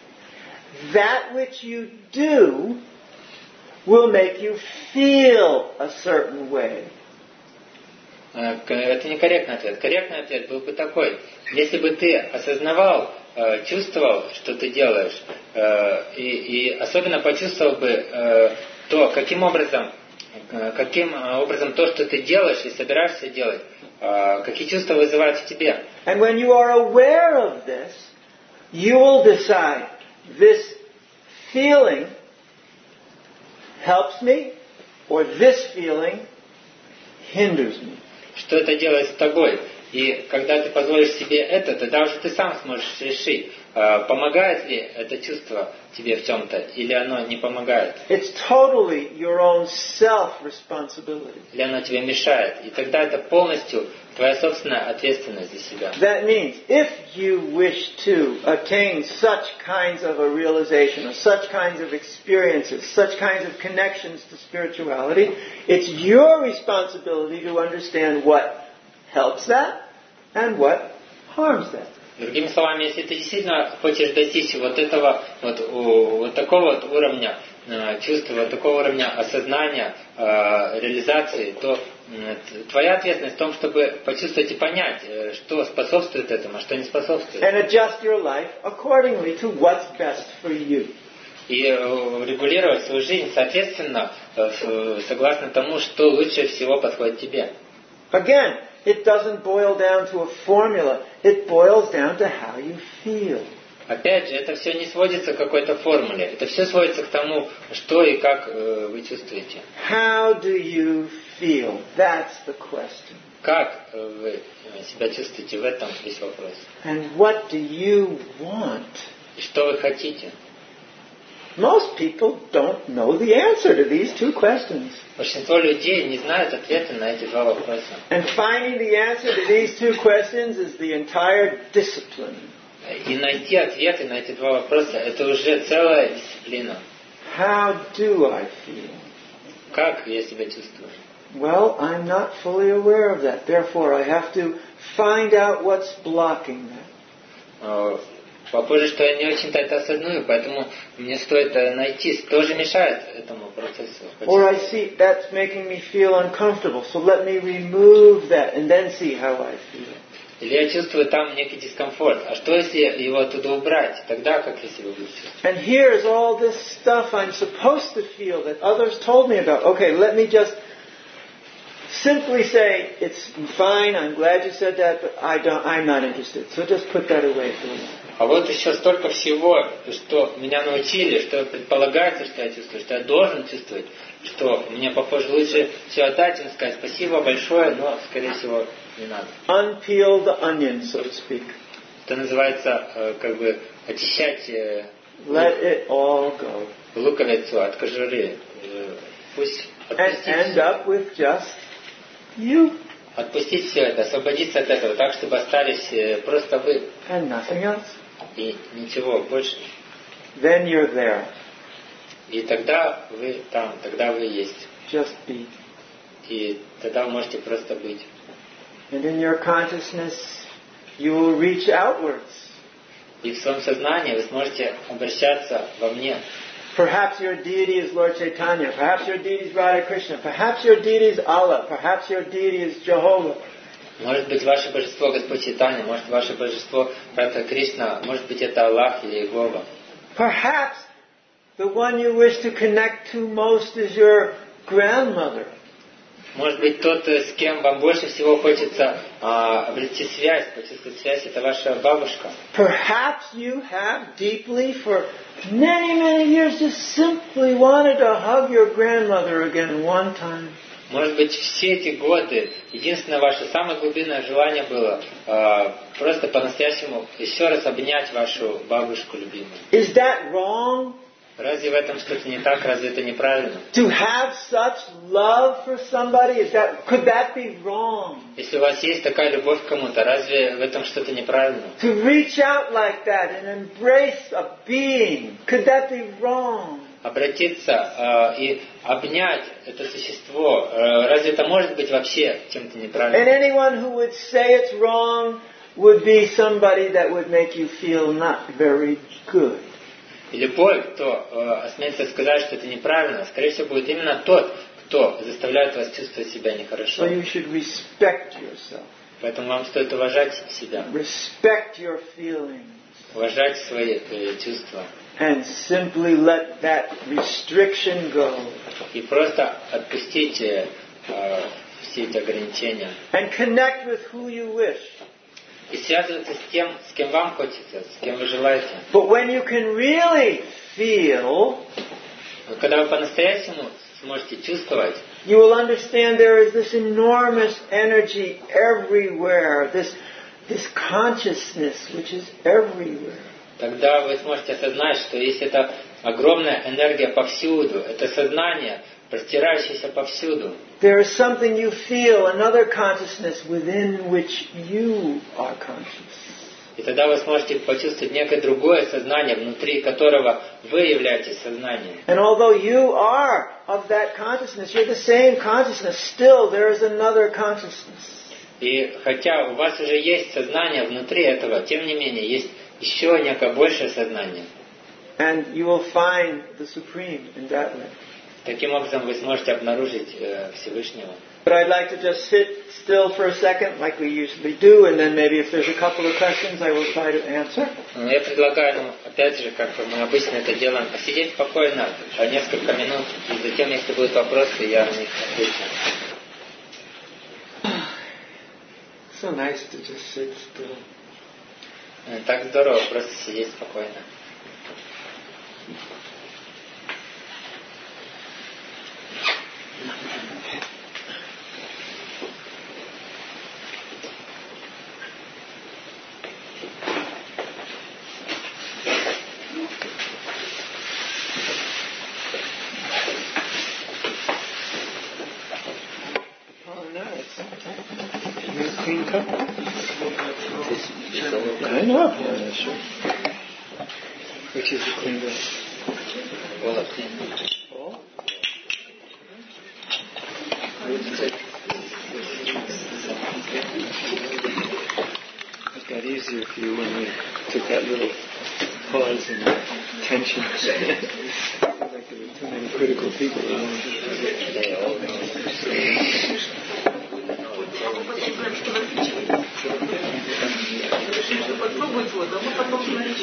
that which you do will make you feel a certain way. Это некорректный ответ. Корректный ответ был бы такой. Если бы ты осознавал, чувствовал, что ты делаешь, и особенно почувствовал бы то, каким образом то, что ты делаешь и собираешься делать, какие чувства вызывают в тебе. And when you are aware of this, you will decide, this feeling helps me, or this feeling hinders me. Что это делает с тобой. И когда ты позволишь себе это, тогда уже ты сам сможешь решить, помогает ли это чувство тебе в чем-то, или оно не помогает. It's totally your own self-responsibility. Или оно тебе мешает. И тогда это полностью твоя собственная ответственность за себя. That means, if you wish to attain such kinds of a realization, or such kinds of experiences, such kinds of connections to spirituality, it's your responsibility to understand what helps that and what harms that. Другими словами, если ты действительно хочешь достичь вот этого, вот такого вот уровня чувства, вот такого уровня осознания, реализации, то твоя ответственность в том, чтобы почувствовать и понять, что способствует этому, а что не способствует. And adjust your life accordingly to what's best for you. И регулировать свою жизнь соответственно, согласно тому, что лучше всего подходит тебе. Again, it doesn't boil down to a formula. It boils down to how you feel. Опять же, это все не сводится к какой-то формуле. Это все сводится к тому, что и как вы чувствуете. How do you feel? That's the question. Как вы себя чувствуете, в этом весь вопрос. And what do you want? И что вы хотите? Most people don't know the answer to these two questions. Большинство людей не знают ответа на эти два вопроса. And finding the answer to these two questions is the entire discipline. И найти ответы на эти два вопроса – это уже целая дисциплина. How do I feel? Как я себя чувствую? Well, I'm not fully aware of that. Therefore, I have to find out what's blocking that. Похоже, что я не очень-то это осознаю, поэтому мне стоит найти, что же мешает этому процессу. Or I see that's making me feel uncomfortable, so let me remove that and then see how I feel. Или я чувствую там некий дискомфорт. А что если его оттуда убрать? Тогда как я себя буду чувствовать? And here's all this stuff I'm supposed to feel that others told me about. Okay, let me just simply say, it's fine, I'm glad you said that, but I'm not interested. So just put that away for a while. А вот еще столько всего, что меня научили, что предполагается, что я чувствую, что я должен чувствовать, что мне, похоже, лучше все отдать и сказать спасибо большое, но, скорее всего, не надо. Unpeel the onion, so to speak. Это называется, как бы, очищать Let it all go. луковицу от кожуры. Пусть And отпустить end все. up with just you Отпустить все это, освободиться от этого, так, чтобы остались просто вы and nothing else. и ничего больше. Then you're there. И тогда вы там, тогда вы есть. Just be. И тогда вы можете просто быть. And in your consciousness, you will reach outwards. И в своем сознании вы сможете обращаться вовне. Perhaps your deity is Lord Chaitanya. Perhaps your deity is Radha Krishna. Perhaps your deity is Allah. Perhaps your deity is Jehovah. Может быть, ваше божество Господь Чайтанья, может, ваше божество Радха Кришна, может быть, это Аллах или Иегова. Perhaps the one you wish to connect to most is your grandmother. Может быть, тот, с кем вам больше всего хочется обрести связь, почувствовать связь, это ваша бабушка. Perhaps you have deeply for many, many years just simply wanted to hug your grandmother again one time. Может быть, все эти годы единственное ваше самое глубинное желание было просто по-настоящему еще раз обнять вашу бабушку любимую. Is that wrong? Разве в этом что-то не так? Разве это неправильно? To have such love for somebody, could that be wrong? Если у вас есть такая любовь к кому-то, разве в этом что-то неправильно? To reach out like that and embrace a being, could that be wrong? Обратиться и обнять это существо, разве это может быть вообще чем-то And неправильным? anyone who would say it's wrong would be somebody that would make you feel not very good. И любой, кто осмелится сказать, что это неправильно, скорее всего, будет именно тот, кто заставляет вас чувствовать себя нехорошо. So you should respect yourself. Поэтому вам стоит уважать себя, Respect your feelings. уважать свои чувства. And simply let that restriction go. И просто отпустите все эти ограничения. And connect with who you wish. И связываться с тем, с кем вам хочется, с кем вы желаете. But when you can really feel, Но когда вы по-настоящему сможете чувствовать, you will understand there is this enormous energy everywhere, this consciousness which is everywhere. тогда вы сможете осознать, что есть эта огромная энергия повсюду, это сознание, простирающееся повсюду. There is something you feel, another consciousness within which you are conscious. И тогда вы сможете почувствовать некое другое сознание, внутри которого вы являетесь сознанием. And although you are of that consciousness, you're the same consciousness, still there is another consciousness. И хотя у вас уже есть сознание внутри этого, тем не менее, есть еще некое большее сознание. And you will find the Supreme in that way. Таким образом, вы сможете обнаружить Всевышнего. But I'd like to just sit still for a second, like we usually do, and then maybe if there's a couple of questions, I will try to answer. Я предлагаю, опять же, как мы обычно это делаем, посидеть спокойно несколько минут, и затем, если будут вопросы, я на них отвечу. So nice to just sit still. Так здорово, просто сидеть спокойно. Clean cup? Yeah, I know. Yeah, sure. Which is the clean cup? All of them. Oh? It got easier for you when we took that little pause and tension. I feel like there were too many critical people around. They all know.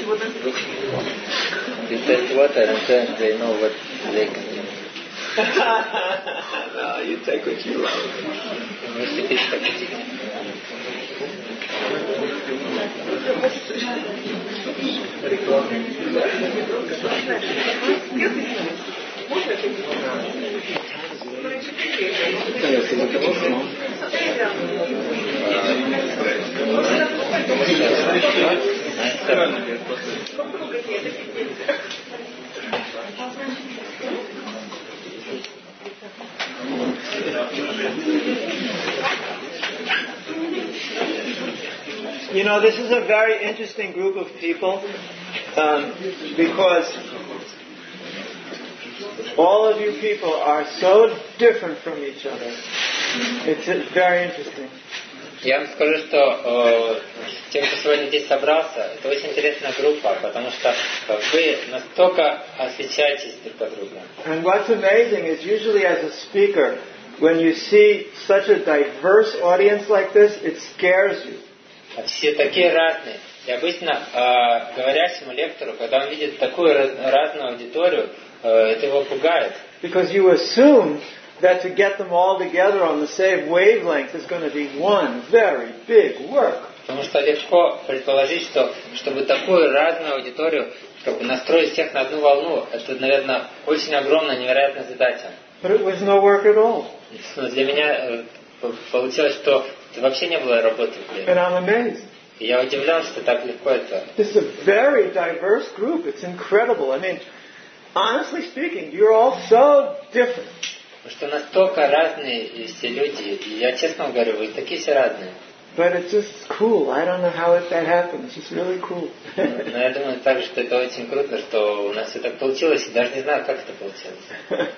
You test water and then they know what they can do. No, you take what you love. Можете пить как хотите. You know, this is a very interesting group of people because all of you people are so different from each other. It's very interesting. Я вам скажу, что тем, кто сегодня здесь собрался, это очень интересная группа, потому что вы настолько отличаетесь друг от друга. And what's amazing is usually as a speaker, when you see such a diverse audience like this, it scares you. Все такие разные. И обычно говорящему лектору, когда он видит такую разную аудиторию, это его пугает. Because you assume that to get them all together on the same wavelength is going to be one very big work. Потому что легко предположить, что чтобы такую разную аудиторию как бы настроить всех на одну волну, это, наверное, очень огромная, невероятная задача. But it was no work at all. Но для меня получилось, что это вообще не было работы. And I'm amazed. И я удивлен, что так легко это. This is a very diverse group. It's incredible. I mean, honestly speaking, you're all so different. Потому что настолько разные все люди. И я честно говорю, вы такие все разные. But it's just cool. I don't know how that happens. It's really cool. Но я думаю также, что это очень круто, что у нас все так получилось, и даже не знаю, как это получилось.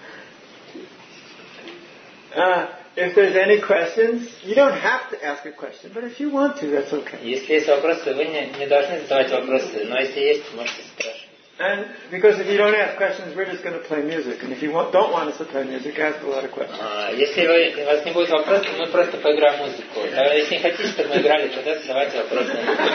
If there's any questions, you don't have to ask a question, but if you want to, that's okay. Если есть вопросы, вы не должны задавать вопросы, но если есть, можете спрашивать. And because if you don't ask questions, we're just going to play music. And if you don't want us to play music, ask a lot of questions. Если у вас не будет вопросов, мы просто поиграем музыку. А если не хотите, чтобы мы играли, тогда задавайте вопросы.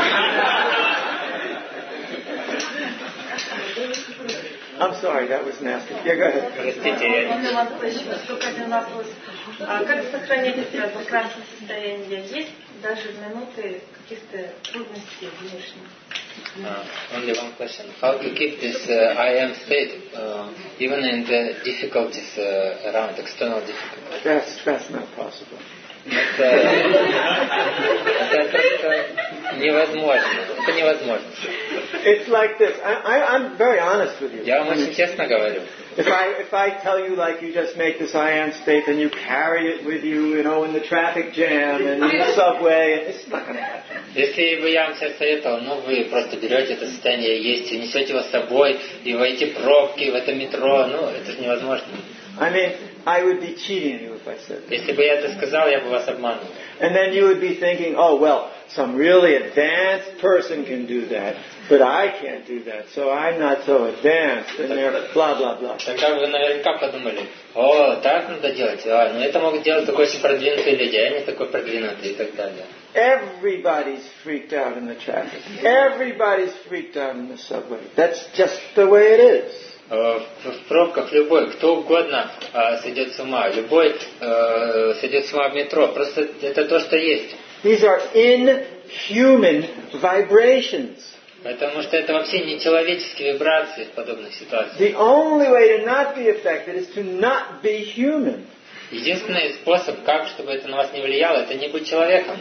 I'm sorry, that was nasty. Yeah, go ahead. Простите, Только один вопрос. Как сохранять это прекрасное состояние? Есть даже в минуты каких-то трудностей внешних? Only one question. How to keep this I am state even in the difficulties around, external difficulties? That's not possible. Это просто невозможно. Это невозможно. It's like this. I'm very honest with you. Я вам очень честно говорю. If I tell you like you just make this I am state and you carry it with you, you know, in the traffic jam and in the subway, it's not going to happen. Если бы я вам сейчас советовал, вы просто берете это состояние есть и несете его с собой, и в эти пробки, в это метро, это же невозможно. I mean, I would be cheating you if I said that. Если бы я это сказал, я бы вас обманул. And then you would be thinking, oh, well, some really advanced person can do that, but I can't do that, so I'm not so advanced, and they're blah, blah, blah. Тогда вы наверняка подумали, так надо делать, но это могут делать только очень продвинутые люди, а я не такой продвинутый и так далее. Everybody's freaked out in the traffic. Everybody's freaked out in the subway. That's just the way it is. В пробках любой, кто угодно сойдет с ума, любой сойдет с ума в метро. Просто это то, что есть. These are inhuman vibrations. Потому что это вообще не человеческие вибрации в подобных ситуациях. The only way to not be affected is to not be human. Единственный способ, как, чтобы это на вас не влияло, это не быть человеком.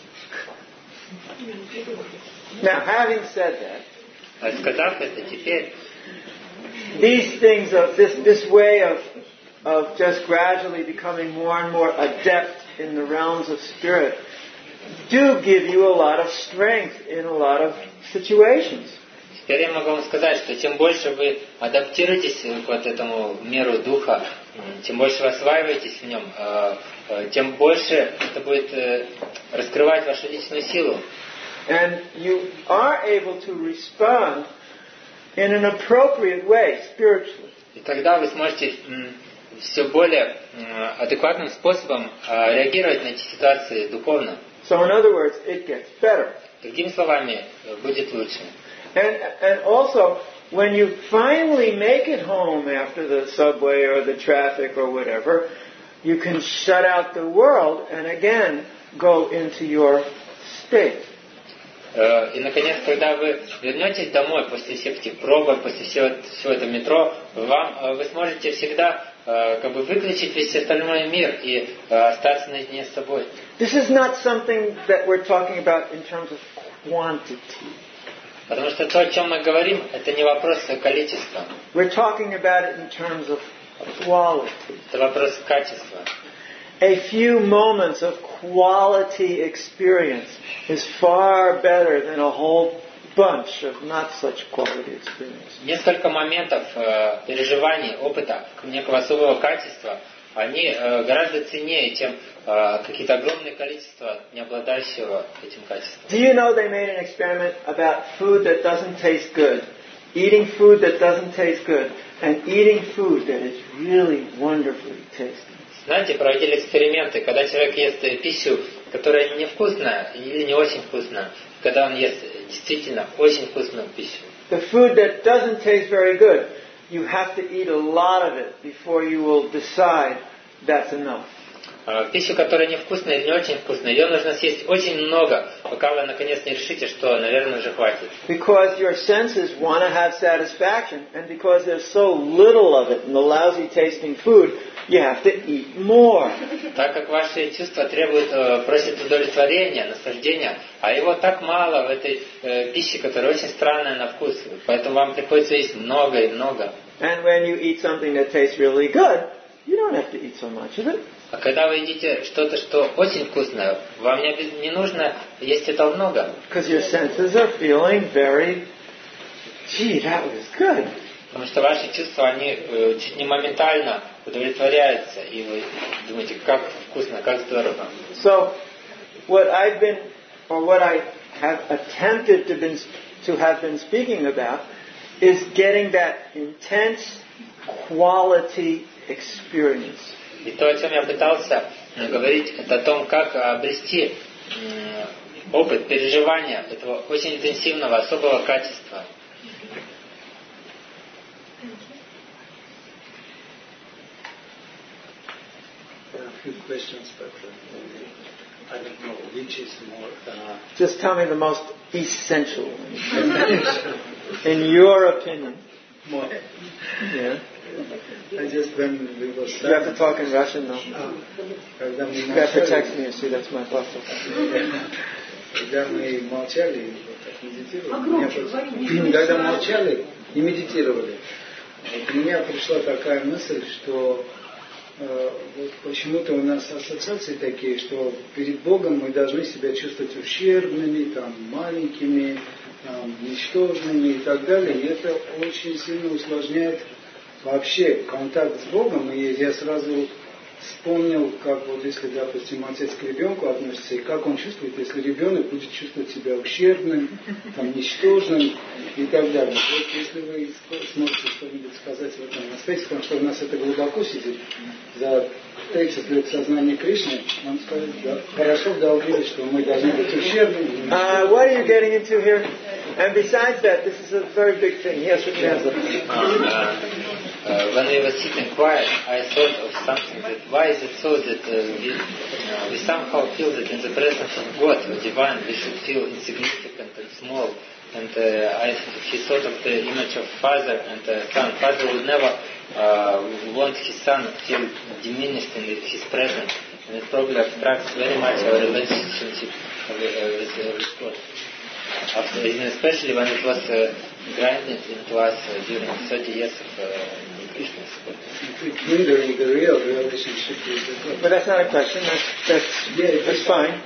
Now, having said that, сказав это, теперь these things of this way of just gradually becoming more and more adept in the realms of spirit do give you a lot of strength in a lot of situations. Теперь я могу вам сказать, что чем больше вы адаптируетесь к вот этому миру духа, чем больше вы осваиваетесь в нем, тем больше это будет раскрывать вашу личную силу. And you are able to respond in an appropriate way, spiritually. И тогда вы сможете все более адекватным способом реагировать на эти ситуации духовно. So in other words, it gets better. Другими словами, будет лучше. And also, when you finally make it home after the subway or the traffic or whatever, you can shut out the world and again go into your state. И, наконец, когда вы вернетесь домой после всех этих пробок, после всего этого метро, вы сможете всегда как бы выключить весь остальной мир и остаться наедине с собой. This is not something that we're talking about in terms of quantity. Потому что то, о чем мы говорим, это не вопрос количества. We're talking about it in terms of quality. Это вопрос качества. A few moments of quality experience is far better than a whole bunch of not such quality experience. Несколько моментов переживаний, опыта некого особого качества, они гораздо ценнее, чем какие-то огромные количества, не обладающего этим качеством. Do you know they made an experiment about food that doesn't taste good, eating food that doesn't taste good, and eating food that is really wonderfully tasty? Знаете, проводили эксперименты, когда человек ест пищу, которая невкусная или не очень вкусная, когда он ест действительно очень вкусную пищу. The food that doesn't taste very good, you have to eat a lot of it before you will decide that's enough. Пищу, которая невкусная или не очень вкусная, ее нужно съесть очень много, пока вы наконец не решите, что, наверное, уже хватит. Because your senses want to have satisfaction, and because there's so little of it in the lousy tasting food, you have to eat more. Так как ваши чувства просят удовлетворения, наслаждения, а его так мало в этой пище, которая очень странная на вкус, поэтому вам приходится есть много и много. And when you eat something that tastes really good, you don't have to eat so much of it. А когда вы едите что-то, что очень вкусное, вам не нужно есть этого много. Because your senses are feeling very, gee, that was good. Потому что ваши чувства, они чуть не моментально удовлетворяются, и вы думаете, как вкусно, как здорово. So, what I have attempted to have been speaking about is getting that intense quality experience. И то, о чем я пытался говорить, это о том, как обрести опыт переживания этого очень интенсивного, особого качества. A few questions, but I don't know which is more. Just tell me the most essential one. In your opinion. More. Yeah. I just when we were You have to talk in Russian now. Когда мы You have to молчали, text me. See, that's my buffer. когда мы молчали, вот так медитировали, когда молчали и медитировали, вот у меня пришла такая мысль, что вот почему-то у нас ассоциации такие, что перед Богом мы должны себя чувствовать ущербными, там, маленькими, там, ничтожными и так далее. И это очень сильно усложняет вообще контакт с Богом. И я сразу вспомнил, как вот если, допустим, отец к ребенку относится, и как он чувствует, если ребенок будет чувствовать себя ущербным, там, ничтожным и так далее. Вот если вы сможете что-нибудь сказать в этом аспекте, потому что у нас это глубоко сидит, за 30 лет сознания Кришны, он скажет, да, хорошо вдолбились, что мы должны быть ущербными. What are you getting into here? And besides that, this is a very big thing. Yes, we translate. When we were sitting quiet, I thought of something that why is it so that we somehow feel that in the presence of God, or divine, we should feel insignificant and small. And he thought of the image of father and son. Father would never want his son to feel diminished in his presence. And it probably abstracts very much our relationship with God. Especially when it was granted into us during 30 years of Krishna's support. Hindering the real relationship with God. But that's not a question. That's fine.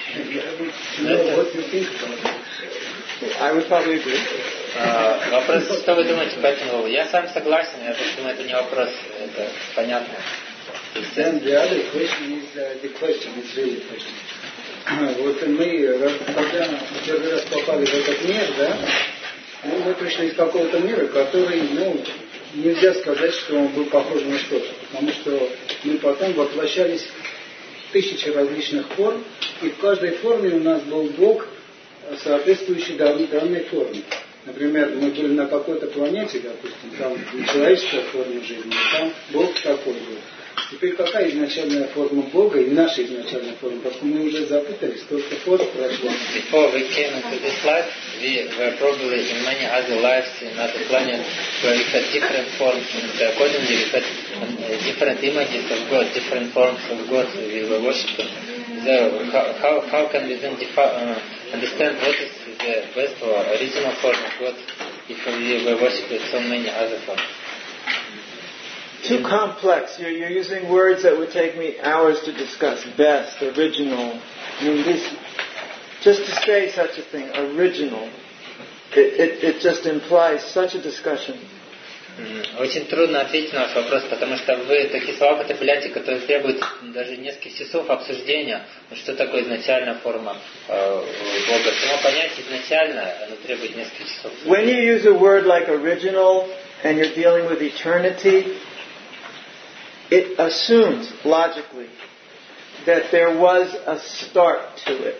What do you think about it? I would probably agree. Вопрос, что вы думаете по этому поводу? Я сам согласен, я думаю, это не вопрос, это понятно. Then the other question is the question, it's really a question. Вот мы, когда первый раз попали в этот мир, да, мы пришли из какого-то мира, который, нельзя сказать, что он был похож на что-то, потому что мы потом воплощались в тысячи различных форм, и в каждой форме у нас был Бог, соответствующий данной форме. Например, мы были на какой-то планете, допустим, там человеческая форма жизни, там Бог такой был. Теперь какая изначальная форма Бога и наша изначальная форма? Потому что мы уже запутались, только форма прошла. Before we came into this life, we were probably in many other lives in other planets where we had different forms, and accordingly we had different images of God, different forms of God we were worshipping. So how can we then understand what is the best or original form of God if we were worshipping so many other forms? Too complex. You're using words that would take me hours to discuss. Best, original. I mean, just to say such a thing, original, it just implies such a discussion. Очень трудно ответить на ваш вопрос, потому что вы такие слова употребляете, которые требуют даже нескольких часов обсуждения. Что такое изначальная форма Бога? Само понятие изначально, оно требует нескольких часов. When you use a word like original and you're dealing with eternity, it assumes logically that there was a start to it.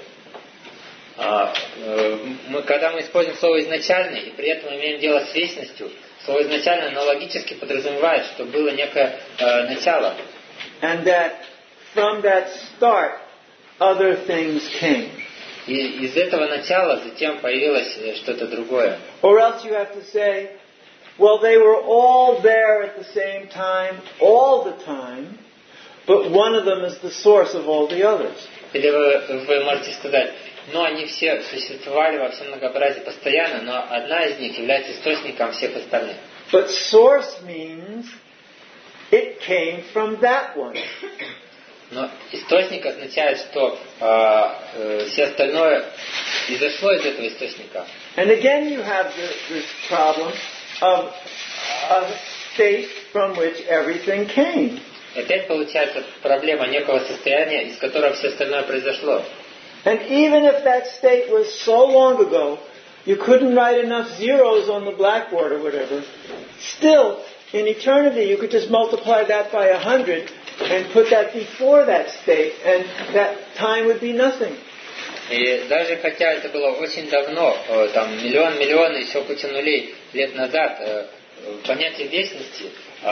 Когда мы используем слово «изначальный» и при этом имеем дело с вечностью, слово «изначально» оно логически подразумевает, что было некое начало. And that from that start, other things came. И из этого начала затем появилось что-то другое. Or else you have to say, well, they were all there at the same time, all the time, but one of them is the source of all the others. Или вы можете сказать, но они все существовали во всем многообразии постоянно, но одна из них является источником всех остальных. But source means it came from that one. Но источник означает, что все остальное изошло из этого источника. And again you have this problem of a state from which everything came. Опять получается проблема некого состояния, из которого все остальное произошло. And even if that state was so long ago, you couldn't write enough zeros on the blackboard or whatever, still, in eternity, you could just multiply that by 100 and put that before that state, and that time would be nothing. И даже хотя это было очень давно, там миллион, еще куча нулей лет назад, понятие вечности,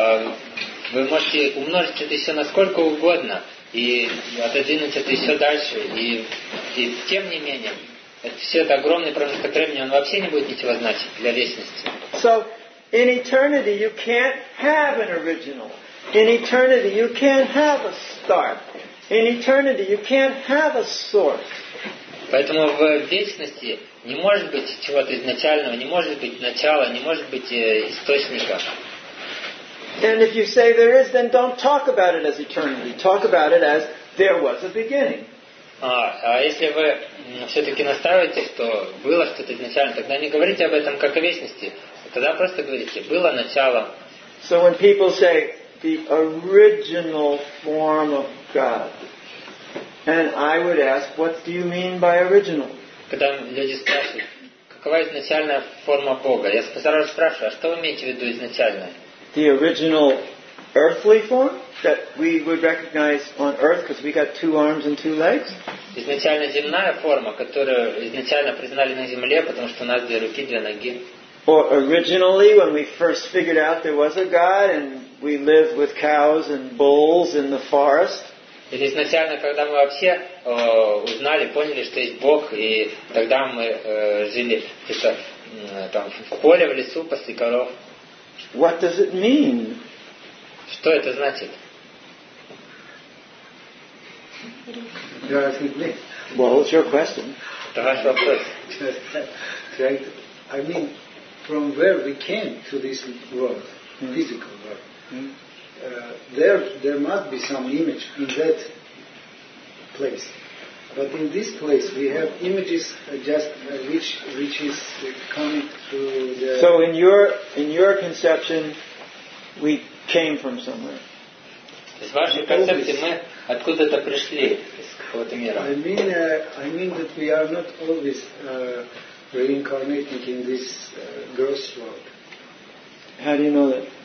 вы можете умножить это еще на сколько угодно и отодвинуть это еще дальше, и тем не менее, все это огромный промежуток времени, он вообще не будет ничего значить для вечности. So, in eternity, you can't have an original. In eternity, you can't have a start. In eternity, you can't have a source. Поэтому в вечности не может быть чего-то изначального, не может быть начала, не может быть источника. And if you say there is, then don't talk about it as eternity. Talk about it as there was a beginning. А если вы все-таки настаиваете, что было что-то изначально, тогда не говорите об этом как о вечности. Тогда просто говорите, было начало. So when people say the original form of God, and I would ask, what do you mean by original? Когда люди спрашивают, какова изначальная форма Бога, я сразу спрашиваю, а что вы имеете в виду изначальное? The original earthly form that we would recognize on earth because we got 2 arms and 2 legs? Изначально земная форма, которую изначально признали на земле, потому что у нас 2 руки, 2 ноги. Or originally when we first figured out there was a God and we lived with cows and bulls in the forest? Или изначально, когда мы вообще узнали, поняли, что есть Бог, и тогда мы жили где-то там в поле, в лесу, пасли коров. What does it mean? Что это значит? Well, it's your question. Это ваш вопрос. I mean, from where we came to this world, physical world, there must be some image in that place. But in this place we have images just which is coming through the... So in your conception, we came from somewhere. То есть в вашей концепции мы откуда-то пришли из какого-то мира. I mean that we are not always reincarnating in this gross world. How do you know that?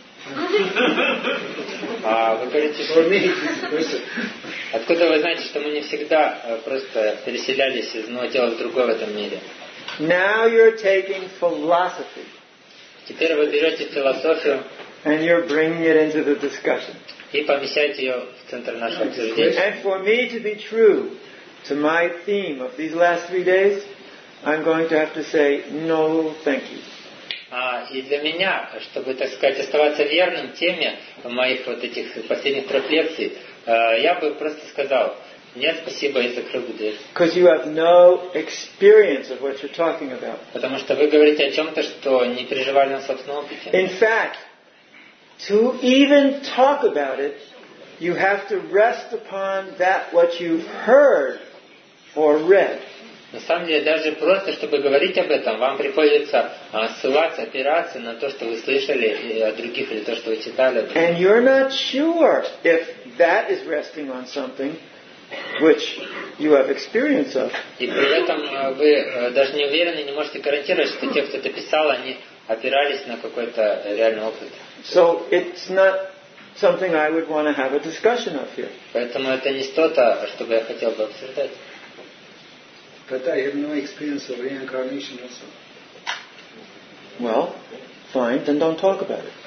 Вы говорите, что... Откуда вы знаете, что мы не всегда просто переселялись из одного тела в другое в этом мире? Now you're taking philosophy Теперь вы берете философию and you're bringing it into the discussion. и помещаете ее в центр нашего обсуждения. And for me to be true to my theme of these last 3 days, I'm going to have to say, no, thank you. И для меня, чтобы, так сказать, оставаться верным теме моих вот этих последних 3 лекций, я бы просто сказал, нет, спасибо, и закрыл бы дверь. Because you have no experience of what you're talking about. Потому что вы говорите о чем-то, что не переживали на собственном опыте. In fact, to even talk about it, you have to rest upon that what you've heard or read. На самом деле, даже просто, чтобы говорить об этом, вам приходится ссылаться, опираться на то, что вы слышали от других, или то, что вы читали. And you're not sure if that is resting on something which you have experience of. И при этом вы даже не уверены, не можете гарантировать, что те, кто это писал, они опирались на какой-то реальный опыт. So it's not something I would want to have a discussion of here. Поэтому это не что-то, что бы я хотел бы обсуждать. But I have no experience of reincarnation also. Well, fine, then don't talk about it.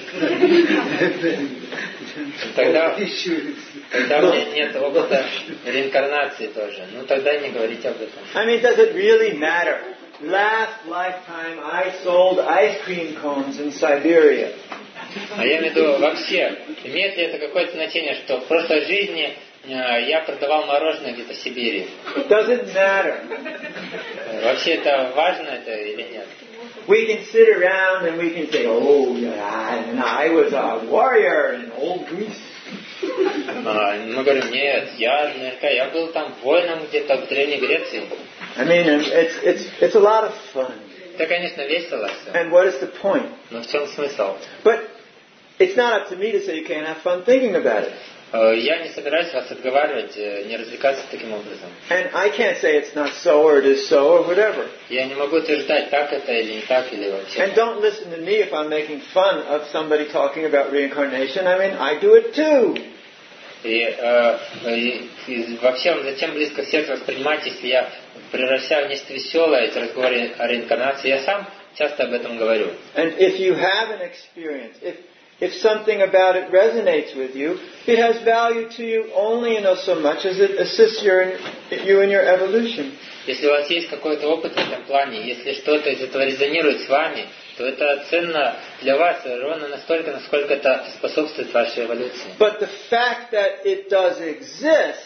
Тогда у меня нет опыта реинкарнации тоже. Ну тогда не говорите об этом. I mean, does it really matter? Last lifetime I sold ice cream cones in Siberia. А я имею в виду вообще, имеет ли это какое-то значение, что в прошлой жизни я продавал мороженое где-то в Сибири? Does it matter? Вообще это важно это или нет? We can sit around and we can say, oh, yeah, and I was a warrior in old Greece. Мы говорим, нет, я был там воином где-то в Древней Греции. I mean, it's a lot of fun. Это, конечно, весело все. And what is the point? Но в чем смысл? But it's not up to me to say you can't have fun thinking about it. Я не собираюсь вас отговаривать, не развлекаться таким образом. And I can't say it's not so or it is so or whatever. Я не могу утверждать, так это или не так, или вообще. And don't listen to me if I'm making fun of somebody talking about reincarnation. I mean, I do it too. И вообще, зачем близко к сердцу воспринимать, если я превращаю в нечто веселое эти разговоры о реинкарнации? Я сам часто об этом говорю. And if you have an experience, if something about it resonates with you, it has value to you only in so much as it assists you in your evolution. Если у вас есть какой-то опыт в этом плане, если что-то из этого резонирует с вами, то это ценно для вас ровно настолько, насколько это способствует вашей эволюции. But the fact that it does exist,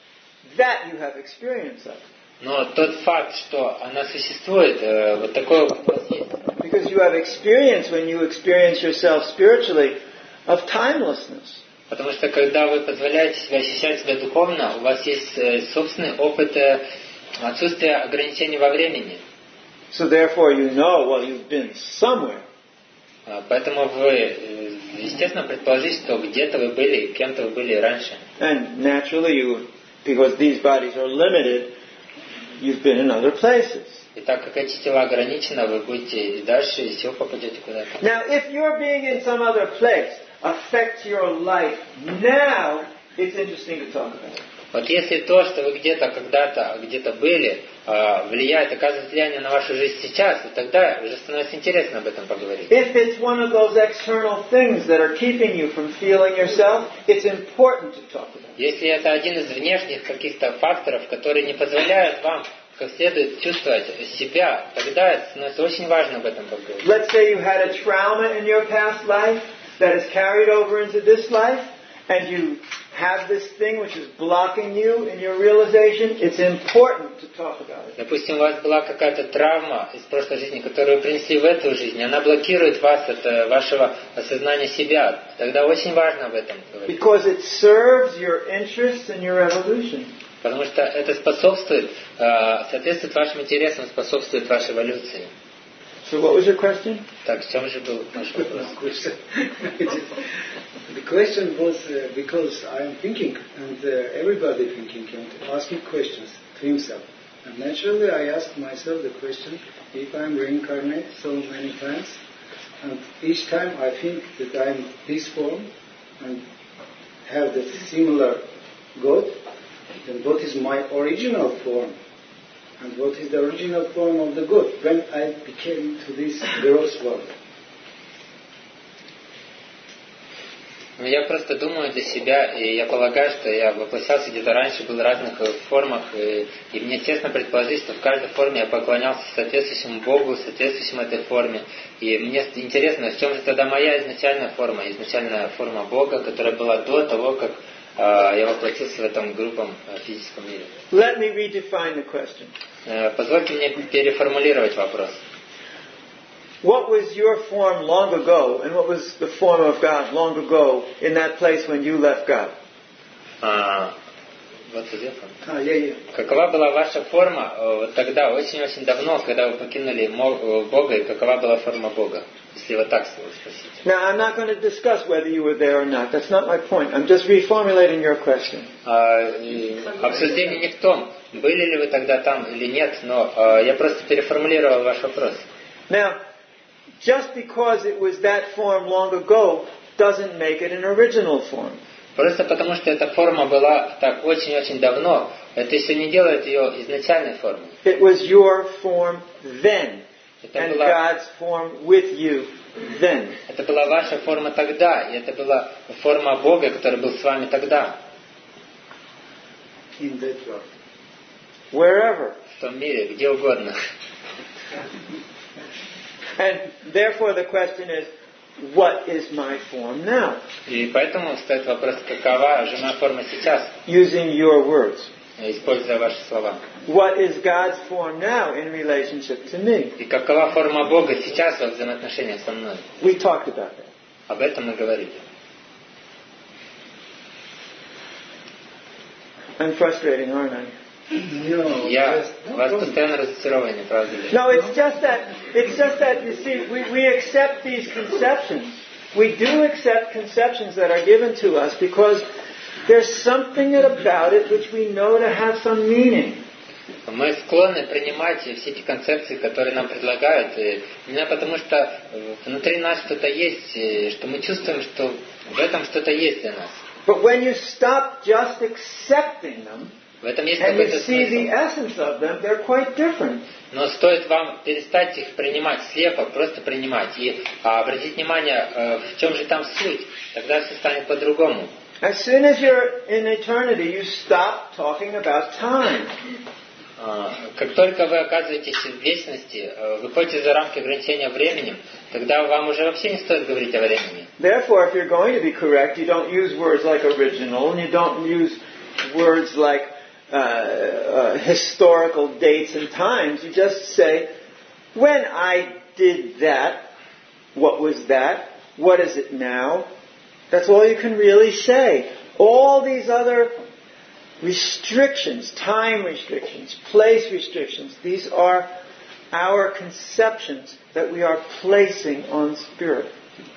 that you have experience of. Но тот факт, что она существует, вот такой опыт у вас есть. Because you have experience when you experience yourself spiritually of timelessness. Потому что когда вы позволяете себе ощущать себя духовно, у вас есть собственный опыт отсутствия ограничений во времени. So therefore you know, well, you've been somewhere. Поэтому вы, естественно, предположите, что где-то вы были, кем-то вы были раньше. And naturally because these bodies are limited, you've been in other places. И так как эти тела ограничены, вы будете и дальше, и все попадете куда-то. Now, if your being in some other place affects your life now, it's interesting to talk about it. Вот если то, что вы где-то когда-то, где-то были, влияет, оказывает влияние на вашу жизнь сейчас, то тогда уже становится интересно об этом поговорить. If it's one of those external things that are keeping you from feeling yourself, it's important to talk about it. Если это один из внешних каких-то факторов, которые не позволяют вам как следует чувствовать себя, тогда становится очень важно об этом поговорить. Let's say you had a trauma in your past life that is carried over into this life, and you have this thing which is blocking you in your realization. It's important to talk about it. Допустим, у вас была какая-то травма из прошлой жизни, которую вы принесли в эту жизнь, она блокирует вас от вашего осознания себя. Тогда очень важно об этом говорить. Because it serves your interests and your evolution. Потому что это способствует, соответствует вашим интересам, способствует вашей эволюции. So what was your question? Так, в чем же был ваш вопрос? The question was because I am thinking and everybody thinking and asking questions to himself. And naturally I asked myself the question, if I am reincarnated so many times, and each time I think that I am this form and have the similar God, then what is my original form? and what is the original form of the good when I became to this gross world. Я просто думаю для себя, и я полагаю, что я воплощался где-то раньше, был в разных формах, и мне тесно предположить, что в каждой форме я поклонялся соответствующему Богу, соответствующему этой форме. И мне интересно, в чем же тогда моя изначальная форма Бога, которая была до того, как я воплотился в этом грубом физическом мире. Let me redefine the question. Позвольте мне переформулировать вопрос. What was your form long ago, and what was the form of God long ago in that place when you left God? Какова была ваша форма вот тогда, очень-очень давно, когда вы покинули Бога, и какова была форма Бога? Если вот так спросить. Now, I'm not going to discuss whether you were there or not. That's not my point. I'm just reformulating your question. Обсуждение не в том, были ли вы тогда там или нет, но я просто переформулировал ваш вопрос. Now, just because it was that form long ago doesn't make it an original form. Просто потому, что эта форма была так очень-очень давно, это еще не делает ее изначальной формой. It was your form then, and God's form with you then. Это была ваша форма тогда, и это была форма Бога, который был с вами тогда. In that world. Wherever. В том мире, где угодно. And therefore the question is, what is my form now? И поэтому стоит вопрос, какова же моя форма сейчас? Using your words. Используя ваши слова. What is God's form now in relationship to me? И какова форма Бога сейчас во взаимоотношениях со мной? We talked about that. Об этом мы говорили. I'm frustrating, aren't I? Я вас постоянно разочарован, не правда ли? No, it's just that you see, we accept these conceptions. We do accept conceptions that are given to us because there's something about it which we know to have some meaning. Мы склонны принимать все эти концепции, которые нам предлагают, именно потому что внутри нас что-то есть, что мы чувствуем, что в этом что-то есть для нас. But when you stop just accepting them, в этом есть and you какой-то see the смысл. essence of them, they're quite different. Но стоит вам перестать их принимать слепо, просто принимать, и обратить внимание, в чем же там суть, тогда все станет по-другому. As soon as you're in eternity, you stop talking about time. Как только вы оказываетесь в вечности, выходите за рамки ограничения временем, тогда вам уже вообще не стоит говорить о времени. Therefore, if you're going to be correct, you don't use words like original, and you don't use words like historical dates and times. You just say, when I did that, what was that? What is it now? That's all you can really say. All these other restrictions, time restrictions, place restrictions, these are our conceptions that we are placing on spirit.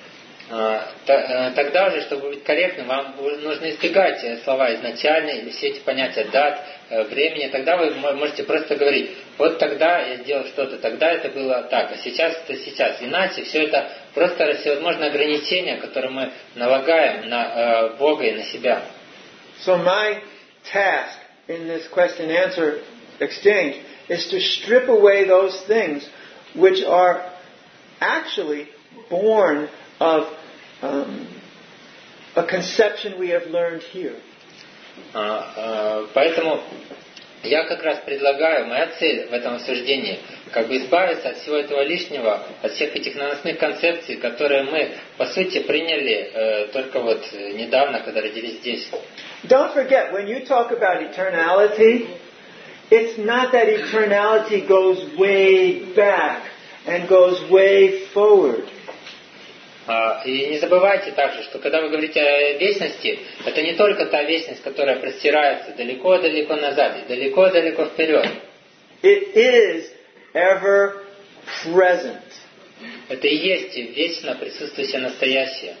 Тогда уже, чтобы быть корректным, вам нужно избегать слова изначальные или все эти понятия дат, времени. Тогда вы можете просто говорить, вот тогда я сделал что-то, тогда это было так, а сейчас это сейчас. Иначе все это просто всевозможные ограничения, которые мы налагаем на Бога и на себя. So my task in this question-answer exchange is to strip away those things which are actually born of a conception we have learned here. Поэтому я как раз предлагаю, моя цель в этом обсуждении, как бы избавиться от всего этого лишнего, от всех этих наносных концепций, которые мы, по сути, приняли только вот недавно, когда родились здесь. Don't forget, when you talk about eternality, it's not that eternality goes way back and goes way forward. И не забывайте также, что когда вы говорите о вечности, это не только та вечность, которая простирается далеко-далеко назад и далеко-далеко вперед. It is ever present. Это и есть вечно присутствующее настоящее.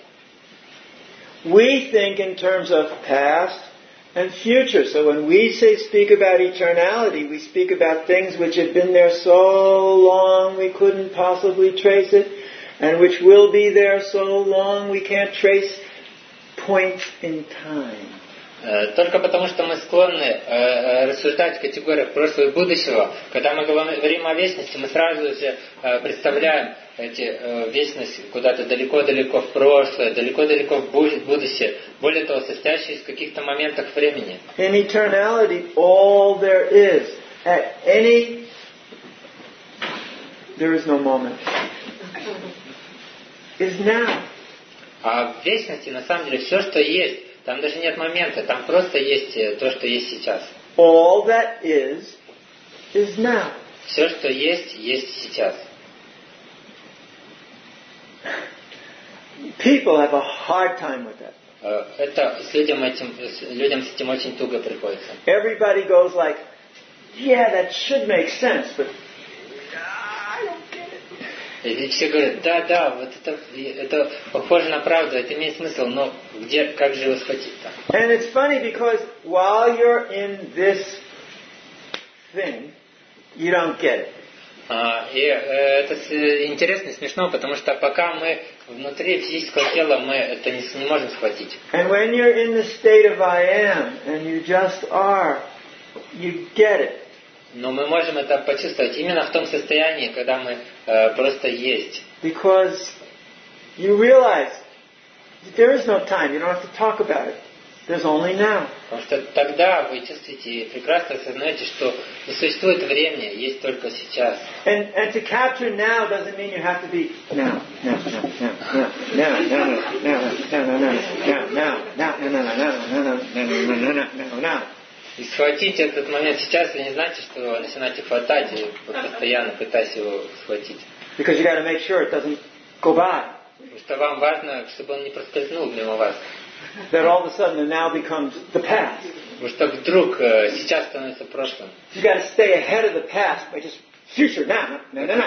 We think in terms of past and future. So when we speak about eternality, we speak about things which have been there so long we couldn't possibly trace it, and which will be there so long we can't trace points in time. Только потому, что мы склонны рассуждать в категориях прошлого и будущего, когда мы говорим о вечности, мы сразу же представляем вечность куда-то далеко-далеко в прошлое, далеко-далеко в будущее, более того, состоящее из каких-то моментов времени. In eternality, all there is, there is no moment, is now. А в вечности, на самом деле, все, что есть, там даже нет момента, там просто есть то, что есть сейчас. All that is now. Все, что есть сейчас. People have a hard time with that. Это людям с этим очень туго приходится. Everybody goes like, yeah, that should make sense, but I don't get it. И все говорят, да, вот это похоже на правду, это имеет смысл, но как же его схватить-то? And it's funny because while you're in this thing, you don't get it. И это интересно и смешно, потому что пока мы внутри физического тела, мы это не можем схватить. And when you're in the state of I am, and you just are, you get it. Но мы можем это почувствовать именно в том состоянии, когда мы просто есть. Because you realize there is no time, you don't have to talk about it. There's only now. Потому что тогда вы чувствуете и прекрасно осознаете, что не существует времени, есть только сейчас. And to capture now doesn't mean you have to be now. И схватить этот момент сейчас, вы не знаете, что вы начинаете хватать и постоянно пытаясь его схватить. Because you got to make sure it doesn't go by. Потому что вам важно, чтобы он не проскользнул мимо вас. That all of a sudden the now becomes the past. Потому что вдруг сейчас становится прошлым. You got to stay ahead of the past by just future now.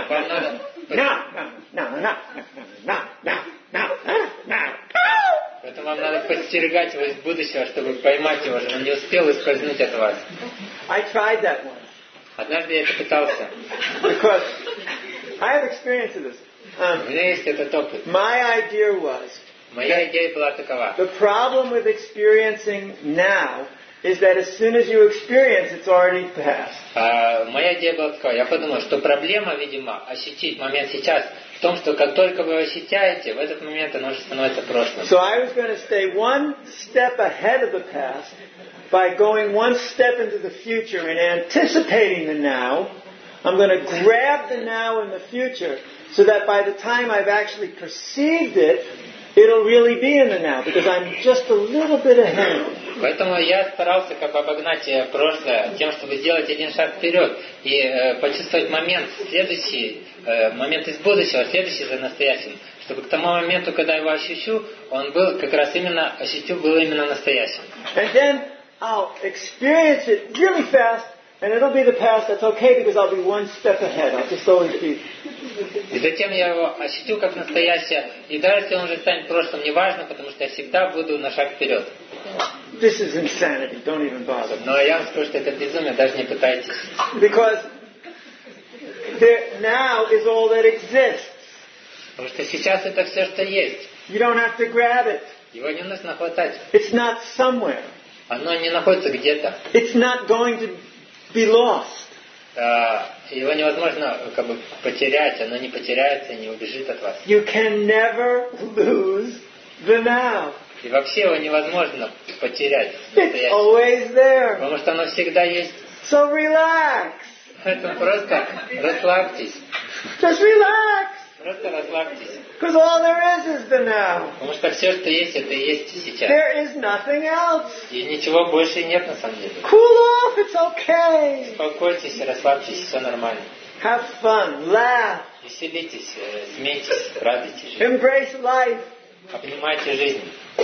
Поэтому вам надо подстерегать его из будущего, чтобы поймать его, чтобы он не успел ускользнуть от вас. I tried that once. Однажды я это пытался. Because I have experience of this. У меня есть этот опыт. My idea was Моя идея была такова. the problem with experiencing now is that as soon as you experience, it's already past. Моя идея была такова. Я подумал, что проблема, видимо, ощутить момент сейчас в том, что как только вы его ощущаете, в этот момент оно уже становится прошлым. So I was going to stay one step ahead of the past by going one step into the future and anticipating the now. I'm going to grab the now in the future so that by the time I've actually perceived it, it'll really be in the now, because I'm just a little bit ahead. Поэтому я старался как бы обогнать прошлое тем, чтобы сделать один шаг вперед и почувствовать момент следующий, момент из будущего, следующий за настоящим, чтобы к тому моменту, когда я его ощущу, он был как раз именно, был именно настоящим. And then I'll experience it really fast, and it'll be the past. That's okay, because I'll be one step ahead. I'll just always be. И затем я его ощутил как настоящее, и даже если он уже станет прошлым, неважно, потому что я всегда буду на шаг вперед. This is insanity. Don't even bother. Но я вам скажу, что это безумие, даже не пытайтесь. Because there now is all that exists. Потому что сейчас это все, что есть. You don't have to grab it. Его не нужно хватать. It's not somewhere. Оно не находится где-то. It's not going to be lost. Его невозможно как бы потерять, оно не потеряется и не убежит от вас. You can never lose the now. И вообще его невозможно потерять. It's always there. Потому что оно всегда есть. So relax. Поэтому просто расслабьтесь. Just relax. Просто расслабьтесь. Because all there is the now. Потому что все, что есть, это и есть сейчас. There is nothing else. И ничего больше нет на самом деле. Cool off, it's okay. Успокойтесь, расслабьтесь, все нормально. Have fun, laugh. Веселитесь, смейтесь, радуйтесь. Embrace life. Обнимайте жизнь.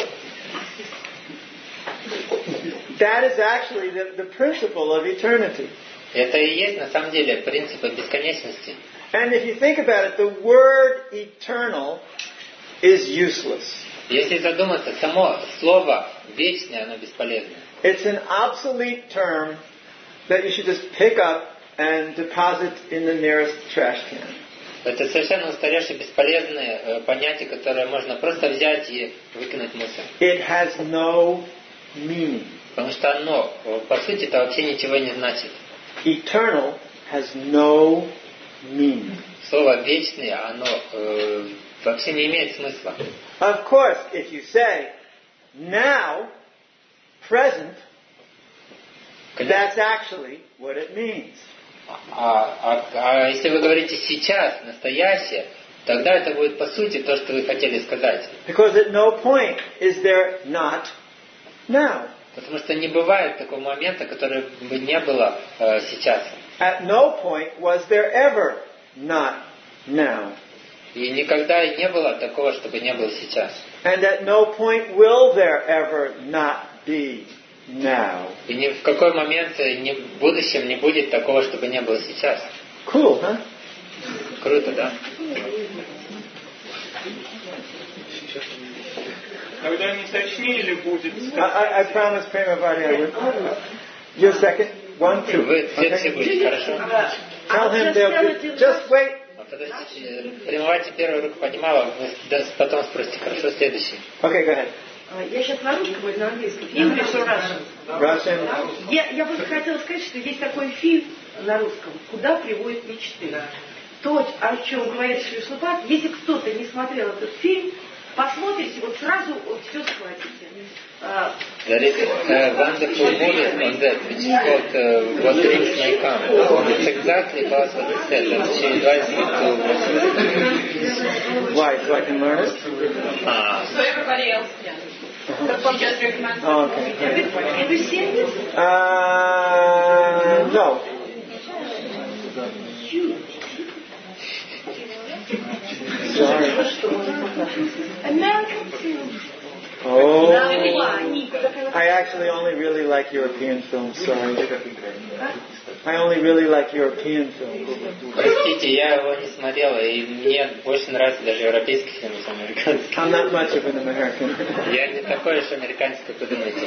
That is actually the principle of eternity. Это и есть на самом деле принцип бесконечности. And if you think about it, the word eternal is useless. Если задуматься, само слово вечное, оно бесполезно. It's an obsolete term that you should just pick up and deposit in the nearest trash can. Это совершенно устаревшее, бесполезное понятие, которое можно просто взять и выкинуть в мусор. It has no meaning. Потому что оно, по сути, это вообще ничего не значит. Eternal has no meaning. Слово «вечный», оно вообще не имеет смысла. Of course, if you say, now, present, that's actually what it means. А если вы говорите «сейчас», «настоящее», тогда это будет по сути то, что вы хотели сказать. Because at no point is there not now. Потому что не бывает такого момента, который бы не было сейчас. At no point was there ever not now. И никогда и не было такого, чтобы не было сейчас. And at no point will there ever not be now. И ни в какой момент ни в будущем не будет такого, чтобы не было сейчас. Cool, huh? Круто, да? Когда не уточнили, будет... I promise Prema Bhatti I would. Your second? 1, 2. Вы следующий будете, хорошо? Tell him they'll be... Just wait. Подождите, Примавати первую руку поднимала, вы потом спросите, хорошо, следующий. Okay, go ahead. Я сейчас на русском или на английском? English or Russian? Russian. Я просто хотела сказать, что есть такой фильм на русском «Куда приводят мечты». То, о чем говорит Шри Шлапад, если кто-то не смотрел этот фильм, посмотрите, вот сразу все схватите. There is a wonderful movie on that, which is called What Dreams May Come. It's exactly about what you said, and she advised me to... Why? So I can learn it? So everybody else can. She just recommends. Oh, okay. Have you seen this? No. Sorry. American film. Oh. I actually only really like European films, sorry. I only really like European films. Простите, я его не смотрела, и мне больше нравятся даже европейские фильмы, чем американские. I'm not much of an American. Я не такой уж американец, как вы думаете.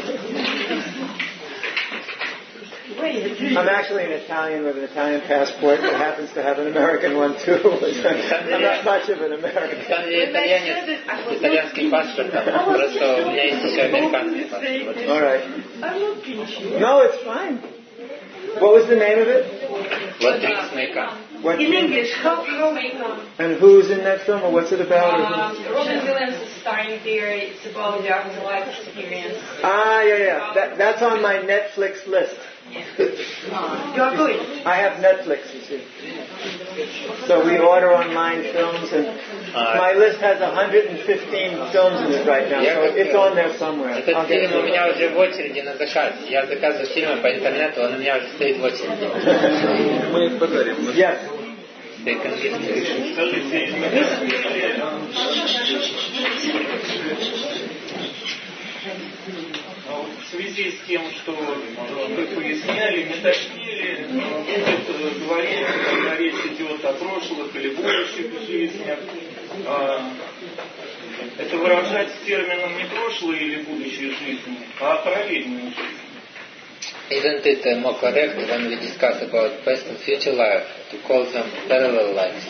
I'm actually an Italian with an Italian passport that happens to have an American one too. I'm not much of an American. На самом деле итальянец с итальянским паспортом, просто у меня есть еще американский паспорт. All right. No, it's fine. What was the name of it? What Dreams May Come. What, In English, how and who's in that film, or what's it about? Robin Williams is starring there. It's about the afterlife experience. Yeah. That's on my Netflix list. you're going? I have Netflix, you see. So we order online films, and my list has 115 films in it right now, so it's on there somewhere. Этот фильм у меня уже в очереди на заказ. Я заказываю фильмы по интернету, он у меня уже стоит в очереди. Мы их подарим. Yes. В связи с тем, что вы поясняли, не уточнили, будет говорить, когда речь идет о прошлых или будущих жизнях, это выражать термином не прошлые или будущие жизни, а параллельные жизни. Isn't it more correct when we discuss about past and future life to call them parallel lives?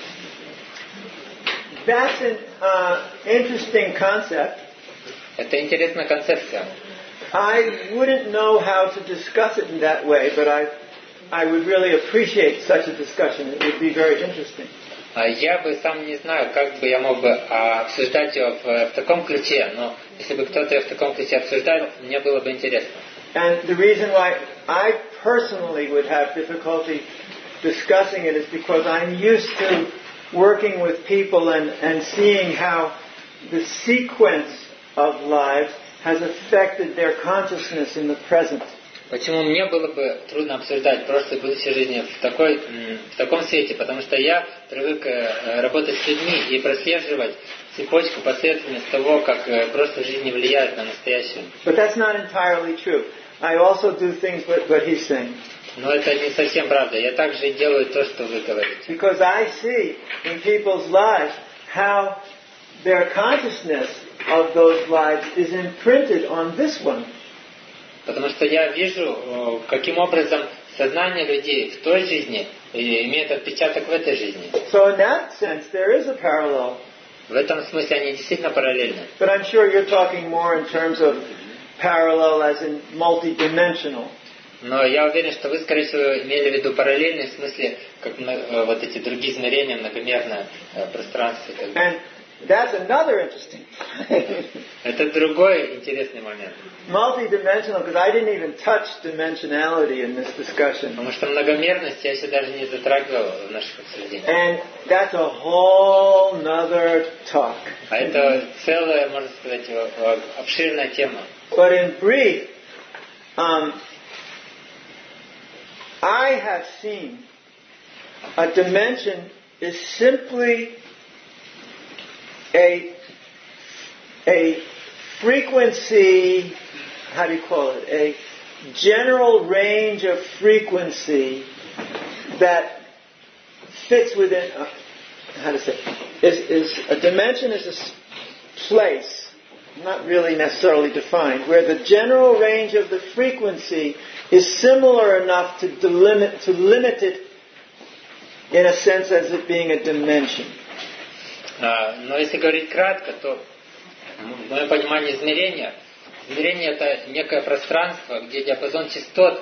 That's an interesting concept. Это интересная концепция. I wouldn't know how to discuss it in that way, but I would really appreciate such a discussion. It would be very interesting. Я бы сам не знаю, как бы я мог бы обсуждать его в таком ключе, но если бы кто-то его в таком ключе обсуждал, мне было бы интересно. And the reason why I personally would have difficulty discussing it is because I'm used to working with people and seeing how the sequence of lives has affected their consciousness in the present. Почему мне было бы трудно обсуждать прошлые и будущие жизни в таком свете? Потому что я привык работать с людьми и прослеживать цепочку последовательность того, как прошлые жизни влияют на настоящую. But that's not entirely true. I also do things what he's saying. Но это не совсем правда. Я также делаю то, что вы говорите. Because I see in people's lives how their consciousness of those lives is imprinted on this one. Потому что я вижу, каким образом сознание людей в той жизни имеет отпечаток в этой жизни. So in that sense, there is a parallel. В этом смысле они действительно параллельны. But I'm sure you're talking more in terms of parallel as in multidimensional. Но я уверен, что вы, скорее всего, имели в виду параллельный в смысле, как вот эти другие измерения, многомерное пространство. And that's another interesting Это другой интересный момент. multidimensional, because I didn't even touch dimensionality in this discussion. Потому что многомерность я еще даже не затрагивал в наших обсуждениях. And that's a whole nother talk. А это целая, можно сказать, обширная тема. But in brief, I have seen a dimension is simply a frequency, how do you call it? A general range of frequency that fits within, how to say, is a dimension is a place, not really necessarily defined, where the general range of the frequency is similar enough to limit it in a sense as it being a dimension. Но если говорить кратко, то в моем понимании измерение это некое пространство, где диапазон частот,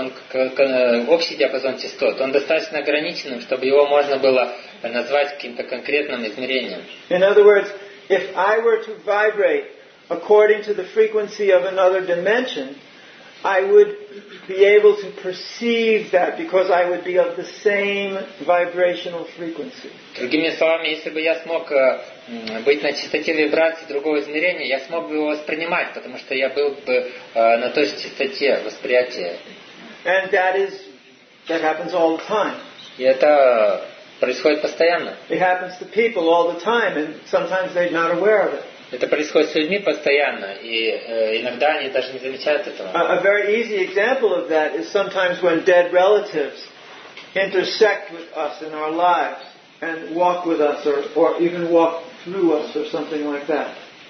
общий диапазон частот, он достаточно ограниченным, чтобы его можно было назвать каким-то конкретным измерением. In other words, if I were to vibrate according to the frequency of another dimension, I would be able to perceive that because I would be of the same vibrational frequency. Другими словами, если бы я смог быть на частоте вибраций другого измерения, я смог бы его воспринимать, потому что я был бы на той же частоте восприятия. And that happens all the time. И это происходит постоянно. It happens to people all the time, and sometimes they're not aware of it. Это происходит с людьми постоянно, и иногда они даже не замечают этого. A very easy example of that is sometimes when dead relatives intersect with us in our lives and walk with us or even walk through us or something like that.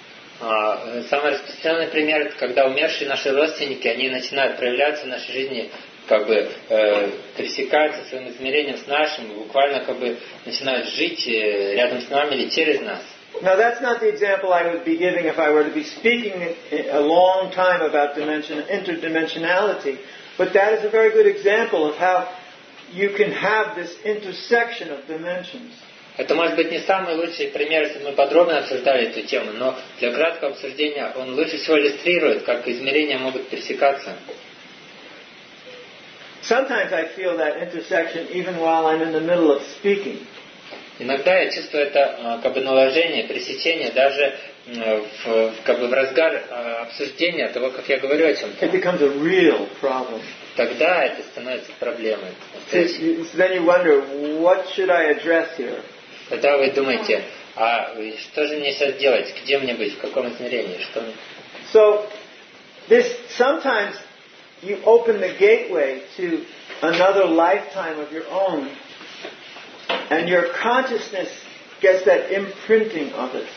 Самый распространенный пример, это когда умершие наши родственники, они начинают проявляться в нашей жизни, как бы пересекаются своим измерением с нашим, буквально как бы начинают жить рядом с нами или через нас. Now that's not the example I would be giving if I were to be speaking a long time about interdimensionality, but that is a very good example of how you can have this intersection of dimensions. Это может быть не самый лучший пример, если мы подробно обсуждали эту тему, но для краткого обсуждения он лучше всего иллюстрирует, как измерения могут пересекаться. Sometimes I feel that intersection even while I'm in the middle of speaking. Иногда я чувствую это как бы наложение, пересечение, даже как бы в разгар обсуждения того, как я говорю о чем-то. It becomes a real problem. Тогда это становится проблемой. Then you wonder, what should I address here? Тогда вы думаете, а что же мне сейчас делать? Где мне быть? В каком измерении? Что... So, sometimes you open the gateway to another lifetime of your own, and your consciousness gets that imprinting of it.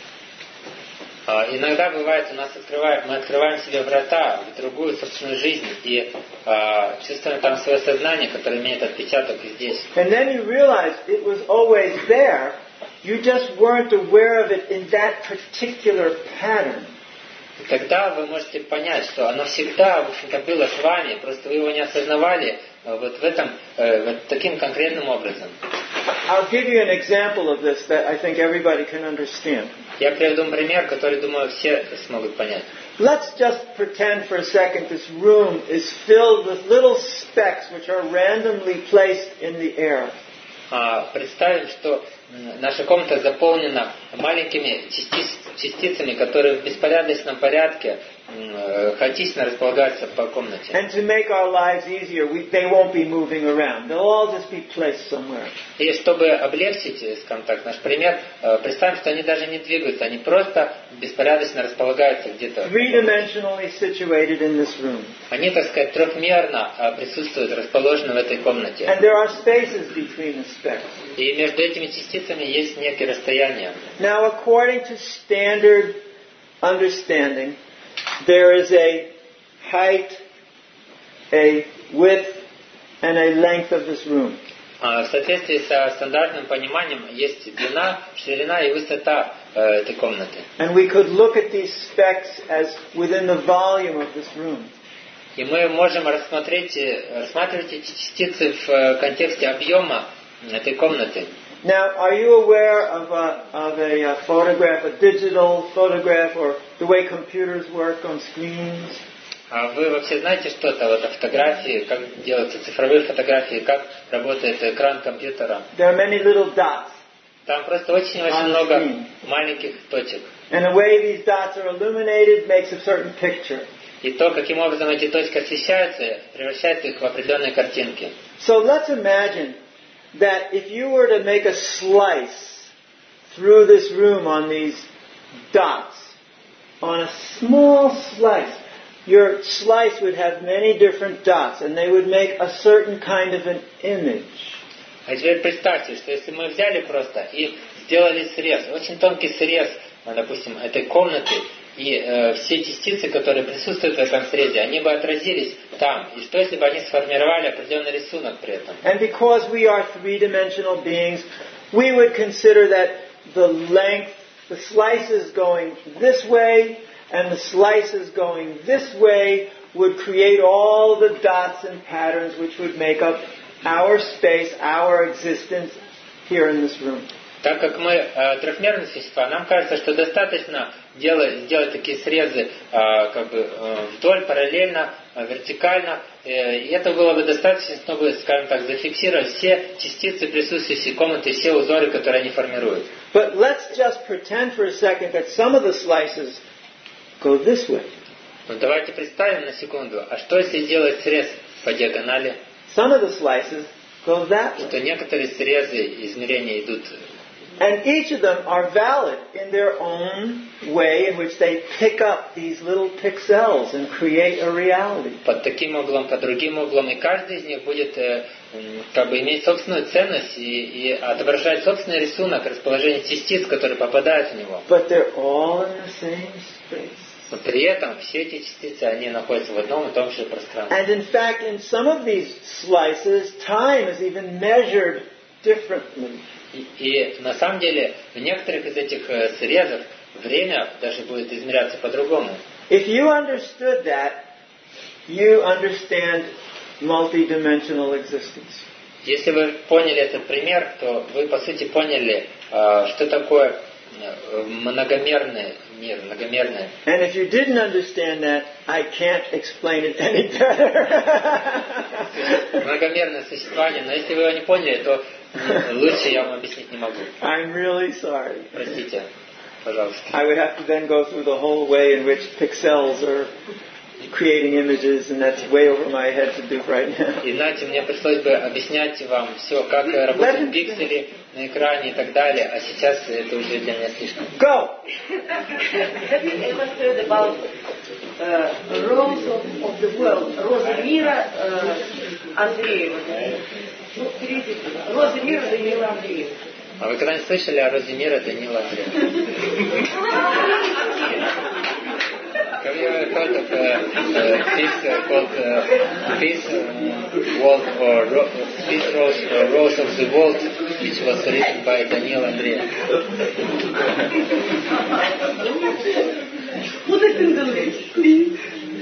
Иногда бывает, мы открываем себе врата в другую собственную жизнь и чувствуем там свое сознание, которое имеет отпечаток и здесь. And then you realize it was always there, you just weren't aware of it in that particular pattern. И тогда вы можете понять, что оно всегда, в общем-то, было с вами, просто вы его не осознавали вот в этом, вот таким конкретным образом. I'll give you an example of this that I think everybody can understand. Я приведу пример, который, думаю, все смогут понять. Let's just pretend for a second this room is filled with little specks which are randomly placed in the air. Представим, что наша комната заполнена маленькими частицами, которые в беспорядочном порядке хаотично располагаются по комнате. And to make our lives easier, they won't be moving around. They'll all just be placed somewhere. И чтобы облегчить, скажем так, наш пример, представим, что они даже не двигаются, они просто беспорядочно располагаются где-то. Three-dimensionally situated in this room. Они, так сказать, трехмерно присутствуют, расположены в этой комнате. And there are spaces between the specks. И между этими частицами есть некие расстояния. Now, according to standard understanding, there is a height, a width, and a length of this room. В соответствии со стандартным пониманием есть длина, ширина и высота этой комнаты. And we could look at these specks as within the volume of this room. И мы можем рассматривать эти частицы в контексте объема этой комнаты. Now, are you aware of a photograph, a digital photograph, or the way computers work on screens? А вы вообще знаете что-то вот о фотографии, как делаются цифровые фотографии, как работает экран компьютера? There are many little dots. Там просто очень-очень много маленьких точек. And the way these dots are illuminated makes a certain picture. И то, каким образом эти точки освещаются, превращает их в определенные картинки. So let's imagine that if you were to make a slice through this room on these dots, on a small slice, your slice would have many different dots, and they would make a certain kind of an image. А теперь представьте, что если мы взяли просто и сделали срез, очень тонкий срез, допустим, этой комнаты, и все частицы, которые присутствуют в этом срезе, они бы отразились там. И что, если бы они сформировали определенный рисунок при этом? And because we are three-dimensional beings, we would consider that the length, the slices going this way, and the slices going this way would create all the dots and patterns which would make up our space, our existence here in this room. Так как мы трехмерные существа, нам кажется, что достаточно сделать такие срезы вдоль, параллельно, вертикально, и это было бы достаточно, чтобы, скажем так, зафиксировать все частицы присутствующей комнаты, все узоры, которые они формируют. But let's just pretend for a second that some of the slices go this way. Но давайте представим на секунду, а что если сделать срез по диагонали? Some of the slices go that way. Что некоторые срезы измерения идут. And each of them are valid in their own way in which they pick up these little pixels and create a reality. Под таким углом, под другим углом, и каждый из них будет иметь собственную ценность и отображать собственный рисунок, расположение частиц, которые попадают в него. But they're all in the same space. Но при этом все эти частицы, они находятся в одном и том же пространстве. And in fact, in some of these slices, time is even measured differently. И на самом деле в некоторых из этих срезов время даже будет измеряться по-другому. If you understood that, you understand multidimensional existence. Если вы поняли этот пример, то вы по сути поняли, что такое многомерный мир, многомерный. And if you didn't understand that, I can't explain it any better. Многомерное существование, но если вы его не поняли, то лучше я вам объяснить не могу. I'm really sorry. Простите, пожалуйста. I would have to then go through the whole way in which pixels are creating images, and that's way over my head to do right now. И знаете, мне пришлось бы объяснять вам все, как работают пиксели на экране и так далее, а сейчас это уже для меня слишком. Go! Have you ever heard about Rose of the World? Роза мира Андреева. Ну, переведите. Роза мира Даниила Андреева. А вы когда-нибудь слышали о Розе мира Даниила Андреева? Have you ever heard of this called Peace World or Peace Rose or Rose of the World, which was written by Daniel Andreev? Put it in the list, please.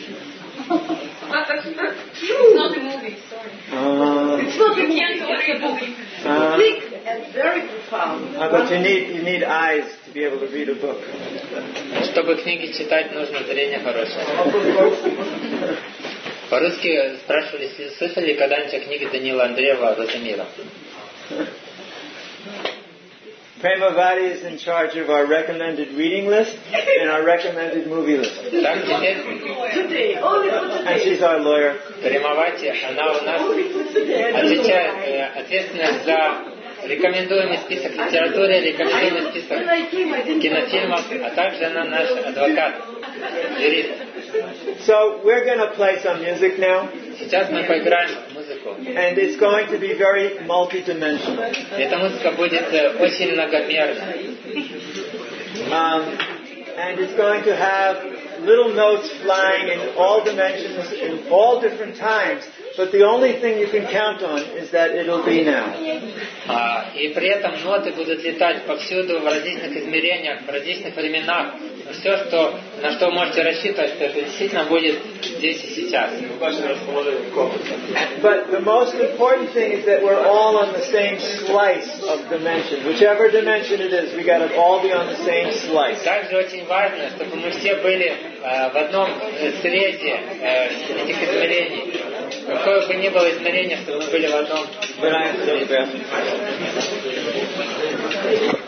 It's not a movie, sorry. It's not a movie, Can't it's a book. read. Thick and very profound. But you need eyes to be able to read a book. Чтобы книги читать, нужно зрение хорошее. По-русски спрашивали, слышали ли когда-нибудь о книге Даниила Андреева «Роза мира»? Premavati is in charge of our recommended reading list and our recommended movie list. Так, теперь Today, only for And today. she's our lawyer. Прemavati, она у нас Only for today. отвечает ответственность за рекомендуемый список литературы, рекомендуемый список кинофильмов, а также она наш адвокат, юрист. So we're going to play some music now, Сейчас мы поиграем в музыку. and it's going to be very multidimensional. Эта музыка будет очень многомерной. And it's going to have little notes flying in all dimensions, in all different times, but the only thing you can count on is that it'll be now. И при этом ноты будут летать повсюду, в различных измерениях, в различных временах. Все, на что вы можете рассчитывать, что это действительно будет здесь и сейчас. But the most important thing is that we're all on the same slice of dimension. Whichever dimension it is, we got to all be on the same slice. Также очень важно, чтобы мы все были в одном срезе этих измерений. Какое бы ни было измерение, чтобы мы были в одном срезе.